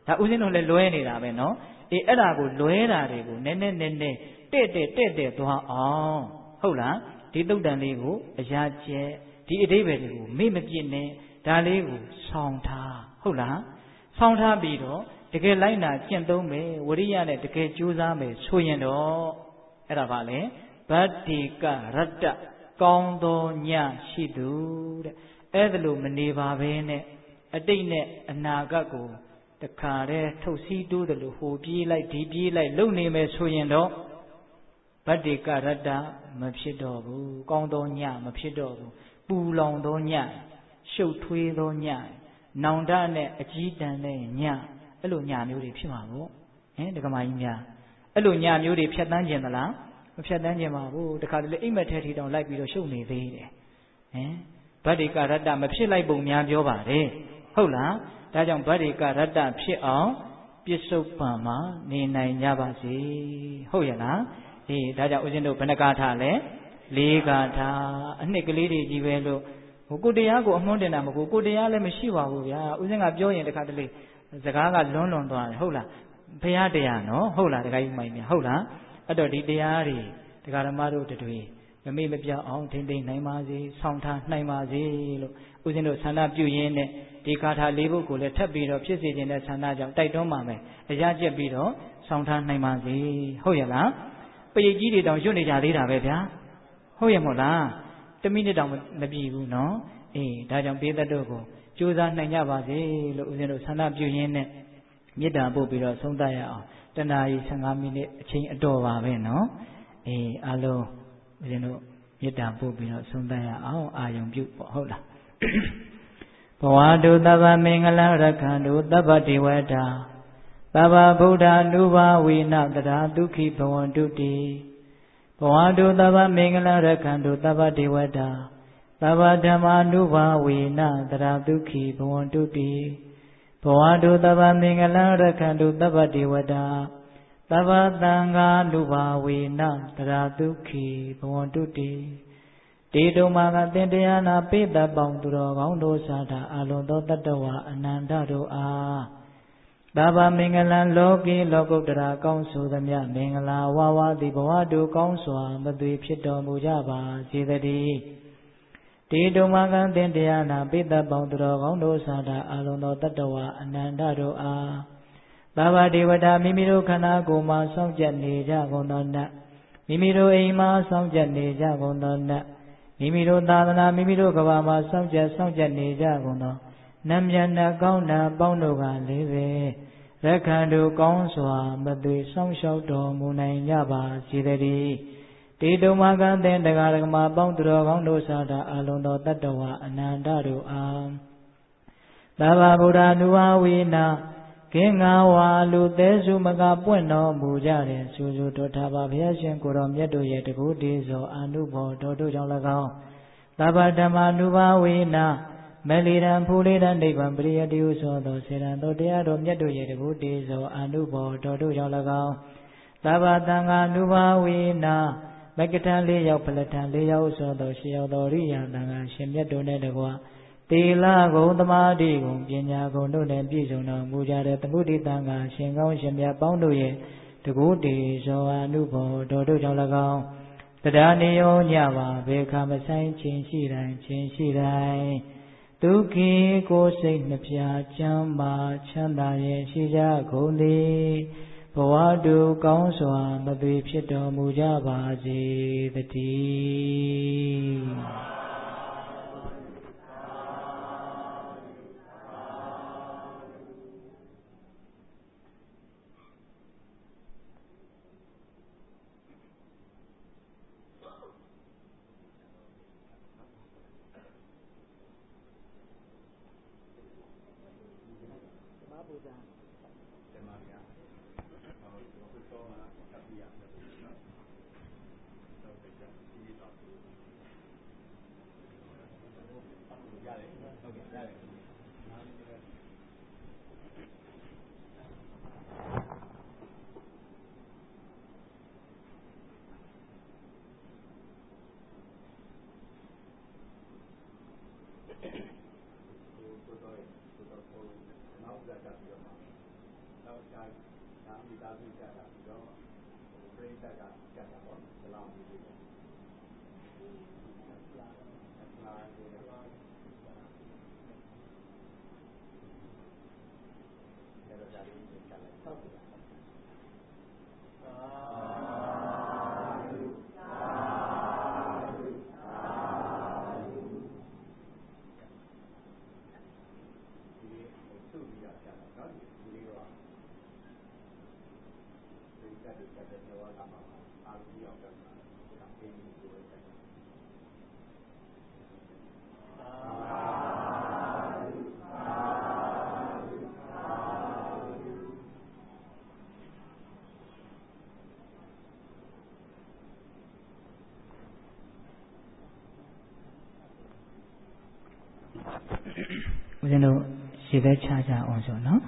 ဒါဥစဉ်တို့လည်းလွဲနေတာပဲနော်အဲ့ဒါကိုလွဲတာတွေကိုနည်းနည်းတဲ့သွားအောင်ဟုတ်လားဒီတုတ်တန်လေးကိုအရာကျက်ဒီအဓိပ္ပာယ်တွေကိုမေ့မပြစ်နဲ့ဒါလေးကိုဆောင်းထားဟုတ်လားဆောင်းထားပြီးတော့တကယ်လိုက်နာကျင့်သုံးမယ်ဝရိယနဲ့တကယ်ကြိုးစားမယ်ဆိုရင်တော့အဲ့ဒါပါလေဗတ္တိကရတ္တကောင်းသောညရှိသူတဲ့အဲ့ဒါလို့မနေပါဘဲနဲ့အတိတ်နဲ့အနာဂတ်ကိုတခါတည်းထုတ်စည်းတိုးတယ်လို့ဟိုပြေးလိုက်ဒီပြေးလိုက်လုံနေမယ်ဆိုရင်တော့ဗတ္တိကရတ္တမဖြစ်တော့ဘူးကောင်းသောညမဖြစ်တော့ဘူးပူလောင်သောညရှုပ်ထွေးသောညနောင်တနဲ့အကြီးတန်းတဲ့ညအဲ့လိုညမျိုးတွေဖြစ်မှာပေါ့ဒကမာကြီးများအဲ့လိုညမျိုးတွေဖြတ်တန်းခြင်းသလားမဖြတ်တန်းခြင်းပါဘူးတခါတလေအိမ်မက်ထဲထီတောင်လိုက်ပြီးတော့ရှုပ်နေသေးတယ်ဗတ္တိကရတ္တမဖြစ်လိုက်ပုံများပြောပါတယ်ဟုတ်လားဒါကြောင့်ဗတ္တိကရတ္တဖြစ်အောင်ပြစ္ဆုတ်ပံမှာနေနိုင်ကြပါစေဟုတ်ရဲ့လားဒါကြောင့်ဦးဇင်းတို့ဘယ်နှကားထားလဲ၄ကားထားအနှစ်ကလေးတွေကြီးပဲလို့ကိုတရားကိုအမွှန်းတင်တာမဟုတ်ကိုတရားလည်းမရှိပါဘူးဗျာဦးဇင်းကပြောရင်တခါတလေစကားကလွန်းသွားတယ်ဟုတ်လားဘုရားတရားနော်ဟုတ်လားတခါကြီးမိုင်းများဟုတ်လားအဲ့တော့ဒီတရားတွေတရားဓမ္မတို့တွေမမေ့မပြောက်အောင်ထိမ့်သိမ့်နိုင်ပါစေဆောင်းထားနိုင်ပါစေလို့ဦးဇင်းတို့ဆန္ဒပြုရင်းနဲ့ဒီကာထာ၄ပုဒ်ကိုလည်းထပ်ပြီးတော့ဖြစ်စေခြင်းတဲ့ဆန္ဒကြောင့်တိုက်တွန်းပါမယ်အရာကျက်ပြီးတော့ဆောင်းထားနိုင်ပါစေဟုတ်ရဲ့လားပရိတ်ကြီးတွေတောင်ရွတ်နေကြသေးတာပဲဗျာဟုတ်ရဲ့မို့လား1မိနစ်တောင်မပြည့်ဘူးနော်ဒါကြောင့်ပေးသက်တို့ကိုကြိုးစားနိုင်ကြပါစေလို့ဦးဇင်းတို့ဆန္ဒပြုရင်းနဲ့မေတ္တာပို့ပြီးတော့ဆုံးသတ်ရအောင်တနာရီ15မိနစ်အချိန်အတော်ပါပဲနော်အားလုံးဦးဇင်းတို့မေတ္တာပို့ပြီးတော့ဆုံးသတ်ရအောင်အာယုံပြုပေါ့ဟုတ်လားဘဝတုသဗ္ဗမင်္ဂလရခန္တုသဗ္ဗဒေဝတာသဗ္ဗဗုဒ္ဓ ानु ဘာဝေနတရာဒုက္ခိဘဝန္တုတိဘဝတုသဗ္ဗမင်္ဂလရခန္တုသဗ္ဗဒေဝတာသဗ္ဗဓမ္မာ ानु ဘာဝေနတရာဒုက္ခိဘဝန္တုတိဘဝတုသဗ္ဗမင်္ဂလရခန္တုသဗ္ဗဒေဝတာသဗ္ဗသံဃာ ानु ဘာဝေနတရာဒုက္ခိဘဝန္တုတိတေတုမာကသင်တရားနာပိတပေါင်းသူတော်ကောင်းတို့စာတာအလုံးသောတတ္တဝါအနန္တတို့အားသဗ္ဗမင်္ဂလံလောကီလောကုတ္တရာကောင်းဆိုသမျှမင်္ဂလာဝါဝါသည်ဘဝတုကောင်းစွာမသွေဖြစ်တော်မူကြပါစေတည်းတေတုမာကသင်တရားနာပိတပေါင်းသူတော်ကောင်းတို့စာတာအလုံးသောတတ္တဝါအနန္တတို့အားသဗ္ဗဒေဝတာမိမိတို့ခန္ဓာကိုယ်မှာစောင့်ကြနေကြကုန်သောနတ်မိမိတို့အိမ်မှာစောင့်ကြနေကြကုန်သောနတ်မိမိတို့သာသနာမိမိတို့ကဘာမှာစောင့်ကြနေကြကုန်သောနတ်မြတ်နတ်ကောင်းနာပေါင်းတို့ကလည်းပဲရက္ခန္တုကောင်းစွာမသွေစောင့်ရှောက်တော်မူနိုင်ကြပါစေတည်းတေတုမာကသင်တရားဓမ္မပေါင်းသူတော်ကောင်းတို့စာတာအလုံးသောတတ္တဝါအနန္တတို့အားသဗ္ဗဗုဒ္ဓ ानु ဘာဝေနကင်္ဂဝါလူသေးစုမကပွင့်တော်မူကြတဲ့ဆူဆူတော်ထာပါဘုရားရှင်ကိုတော်မြတ်တို့ရဲ့တကူတည်းသောအနုဘောတော်တို့ကြောင့်၎င်းသဗ္ဗဓမ္မာ ानु ဘာဝေနမလီရန်ဖူလေးတန်နိဗ္ဗာန်ပရိယတိဟုဆိုသောစေရန်သောတရားတော်မြတ်တို့ရဲ့တကူတည်းသောအနုဘောတော်တို့ကြောင့်၎င်းသဗ္ဗသံဃာ ानु ဘာဝေနမကထံ၄ယောက်ဖလထံ၄ယောက်ဆိုသော၈ယောက်သောရိယာသံဃာရှင်မြတ်တို့နဲ့တကွသီလဂုဏ်သမာဓိဂုဏ်ပညာဂုဏ်တို့နဲ့ပြည့်စုံတော်မူကြတဲ့သမုဒိသံဃာရှင်ကောင်းရှင်မြတ်ပေါင်းတို့ရဲ့တကူတည်းသောအနုဘောတော်တို့ကြောင့်၎င်းတရားနေရောညပါဘေခမဆိုင်ခြင်းရှိတိုင်းဒုက္ခိကိုယ်စိတ်နှပြချမ်းမာချမ်းသာရဲ့ရှိကြကုန်သည်ဘဝတုကောင်းစွာမသွေဖြစ်တော်မူကြပါစေတည်းဦးဇင်းတို့ရေပဲချကြအောင်ဆိုနော်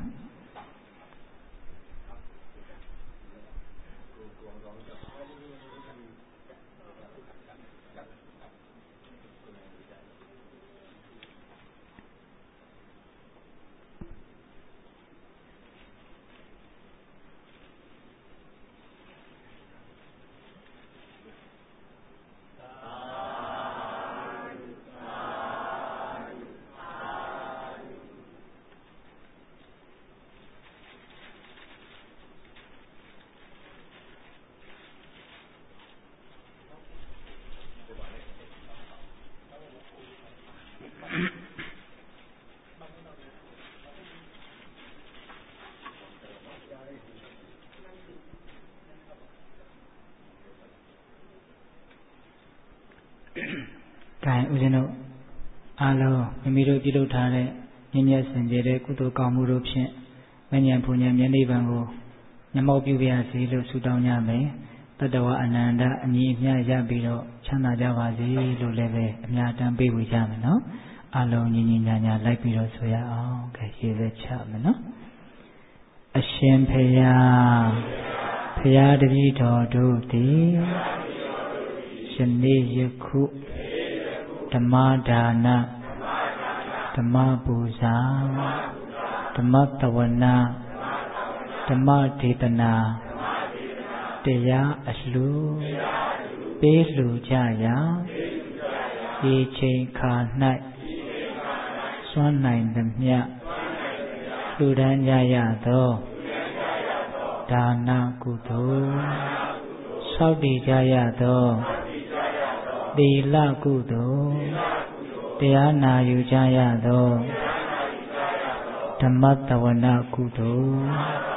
ဦးဇင်းတို့အားလုံးမိမိတို့ပြုလုပ်ထားတဲ့မြင့်မြတ်စင်ကြယ်တဲ့ကုသိုလ်ကောင်းမှုတို့ဖြင့်မဉ္ဇဉ်ဘုံဉာဏ်မျက်နှိပ်ပံကိုမျက်မှောက်ပြုပါစေလို့ဆုတောင်းကြမယ်တတဝအနန္တအညီအမျှရပြီးတော့ချမ်းသာကြပါစေလို့လည်းပဲအများတန်းပေးဝေကြမယ်နော်အားလုံးညီညီညာညာလိုက်ပြီးတော့ဆိုရအောင်ကဲရေပဲချမယ်နော်အရှင်ဖေယဖရာတပည့်တော်တို့သည်ယနေ့ယခုဓမ္မဒါနဓမ္မပူဇာဓမ္မတဝနာဓမ္မဒေသနာတရားအလှူပေးလှူကြရာဒီချိန်ခါ၌စွမ်းနိုင်သမျှလှူဒန်းကြရသောဒါနကုသိုလ်ဆောက်တည်ကြရသောသီလကုသိုလ်တရားနာယူကြရသောဓမ္မတဝနာကုသိုလ်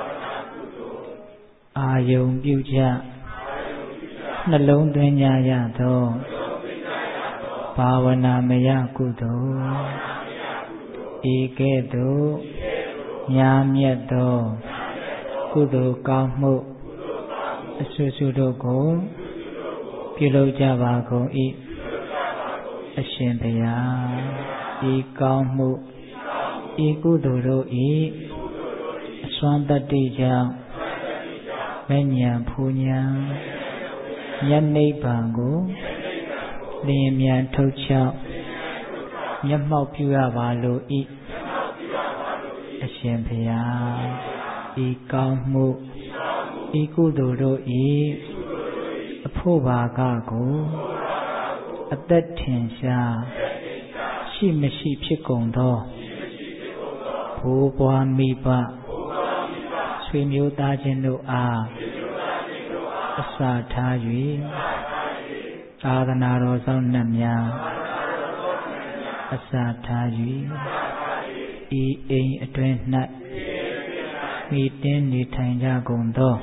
အာယုံပြုကြနှလုံးသွင်းကြရသောဘာဝနာမယကုသိုလ်ဤကဲ့သို့ညာမြတ်သောကုသိုလ်ကောင်းမှုအစွစွတို့ကိုပြုလုပ်ကြပါကုန်၏အရှင်ဘုရားဤကောင်းမှုဤကုသိုလ်တို့၏အစွမ်းတတ္တိကြောင့်မဉ္ဇဉ်ဘုံဉာဏ်မျက်နှိပ်ပံကိုလျင်မြန်ထုတ်ချောက်မျက်မှောက်ပြုရပါလို၏အရှင်ဘုရားဤကောင်းမှုဤကုသိုလ်တို့၏အဖို့ဘာကကိုအသက်ထင်ရှားရှိမရှိဖြစ်ကုန်သောဘိုးဘွားမိဘဆွေမျိုးသားချင်းတို့အားအစာထား၍သာသနာတော်ဆောင်နှင့်များအစာထား၍ဤအိမ်အတွင်း၌မိတင်းနေထိုင်ကြကုန်သော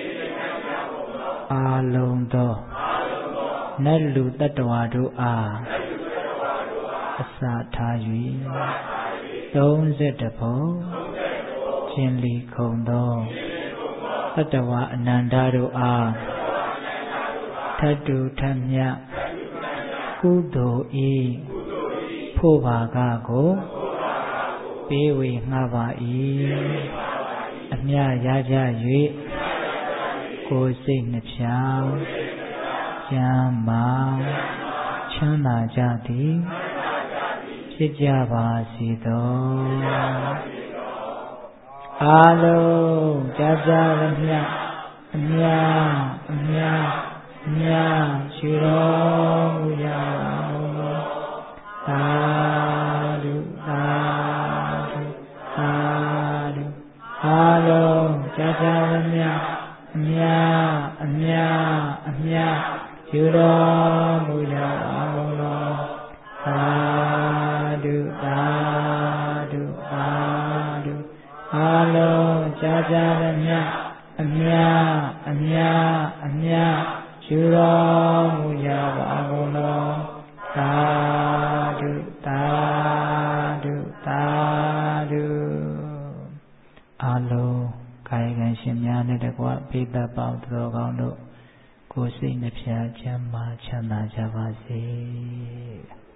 အာလုံးသောနတ်လူတတ္တဝါတို့အားအစာထား၍30ဘုံချင်းလီခုံသောတတ္တဝါအနန္တတို့အားထတုထမြကုသိုလ်ဤဖို့ဘာကကိုပေးဝေငှပါ၏အမြရကြ၍ကိုယ်စိတ်နှဖျားကျမ်းမာချမ်းသာကြသည်ဖြစ်ကြပါစေသောအာလုံးကြားကြရမြတ်အမြအမြအမြရှိတော်မူကြပါကုန်သာဓုသာဓုသာဓုအာလုံးကြားကြရမြတ်အမြအမြအမြရှိတော်မူကြပါကုန်သာဓုသာဓုသာဓုအာလုံးကြားကြရမြတ်အမြအမြအမြရှိတော်မူကြပါကုန်သာဓုသာဓုသာဓုအာလုံးကာယကံရှင်များနဲ့တကွပိဋကပေါင်းတော်ကောင်းတို့ကိုယ်စိတ်နှဖျားချမ်းသာချမ်းသာကြပါစေ